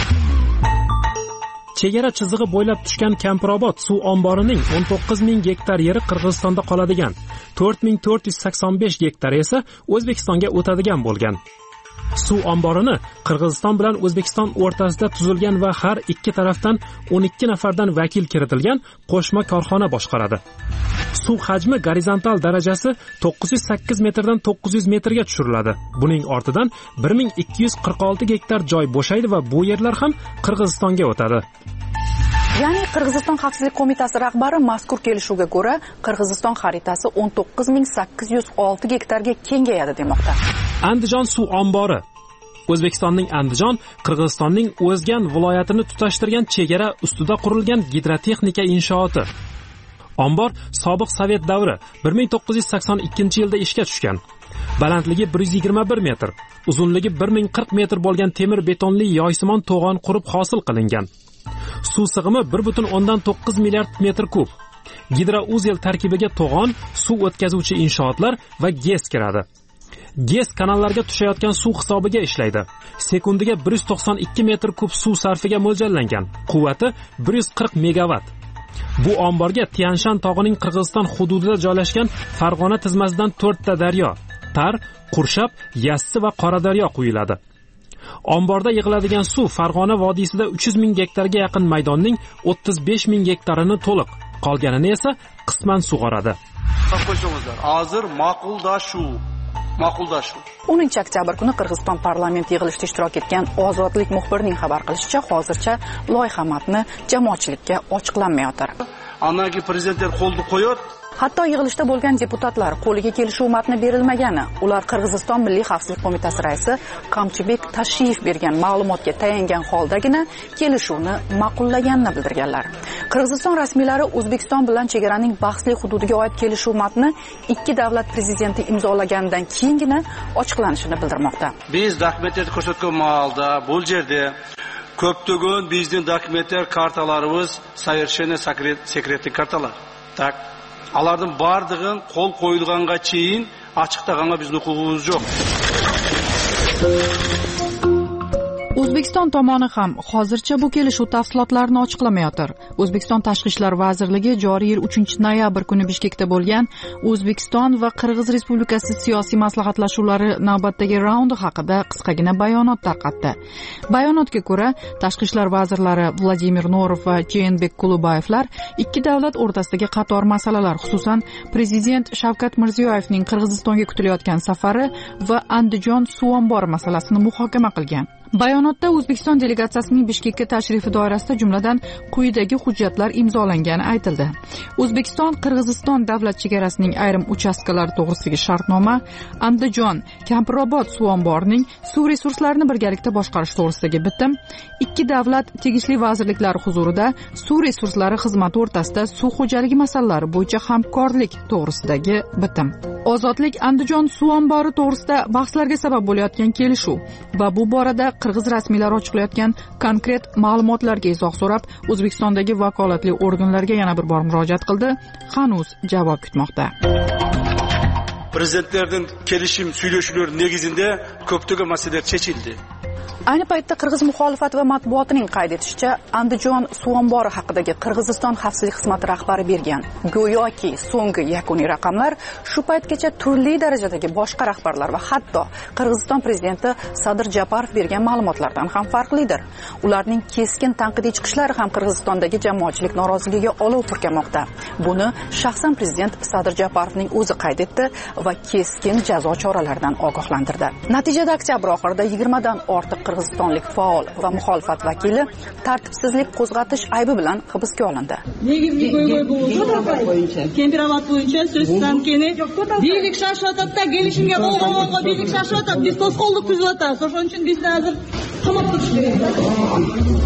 chegara chizig'i bo'ylab tushgan Kampirobod suv omborining o'n to'qqiz ming gektar yeri Qirg'izistonda qoladigan, to'rt ming to'rt yuz sakson besh gektar esa O'zbekistonga o'tadigan bo'lgan. Suv omborini Qirg'iziston bilan O'zbekiston o'rtasida tuzilgan va har ikki tarafdan o'n ikki nafardan vakil kiritilgan qo'shma korxona boshqaradi. Suv hajmi gorizontal darajasi to'qqiz yuz sakkiz metrdan to'qqiz yuz metrga tushiriladi. Buning ortidan bir ming ikki yuz qirq olti gektar joy bo'shaydi va bu yerlar ham Qirg'izistonga o'tadi.
Ya'ni Qirg'iziston xavfsizlik qo'mitasi rahbari mazkur kelishuvga ko'ra Qirg'iziston xaritasi o'n to'qqiz ming sakkiz yuz olti gektarga kengayadi demoqda.
Andijon suv ombori O'zbekistonning Andijon, Qirg'izistonning O'zgan viloyatini tutashtirgan chegara ustida qurilgan gidrotexnika inshooti. Ombor sobiq Sovet davri bir ming to'qqiz yuz sakson ikkinchi yilda ishga tushgan. Balandligi bir yuz yigirma bir metr, uzunligi bir ming qirq metr bo'lgan temir betonli yoysimon to'g'on qurib hosil qilingan. Suv sig'imi bir butun o'ndan to'qqiz milliard metr kub. Gidrouzel tarkibiga to'g'on, suv o'tkazuvchi inshootlar va GES kiradi. GES kanallarga tushayotgan suv hisobiga ishlaydi. Sekundiga bir yuz to'qson ikki metr kub suv sarfiga mo'ljallangan. Quvvati bir yuz qirq megavat. Bu omborga Tianshan tog'ining Qirg'iziston hududida joylashgan Farg'ona tizmasidan to'rtta daryo, Tar, Qurshab, Yassi va Qoradaryo quyiladi. Omborda yig'iladigan suv Farg'ona vodiysida uch yuz ming gektarga yaqin maydonning o'ttiz besh ming gektarini to'liq, qolganini esa qisman sug'oradi.
Hozir ma'quldashuv ma'quldashuv
o'ninchi oktyabr kuni Qirg'iziston parlamenti yig'ilishida ishtirok etgan Ozodlik muxbirining xabar qilishicha, hozircha loyiha matni jamoatchilikka ochiqlanmayotir.
Anagi prezidentlar qo'lni qo'yadi.
Hatto yig'ilishda bo'lgan deputatlar qo'liga kelishuv matni berilmagani, ular Qirg'iziston Milliy xavfsizlik qo'mitasi raisi Qamchibek Tashiyev bergan ma'lumotga tayangan holdagina kelishuvni ma'qullaganini bildirganlar. Qirg'iziston rasmiylari O'zbekiston bilan chegaraning bahsli hududiga oid kelishuv matni ikki davlat prezidenti imzolaganidan keyingina ochiqlanishini bildirmoqda.
Biz dokumentlarni ko'rsatgan holda bu yerda ko'ptagan bizning dokumentlar kartalarimiz совершенно sekretli kartalar. Tak Alardan bardığın qol qo'yilganға çeyin açıqtaganga bizning huquqimiz yo'q.
O'zbekiston tomoni ham hozircha bu kelishuv tafsilotlarini ochiqlamayotir. O'zbekiston Tashqi ishlar vazirligi joriy yil uchinchi noyabr kuni Bishkekda bo'lgan O'zbekiston va Qirg'iz Respublikasi siyosiy maslahatlashuvlari navbatdagi raundi haqida qisqagina bayonot tarqatdi. Bayonotga ko'ra, Tashqi ishlar vazirlari Vladimir Norov va Jeenbek Kulubayevlar ikki davlat o'rtasidagi qator masalalar, xususan Prezident Shavkat Mirziyoyevning Qirg'izistonga kutilayotgan safari va Andijon suv ombori masalasini muhokama qilgan. Bayonotda O'zbekiston delegatsiyasining Bishkekka tashrifi doirasida jumladan quyidagi hujjatlar imzolangani aytildi. O'zbekiston Qirg'iziston davlat chegarasining ayrim uchastkalari to'g'risidagi shartnoma, Andijon Kampirobod suv omborining suv resurslarini birgalikda boshqarish to'g'risidagi bitim, ikki davlat tegishli vazirliklari huzurida suv resurslari xizmati o'rtasida suv xo'jaligi masalalari bo'yicha hamkorlik to'g'risidagi bitim. Ozodlik Andijon suv ombori to'g'risida bahslarga sabab bo'layotgan kelishuv va bu borada Qirg'iz rasmiylari ochiqlayotgan konkret ma'lumotlarga izoh so'rab, O'zbekistondagi vakolatli organlarga yana bir bor murojaat qildi. Hanuz javob kutmoqda.
Prezidentlerden kelishim söyleshular negizinde ko'ptagan masalalar chechildi.
Ayni paytda Qirg'iz muxolifat va matbuotining qayd etishicha, Andijon suv ombori haqidagi Qirg'iziston xavfsizlik xizmati rahbari bergan go'yoki so'nggi yakuniy raqamlar shu paytgacha turli darajadagi boshqa rahbarlar va hatto Qirg'iziston prezidenti Sadir Japarov bergan ma'lumotlardan ham farqlidir. Ularning keskin tanqidiy chiqishlari ham Qirg'izistondagi jamoatchilik noroziligiga olov purkamoqda. Buni shaxsan prezident Sadir Japarovning o'zi qayd etdi va keskin jazo choralaridan ogohlantirdi. Natijada oktyabr oxirida yigirma dan ortiq Qirg'izistonlik faol va muxolifat vakili tartibsizlik qo'zg'atish aybi bilan hibsga olindi.
Temperament bo'yicha so'zdan keyin birlik shashotda kelishimga bo'lganlar birlik shashotda biz to'sqinlik tuzatamiz. O'shaning uchun bizni hozir qamoqqa tushiradi.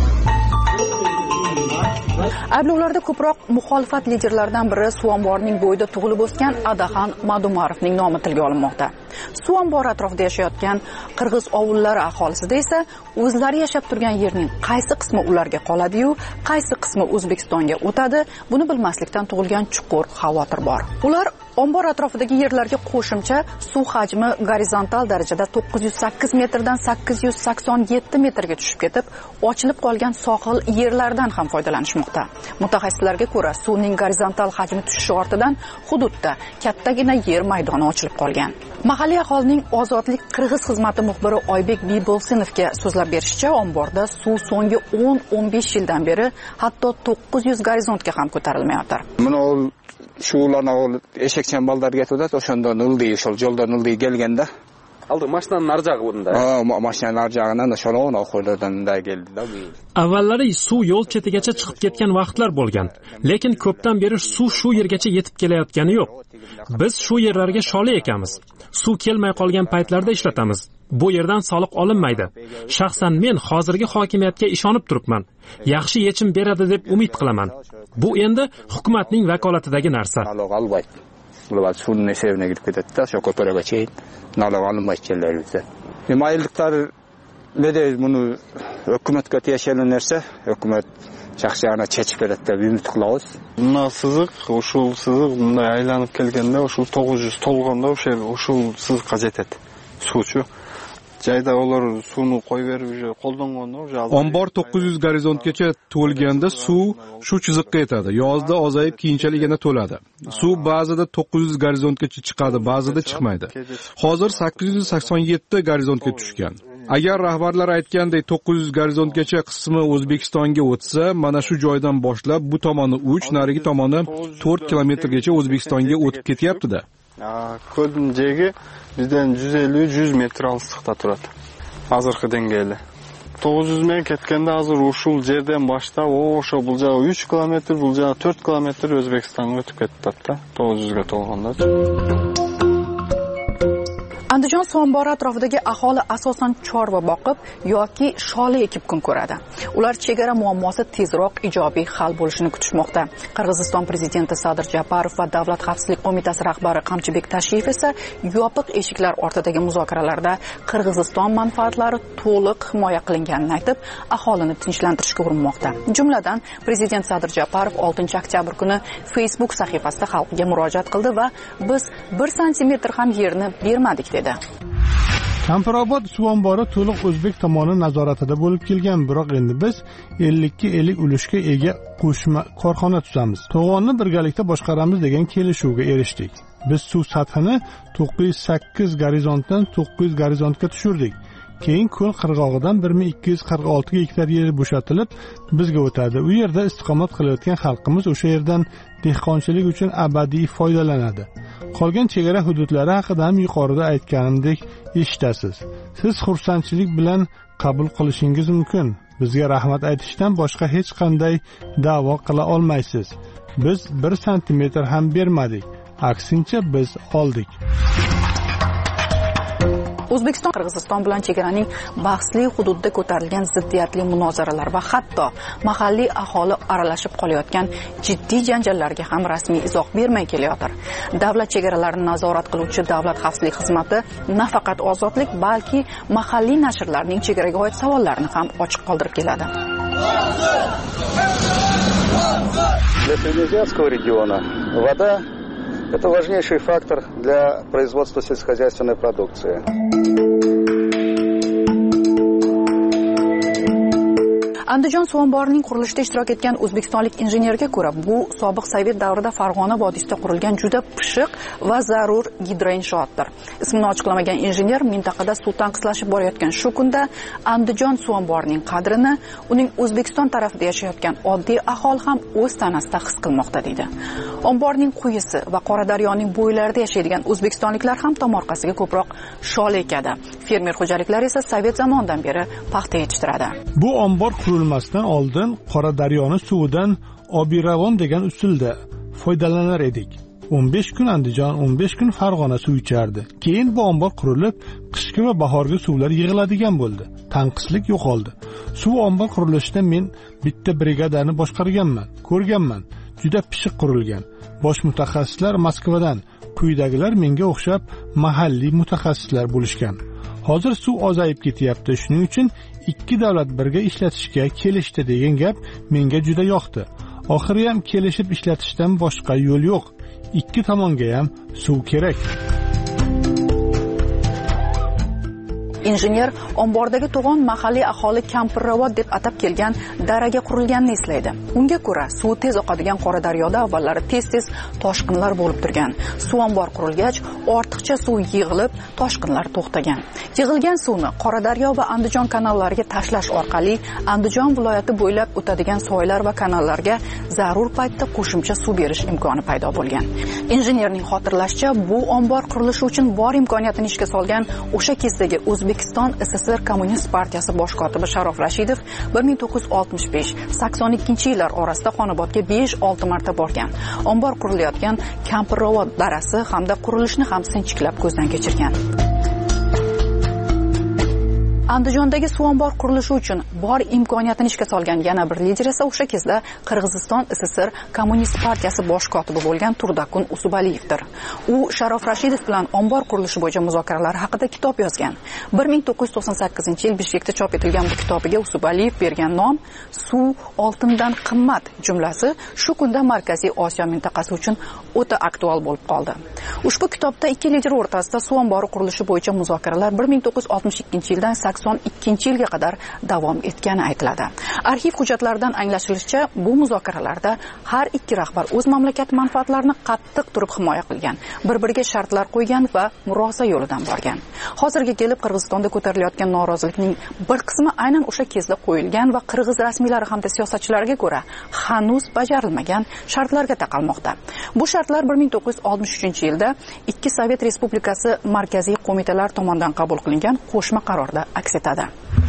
Ayblovlarda ko'proq muxolifat liderlaridan biri suv omborining bo'yida tug'ilib o'sgan Adaxon Madumarovning nomi tilga olinmoqda. Suv ombori atrofida yashayotgan qirg'iz ovullari aholisida esa o'zlari yashab turgan yerning qaysi qismi ularga qoladi-yu, qaysi qismi O'zbekistonga o'tadi, buni bilmaslikdan tug'ilgan chuqur xavotir bor. Ular ombor atrofidagi yerlarga qo'shimcha suv hajmi gorizontal darajada to'qqiz yuz sakkiz metrdan sakkiz yuz sakson yetti metrga tushib ketib, ochilib qolgan sohil yerlardan ham foydalanishmoqda. Mutaxassislarga ko'ra, suvning gorizontal hajmi tushishi ortidan hududda kattagina yer maydoni ochilib qolgan. Mahalliy aholining Ozodlik Qirg'iz xizmati muxbiri Oybek Bibolsinovga so'zlab berishicha, omborda suv so'nggi o'n o'n besh yildan beri hatto to'qqiz yuz gorizontga ham ko'tarilmayotir.
Shularni eshak chamballarga ketadi, o'shanda nildi, o'shal yo'lda nildi kelganda
aldı mashinaning narjag'i o'rinda.
Ha, mashinaning narjag'idan sholon oxirlardan keldi-da.
Avvallari suv yo'l chetigacha chiqib ketgan vaqtlar bo'lgan, lekin ko'pdan beri suv shu yergacha yetib kelayotgani yo'q. Biz shu yerlarga sholi ekamiz. Suv kelmay qolgan paytlarda ishlatamiz. Bu yerdan soliq olinmaydi. Shaxsan men hozirgi hokimiyatga ishonib turibman. Yaxshi yechim beradi deb umid qilaman. Bu endi hukumatning vakolatidagi narsa.
Ular suvning sevine girib ketadi, o'sha ko'paraga cheyin naloq olinmaydi kellarida. Mayilliklar nede buni hukumatga tegishli narsa, hukumat shaxsiyana chechib beradi deb umid qilamiz.
Bundan siziq, o'shul siziq bunday aylanib kelganda, o'shul to'qqiz yuz to'lganda o'sha o'shul siziq qazetadi. Suvchi Jayda ular suvni qo'yib berib, qo'ldanganda o'sha
ombor to'qqiz yuz gorizontgacha to'lganda suv shu chiziqqa yetadi. Yozda ozayib, keyinchalik yana to'ladi. Suv ba'zida to'qqiz yuz gorizontgacha chiqadi, ba'zida chiqmaydi. Hozir sakkiz yuz sakson yetti gorizontga tushgan. Agar rahbarlar aytgandek to'qqiz yuz gorizontgacha qismi O'zbekistonga o'tsa, mana shu joydan boshlab bu tomoni uch, narigi tomoni to'rt kilometrgacha O'zbekistonga o'tib ketyapti-da.
Ko'lning jegi bizdan yuz ellik yuz metr alçıqda turadi. Hozirgi dengeli. to'qqiz yuz men ketganda hozir ushul yerdan boshlab o'sha bu joy uch kilometr, bu joy to'rt kilometr O'zbekistonga o'tib ketdi-da. to'qqiz yuzga to'lganda.
Andijon suv ombori atrofidagi aholi asosan chorva boqib yoki sholi ekib kun ko'radi. Ular chegara muammosi tezroq ijobiy hal bo'lishini kutishmoqda. Qirg'iziston prezidenti Sadir Japarov va Davlat xavfsizlik qo'mitasi rahbari Qamchibek Tashiyev esa yopiq eshiklar ortidagi muzokaralarda Qirg'iziston manfaatlari to'liq himoya qilinganini aytib, aholini tinchlantirishga urinmoqda. Jumladan, prezident Sadir Japarov oltinchi oktyabr kuni Facebook sahifasida xalqqa murojaat qildi va biz bir santimetr ham yerni bermadik dedi.
Kampirobod suv ombori to'liq o'zbek tomoni nazoratida bo'lib kelgan, biroq endi biz ellikka ellik ulushga ega qo'shma korxona tuzamiz. To'g'onni birgalikda boshqaramiz degan kelishuvga erishdik. Biz suv sathini to'qqiz yuz sakkiz gorizontdan to'qqiz yuz gorizontga tushirdik. Keyin ko'l qirg'og'idan bir ming ikki yuz qirq olti gektar yer bo'shatilib bizga o'tadi. U yerda istiqomat qilayotgan xalqimiz o'sha yerdan dehqonchilik uchun abadiy foydalanadi. Qolgan chegara hududlari haqida ham yuqorida aytganimdek eshitasiz. Siz xursandchilik bilan qabul qilishingiz mumkin. Bizga rahmat aytishdan boshqa hech qanday da'vo qila olmaysiz. Biz bir santimetr ham bermadik. Aksincha biz oldik.
O'zbekiston Qirg'iziston bilan chegaraning bahsli hududida ko'tarilgan ziddiyatli munozaralar va hatto mahalliy aholi aralashib qolayotgan jiddiy janjallarga ham rasmiy izoh bermay kelayotir. Davlat chegaralarini nazorat qiluvchi Davlat xavfsizlik xizmati nafaqat ozodlik, balki mahalliy nashrlarning chegaraga oid savollarini ham ochiq qoldirib keladi.
Для Среднеазиатского региона вода – это важнейший фактор для производства сельскохозяйственной продукции.
Andijon suv omborining qurilishida ishtirok etgan o'zbekistonlik injenerga ko'ra, bu sobiq Sovet davrida Farg'ona vodiysida qurilgan juda pishiq va zarur gidroinshootdir. Ismini ochiqlamagan injener mintaqada suv tanqislashib borayotgan shu kunda Andijon suv omborining qadrini uning O'zbekiston tarafida yashayotgan oddiy aholi ham o'z tanasida his qilmoqda deydi. Omborning quyisi va Qoradaryoning bo'ylarida yashaydigan o'zbekistonliklar ham tomorqasiga ko'proq shol ekadi. Fermer xo'jaliklari esa Sovet zamonidan beri paxta yetishtiradi.
Bu ombor qurilmasdan oldin Qoradaryoning suvidan Obiravon degan usulda foydalanar edik. o'n besh kun Andijon, o'n besh kun Farg'ona suv ichardi. Keyin bu ombor qurilib, qishki va bahorgi suvlar yig'iladigan bo'ldi. Tanqislik yo'qoldi. Suv ombor qurilishida men bitta brigadani boshqarganman, ko'rganman. Juda pishiq qurilgan. Bosh mutaxassislar Moskvadan, quyidagilar menga o'xshab mahalliy mutaxassislar bo'lishgan. Hozir suv ozayib ketyapti. Shuning uchun ikki davlat birga ishlatishga kelishdi degan gap menga juda yoqdi. Oxiri ham kelishib ishlatishdan boshqa yo'l yo'q. Ikki tomonga ham suv kerak.
Injener ombordagi to'g'on mahalliy aholi Kampirobod deb atab kelgan daraga qurilganini eslaydi. Unga ko'ra, suv tez oqadigan Qoradaryoda avvallari tez-tez toshqinlar bo'lib turgan. Suv ombor qurilgach, ortiqcha suv yig'ilib, toshqinlar to'xtagan. Yig'ilgan suvni Qoradaryo va Andijon kanallariga tashlash orqali Andijon viloyati bo'ylab o'tadigan soylar va kanallarga zarur paytda qo'shimcha suv berish imkoni paydo bo'lgan. Injenerning xotirlashicha, bu ombor qurilishi uchun bor imkoniyatini ishga solgan o'sha kezdagi O'zbekiston S S R Kommunist partiyasi bosh kotibi Sharof Rashidov bir ming to'qqiz yuz oltmish besh sakson ikkinchi yillar orasida Xonobodga besh olti marta borgan. Ombor qurilayotgan Kampirobod darasi hamda qurilishni ham sinchiklab ko'zdan kechirgan. Andijondagi suv ombor qurilishi uchun bor imkoniyatini ishga solgan yana bir lider esa o'sha kezda Qirg'iziston S S R Kommunist partiyasi bosh kotibi bo'lgan Turdakun Usubaliyevdir. U Sharof Rashidov bilan ombor qurilishi bo'yicha muzokaralar haqida kitob yozgan. bir ming to'qqiz yuz to'qson sakkizinchi yil Bishkekda chop etilgan bu kitobiga Usubaliyev bergan nom "Suv oltindan qimmat" jumlasi shu kunda Markaziy Osiyo mintaqasi uchun o'ta aktual bo'lib qoldi. Ushbu kitobda ikki lider o'rtasida suv ombori qurilishi bo'yicha muzokaralar bir ming to'qqiz yuz oltmish ikkinchi yildan sakson ikkinchi yilga qadar davom etgani aytiladi. Arxiv hujjatlaridan anglashilishicha, bu muzokaralarda har ikki rahbar o'z mamlakat manfaatlarini qattiq turib himoya qilgan, bir-biriga shartlar qo'ygan va murosa yo'lidan borgan. Hozirga kelib Qirg'izistonda ko'tarilayotgan norozilikning bir qismi aynan o'sha kezda qo'yilgan va qirg'iz rasmiylari hamda siyosatchilariga ko'ra hanuz bajarilmagan shartlarga taqalmoqda. Bu shartlar bir ming to'qqiz yuz oltmish uchinchi yilda ikki Sovet Respublikasi markaziy qo'mitalar tomonidan qabul qilingan qo'shma qarorda aks etadi.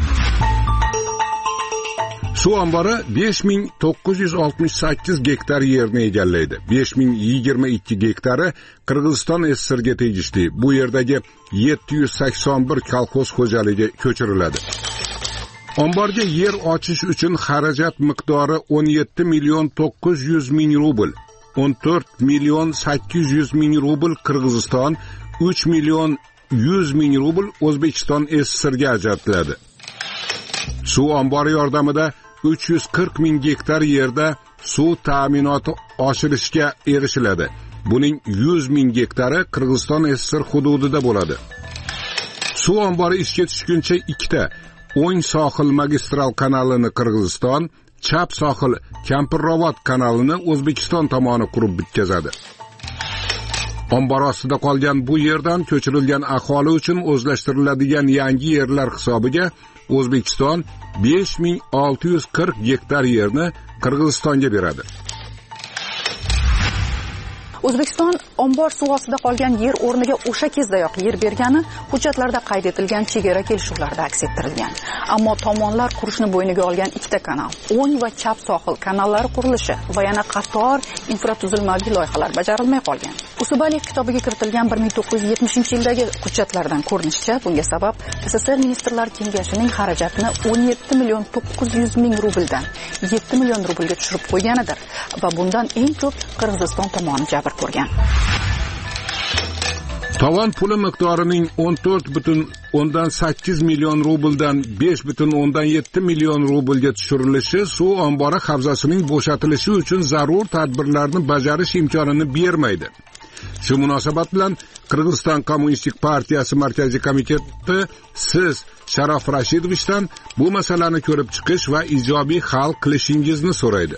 Suv ombori besh ming to'qqiz yuz oltmish sakkiz gektar yerni egallaydi. besh ming yigirma ikki gektari Qirg'iziston S S Rga tegishli. Bu yerdagi yetti yuz sakson bir kolxoz xo'jaligi ko'chiriladi. Omborga yer ochish uchun xarajat miqdori o'n yetti million to'qqiz yuz ming rubl, o'n to'rt million sakkiz yuz ming rubl Qirg'iziston, uch million yuz ming rubl O'zbekiston S S Rga ajratiladi. Suv ombori yordamida uch yuz qirq ming gektar yerda suv ta'minoti oshirishga erishiladi. Buning yuz ming gektari Qirg'iziston S S R hududida bo'ladi. Suv ombori ishga tushguncha ikkita o'ng sohil magistral kanalini Qirg'iziston, chap sohil Kampirobod kanalini O'zbekiston tomoni qurib bitkazadi. Ombor ostida qolgan bu yerdan ko'chirilgan aholi uchun o'zlashtiriladigan yangi yerlar hisobiga O'zbekiston besh ming olti yuz qirq gektar yerni Qirg'izistonga beradi.
O'zbekiston ombor suv ostida qolgan yer o'rniga o'sha kezdayoq yer bergani hujjatlarda qayd etilgan chegara kelishuvlarida aks ettirilgan. Ammo tomonlar qurishni bo'yniga olgan ikkita kanal, o'ng va chap sohil kanallari qurilishi va yana qator infratuzilmaviy loyihalar bajarilmay qolgan. Usubaliyev kitobiga kiritilgan bir ming to'qqiz yuz yetmishinchi yildagi hujjatlardan ko'rinishicha, bunga sabab S S R Ministrlar Kengashining xarajatini o'n yetti million to'qqiz yuz ming rubldan yetti million rublga tushirib qo'yganidir va bundan eng ko'p Qirg'iziston tomoni jabr ko'rgan.
Tovon puli miqdorining o'n to'rt butun o'ndan sakkiz million rubldan besh butun o'ndan yetti million rublga tushirilishi suv ombori havzasining bo'shatilishi uchun zarur tadbirlarni bajarish imkonini bermaydi. Shu munosabat bilan Qirg'iziston Kommunistik partiyasi markaziy komiteti siz Sharof Rashidovichdan bu masalani ko'rib chiqish va ijobiy hal qilishingizni so'raydi.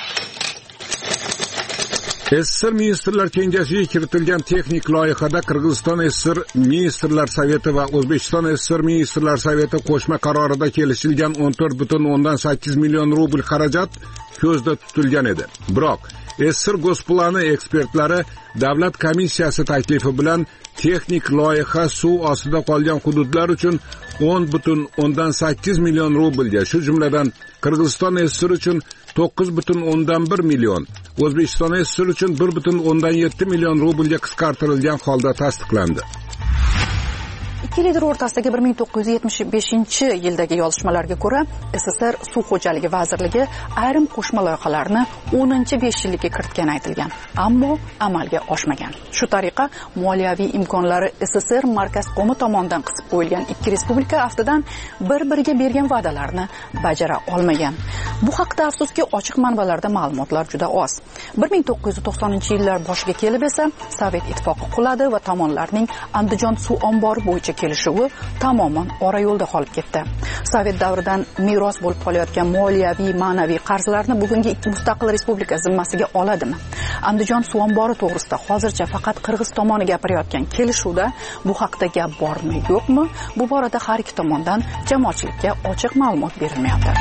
S S R Ministrlar Kengashiga kiritilgan texnik loyihada Qirg'iziston S S R Ministrlar Совeti va O'zbekiston S S R Ministrlar Совeti qo'shma qarorida kelishilgan o'n to'rt butun o'ndan sakkiz million rubl xarajat ko'zda tutilgan edi. Biroq S S R Госплani ekspertlari davlat komissiyasi taklifi bilan texnik loyiha suv ostida qolgan hududlar uchun o'n butun o'ndan sakkiz million rublga, shu jumladan Qirg'iziston S S R uchun to'qqiz butun o'ndan bir million, O'zbekiston S S R uchun bir butun o'ndan yetti million rublga qisqartirilgan holda tasdiqlandi.
Ikki lider o'rtasidagi bir ming to'qqiz yuz yetmish beshinchi yildagi yozishmalarga ko'ra, S S R Suv xo'jaligi vazirligi ayrim qo'shma loyihalarni o'ninchi besh yillikka kiritgani aytilgan, ammo amalga oshmagan. Shu tariqa moliyaviy imkonlari S S R markaz qo'mi tomonidan qisib qo'yilgan ikki respublika aftidan bir-biriga bergan va'dalarni bajara olmagan. Bu haqda afsuski ochiq manbalarda ma'lumotlar juda oz. bir ming to'qqiz yuz to'qsoninchi yillar boshiga kelib esa Sovet ittifoqi quladi va tomonlarning Andijon suv ombori bo'yicha kelishuvi tamoman ora yo'lda qolib ketdi. Sovet davridan meros bo'lib qolayotgan moliyaviy, ma'naviy qarzlarni bugungi ikki mustaqil respublika zimmasiga oladimi? Andijon suv ombori to'g'risida hozircha faqat Qirg'iz tomoni gapirayotgan kelishuvda bu haqda gap bormi, yo'qmi? Bu borada har ikki tomondan jamoatchilikka ochiq ma'lumot berilmayapti.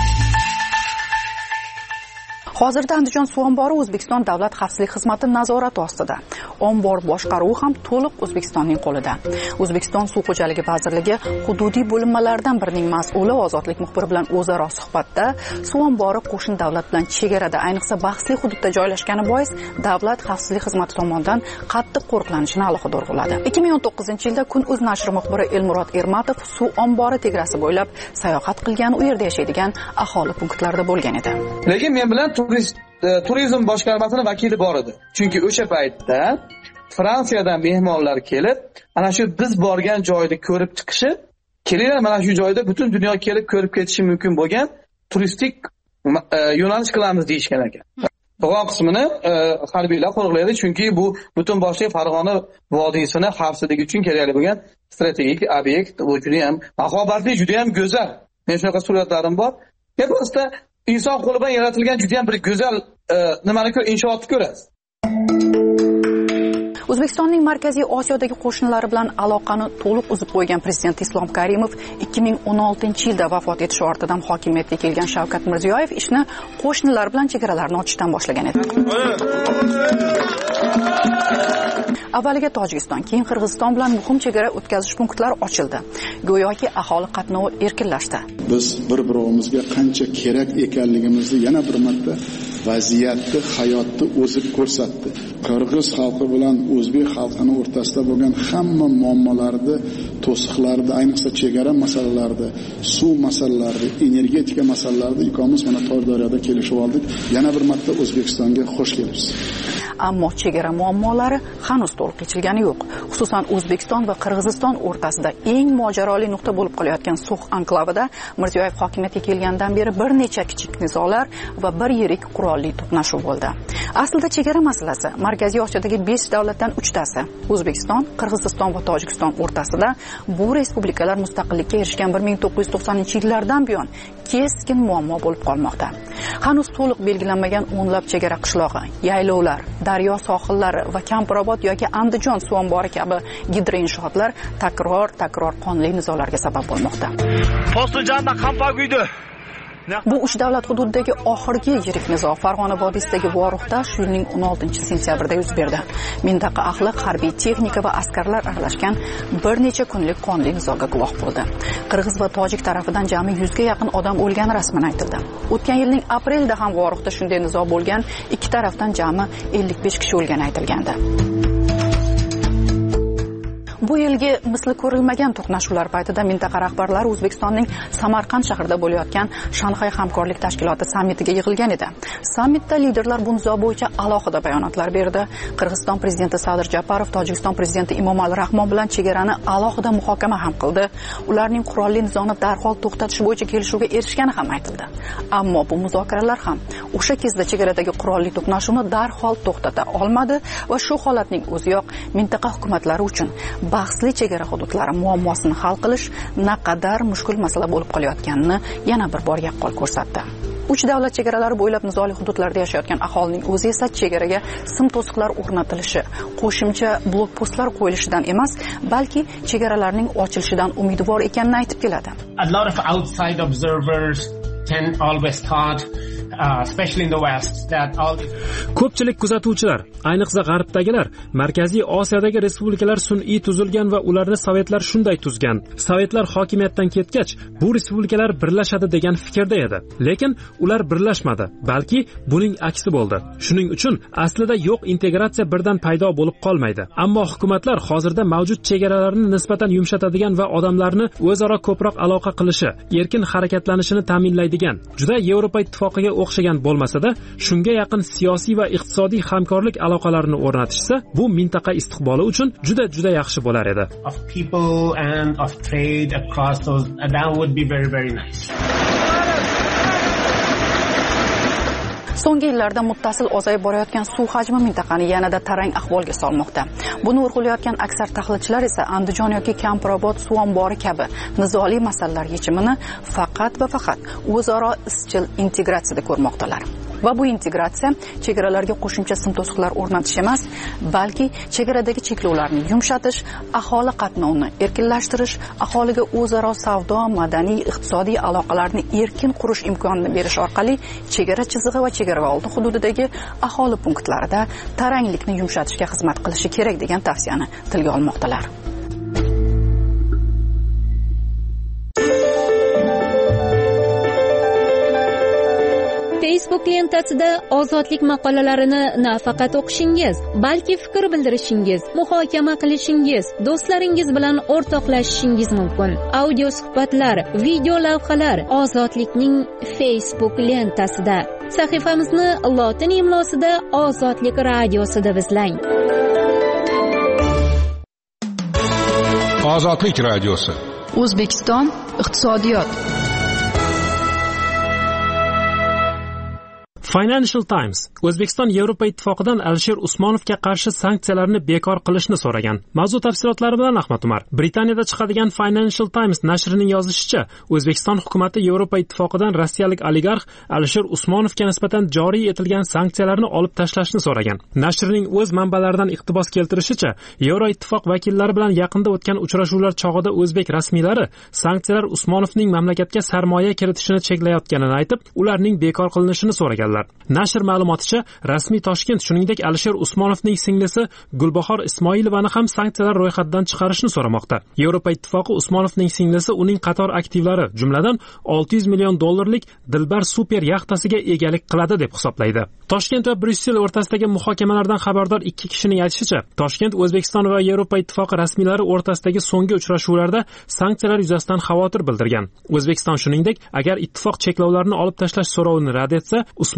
Hozirda Andijon suv ombori O'zbekiston Davlat xavfsizlik xizmati nazorati ostida. Ombor boshqaruvi ham to'liq O'zbekistonning qo'lida. O'zbekiston suv xo'jaligi vazirligi hududiy bo'linmalaridan birining mas'uli Ozodlik muxbiri bilan o'zaro suhbatda suv ombori qo'shni davlat bilan chegarada, ayniqsa bahsli hududda joylashgani bois davlat xavfsizlik xizmati tomonidan qattiq qo'riqlanishini alohida urg'uladi. ikki ming o'n to'qqizinchi yilda Kun.uz nashri muxbiri Elmurod Ermatov suv ombori tegrasi bo'ylab sayohat qilgan, u yerda yashaydigan aholi punktlarida bo'lgan edi.
Lekin men bilan turizm boshqarmasining vakili bor edi. Chunki o'sha paytda Fransiyadan mehmonlar kelib, ana shu biz borgan joyni ko'rib chiqishi, kelinglar mana shu joyda butun dunyo kelib ko'rib ketishi mumkin bo'lgan turistik yo'nalish qilamiz deyishgan ekan. Qolgan qismini harbiylar qo'riqlaydi, chunki bu butun boshli Farg'ona vodiysini xavfsizligi uchun kerakli bo'lgan strategik obyekt, bu juda ham mahobatli, juda ham go'zal. Men shunaqa suratlarim bor. Ya'ni inson qo'li bilan yaratilgan juda ham bir go'zal nimani ko'r inshootni ko'rasiz.
O'zbekistonning Markaziy Osiyodagi qo'shnilari bilan aloqani to'liq uzib qo'ygan prezident Islom Karimov ikki ming o'n oltinchi yilda vafot etishi ortidan hokimiyatga kelgan Shavkat Mirziyoyev ishni qo'shnilar bilan chegaralarni ochishdan boshlagan edi. Avvaliga Tojikiston, keyin Qirg'iziston bilan muhim chegara o'tkazish punktlari ochildi. Go'yoki aholi qatnovi erkinlashdi.
Biz bir-birimizga qancha kerak ekanligimizni yana bir marta vaziyatni, hayotni o'zi ko'rsatdi. Qirg'iz xalqi bilan o'zbek xalqining o'rtasida bo'lgan hamma muammolarni, to'siqlarni, ayniqsa chegara masalalarida, suv masalalarida, energetika masalalarida ikkomiz mana Toshdaryoda kelishib oldik. Yana bir marta O'zbekistonga xush kelibsiz.
Ammo chegara muammolari hanuz to'liq yechilgani yo'q. Xususan O'zbekiston va Qirg'iziston o'rtasida eng mojaroli nuqta bo'lib qolayotgan So'x anklavida Mirziyoyev hokimiyatga kelgandan beri bir necha kichik nizolar va bir yirik qurol qurolli to'qnashuv bo'ldi. Aslida chegara masalasi Markaziy Osiyodagi besh davlatdan uchtasi O'zbekiston, Qirg'iziston va Tojikiston o'rtasida bu respublikalar mustaqillikka erishgan bir ming to'qqiz yuz to'qsoninchi yillardan buyon keskin muammo bo'lib qolmoqda. Hanuz to'liq belgilanmagan o'nlab chegara qishlog'i, yaylovlar, daryo sohillari va Kampirobod yoki Andijon suv ombori kabi gidroinshootlar takror-takror qonli nizolarga sabab bo'lmoqda.
Postujanda qampaguydi.
Bu uch davlat hududidagi oxirgi yirik nizo Farg'ona vodiysidagi Voruxda shu yilning o'n oltinchi sentyabrida yuz berdi. Mintaqa ahli harbiy texnika va askarlar aralashgan bir necha kunlik qonli nizoga guvoh bo'ldi. Qirg'iz va tojik tarafidan jami yuzga yaqin odam o'lgani rasman aytildi. O'tgan yilning aprelida ham Voruxda shunday nizo bo'lgan, ikki tarafdan jami ellik besh kishi o'lgani aytilgandi. Bu yilgi misli ko'rilmagan to'qnashuvlar paytida mintaqa rahbarlari O'zbekistonning Samarqand shahrida bo'layotgan Shanxay hamkorlik tashkiloti sammitiga yig'ilgan edi. Sammitda liderlar bu nizo bo'yicha alohida bayonotlar berdi. Qirg'iziston prezidenti Sadir Japarov Tojikiston prezidenti Emomali Rahmon bilan chegarani alohida muhokama ham qildi. Ularning qurolli nizoni darhol to'xtatish bo'yicha kelishuvga erishgani ham aytildi. Ammo bu muzokaralar ham o'sha kezda chegaradagi qurolli to'qnashuvni darhol to'xtata olmadi va shu holatning o'ziyoq mintaqa hukumatlari uchun bahsli chegara hududlari muammosini hal qilish naqadar mushkul masala bo'lib qolayotganini yana bir bor yaqqol ko'rsatdi. Uch davlat chegaralari bo'ylab nizoli hududlarda yashayotgan aholining o'zi esa chegaraga sim to'siqlar o'rnatilishi, qo'shimcha blokpostlar qo'yilishidan emas, balki chegaralarning ochilishidan umidvor ekanini aytib keladi.
A lot of outside observers can always thought Uh, especially in the west that all the...
Ko'pchilik kuzatuvchilar, ayniqsa g'arbdagilar, Markaziy Osiyodagi respublikalar sun'iy tuzilgan va ularni sovetlar shunday tuzgan. Sovetlar hokimiyatdan ketgach, bu respublikalar birlashadi degan fikrda edi. Lekin ular birlashmadi, balki buning aksi bo'ldi. Shuning uchun aslida yo'q integratsiya birdan paydo bo'lib qolmaydi. Ammo hukumatlar hozirda mavjud chegaralarni nisbatan yumshatadigan va odamlarni o'zaro ko'proq aloqa qilishi, erkin harakatlanishini ta'minlaydigan, juda Yevropa ittifoqiga o'xshagan bo'lmasa-da, shunga yaqin siyosiy va iqtisodiy hamkorlik aloqalarini o'rnatishsa, bu mintaqa istiqboli uchun juda juda yaxshi bo'lar edi.
Of people and of trade across those, that would be very very nice.
So'nggi yillarda muttasil ozayib borayotgan suv hajmi mintaqani yanada tarang ahvolga solmoqda. Buni urg'ulayotgan aksar tahlilchilar esa Andijon yoki Kampirobod suv ombori kabi nizoli masalalar yechimini faqat va faqat o'zaro izchil integratsiyada ko'rmoqdalar. Va bu integratsiya chegaralarga qo'shimcha sim to'siqlar o'rnatish emas, balki chegaradagi cheklovlarni yumshatish, aholi qatnovini erkinlashtirish, aholiga o'zaro savdo, madaniy, iqtisodiy aloqalarni erkin qurish imkonini berish orqali chegara chizig'i va chegaraoldi hududidagi aholi punktlarida taranglikni yumshatishga xizmat qilishi kerak degan tavsiyani tilga olmoqdalar.
Facebook lentasida ozodlik maqolalarini nafaqat o'qishingiz, balki fikr bildirishingiz, muhokama qilishingiz, do'stlaringiz bilan o'rtoqlashishingiz mumkin. Audio suhbatlar, video lavhalar ozodlikning Facebook lentasida. Sahifamizni lotin imlosida Ozodlik radiosida izlang.
Ozodlik radiosi.
O'zbekiston iqtisodiyot.
Financial Times O'zbekiston Yevropa ittifoqidan Alisher Usmonovga qarshi sanksiyalarni bekor qilishni so'ragan. Mavzu tafsilotlari bilan Ahmad Umar. Britaniyada chiqadigan Financial Times nashrining yozishicha, O'zbekiston hukumatı Yevropa ittifoqidan rossiyalik oligarx Alisher Usmonovga nisbatan joriy etilgan sanksiyalarni olib tashlashni so'ragan. Nashrning o'z manbalaridan iqtibos keltirishicha, Yevropa ittifoq vakillari bilan yaqinda o'tgan uchrashuvlar chog'ida o'zbek rasmiylari sanksiyalar Usmonovning mamlakatga sarmoya kiritishini cheklayotganini aytib, ularning bekor qilinishini so'raganlar. Nashr ma'lumoticha, rasmiy Toshkent shuningdek Alisher Usmonovning singlisi Gulbahor Ismoilovani ham sanksiyalar ro'yxatidan chiqarishni so'ramoqda. Yevropa ittifoqi Usmonovning singlisi uning qator aktivlari, jumladan olti yuz million dollarlik Dilbar super yaxtasiga egalik qiladi deb hisoblaydi. Toshkent va Bryussel o'rtasidagi muhokamalardan xabardor ikki kishining aytishicha, Toshkent O'zbekiston va Yevropa ittifoqi rasmiylari o'rtasidagi so'nggi uchrashuvlarda sanksiyalar yuzasidan xavotir bildirgan. O'zbekiston shuningdek, agar ittifoq cheklovlarni olib tashlash so'rovini rad etsa, Usmonov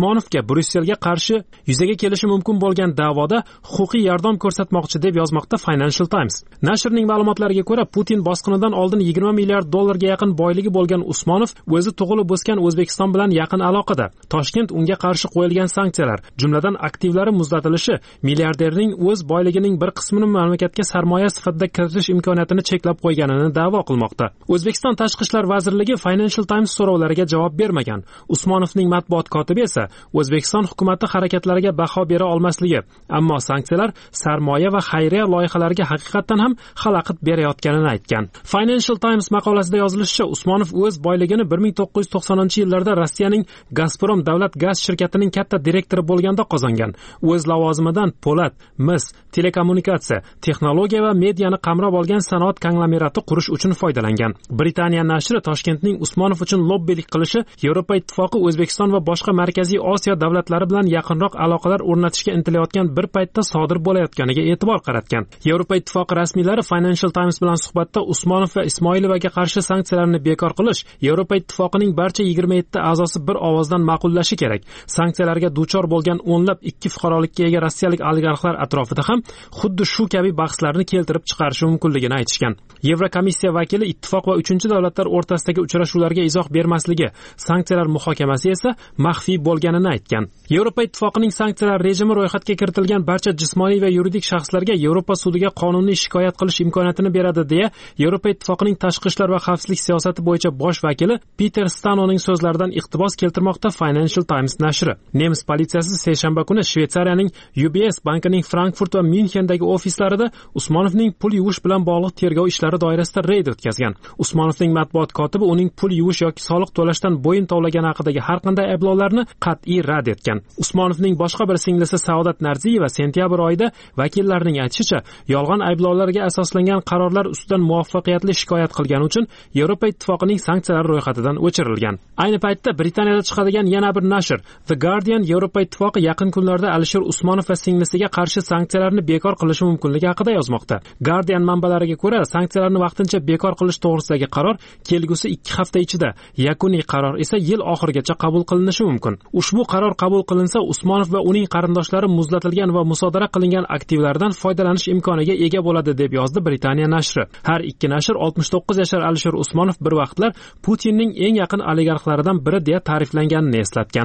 Usmonovga Bryusselga qarshi yuzaga kelishi mumkin bo'lgan da'voda huquqiy yordam ko'rsatmoqchi deb yozmoqda Financial Times. Nashrning ma'lumotlariga ko'ra, Putin bosqinidan oldin yigirma milliard dollarga yaqin boyligi bo'lgan Usmonov o'zi tug'ilib o'sgan O'zbekiston bilan yaqin aloqada. Toshkent unga qarshi qo'yilgan sanksiyalar, jumladan aktivlari muzlatilishi, milliarderning o'z boyligining bir qismini mamlakatga sarmoya sifatida kiritish imkoniyatini cheklab qo'yganini da'vo qilmoqda. O'zbekiston Tashqi ishlar vazirligi Financial Times so'rovlariga javob bermagan. Usmonovning matbuot kotibi esa O'zbekiston hukumati harakatlariga baho bera olmasligi, ammo sanksiyalar sarmoya va xayriya loyihalariga haqiqatan ham xalaqit berayotganini aytgan. Financial Times maqolasida yozilishicha, Usmonov o'z boyligini bir ming to'qqiz yuz to'qsoninchi yillarda Rossiyaning Gazprom davlat gaz shirkatining katta direktori bo'lganda qozongan. O'z lavozimidan po'lat, mis, telekommunikatsiya, texnologiya va mediani qamrab olgan sanoat konglomerati qurish uchun foydalangan. Britaniya nashri Toshkentning Usmonov uchun lobbilik qilishi Yevropa ittifoqi O'zbekiston va boshqa Markaziy Osiyo davlatlari bilan yaqinroq aloqalar o'rnatishga intilayotgan bir paytda sodir bo'layotganiga e'tibor qaratgan. Yevropa ittifoqi rasmiylari Financial Times bilan suhbatda Usmonov va Ismoilovaga qarshi sanksiyalarni bekor qilish Yevropa ittifoqining barcha yigirma yetti a'zosi bir ovozdan ma'qullashi kerak. Sanksiyalarga duchor bo'lgan o'nlab ikki fuqarolikka ega rossiyalik oligarxlar atrofida ham xuddi shu kabi bahslarni keltirib chiqarishi mumkinligini aytishgan. Yevrokomissiya vakili ittifoq va uchinchi davlatlar o'rtasidagi uchrashuvlarga izoh bermasligi, sanksiyalar muhokamasi esa maxfiy bo'lganini aytgan. Yevropa ittifoqining sanksiyalar rejimi ro'yxatga kiritilgan barcha jismoniy va yuridik shaxslarga Yevropa sudiga qonuniy shikoyat qilish imkoniyatini beradi deya Yevropa ittifoqining tashqi ishlar va xavfsizlik siyosati bo'yicha bosh vakili Peter Stanoning so'zlaridan iqtibos keltirmoqda Financial Times nashri. Nemis politsiyasi seshanba kuni Shveysariyaning U B S bankining Frankfurt va Myunchendagi ofislarida Usmonovning pul yuvish bilan bog'liq tergov ishlari doirasida reyd o'tkazgan. Usmonovning matbuot kotibi uning pul yuvish yoki soliq to'lashdan bo'yin tovlagani haqidagi har qanday ayblovlarni qat'iy rad etgan. Usmonovning boshqa bir singlisi Saodat Narziyeva sentyabr oyida vakillarning aytishicha, yolg'on ayblovlarga asoslangan qarorlar ustidan muvaffaqiyatli shikoyat qilgani uchun Yevropa ittifoqining sanksiyalar ro'yxatidan o'chirilgan. Ayni paytda Britaniyada chiqadigan yana bir nashr The Guardian Yevropa ittifoqi yaqin kunlarda Alisher Usmonov va singlisiga qarshi sanksiyalarni bekor qilishi mumkinligi haqida yozmoqda. Guardian manbalariga ko'ra, sanksiyalarni vaqtincha bekor qilish to'g'risidagi qaror kelgusi ikki hafta ichida, yakuniy qaror esa yil oxirigacha qabul qilinishi mumkin. Ushbu qaror qabul qilinsa, Usmonov va uning qarindoshlari muzlatilgan va musodara qilingan aktivlardan foydalanish imkoniga ega bo'ladi deb yozdi Britaniya nashri. Har ikki nashr oltmish to'qqiz yashar Alisher Usmonov bir vaqtlar Putinning eng yaqin oligarxlaridan biri deya ta'riflanganini eslatgan.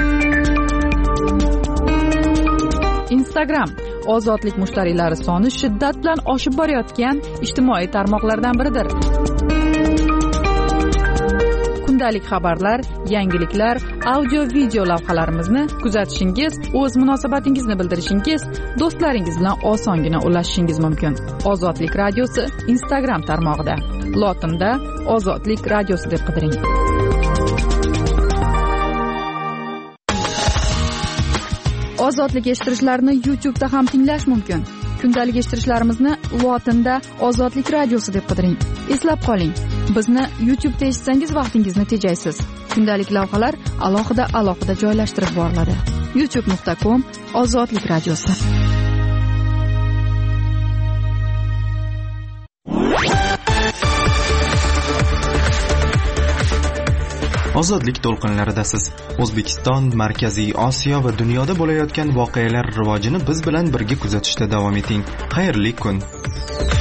Instagram ozodlik mushtariylari soni shiddat bilan oshib borayotgan ijtimoiy tarmoqlardan biridir. Kundalik xabarlar, yangiliklar, audio-video lavhalarimizni kuzatishingiz, o'z munosabatingizni bildirishingiz, do'stlaringiz bilan osongina ulashishingiz mumkin. Ozodlik radiosi Instagram tarmog'ida. Lotinda Ozodlik radiosi deb qidiring. Ozodlik eshittirishlarni YouTube'da ham tinglash mumkin. Kundalik eshittirishlarimizni lotinda Ozodlik radiosi deb qidiring. Eslab qoling, bizni YouTube'da eshitsangiz vaqtingizni tejaysiz. Kundalik lavhalar alohida alohida joylashtirib boriladi. youtube nuqta com Ozodlik radiosi.
Ozodlik to'lqinlaridasiz. O'zbekiston, Markaziy Osiyo va dunyoda bo'layotgan voqealar rivojini biz bilan birga kuzatishda davom eting. Xayrli kun.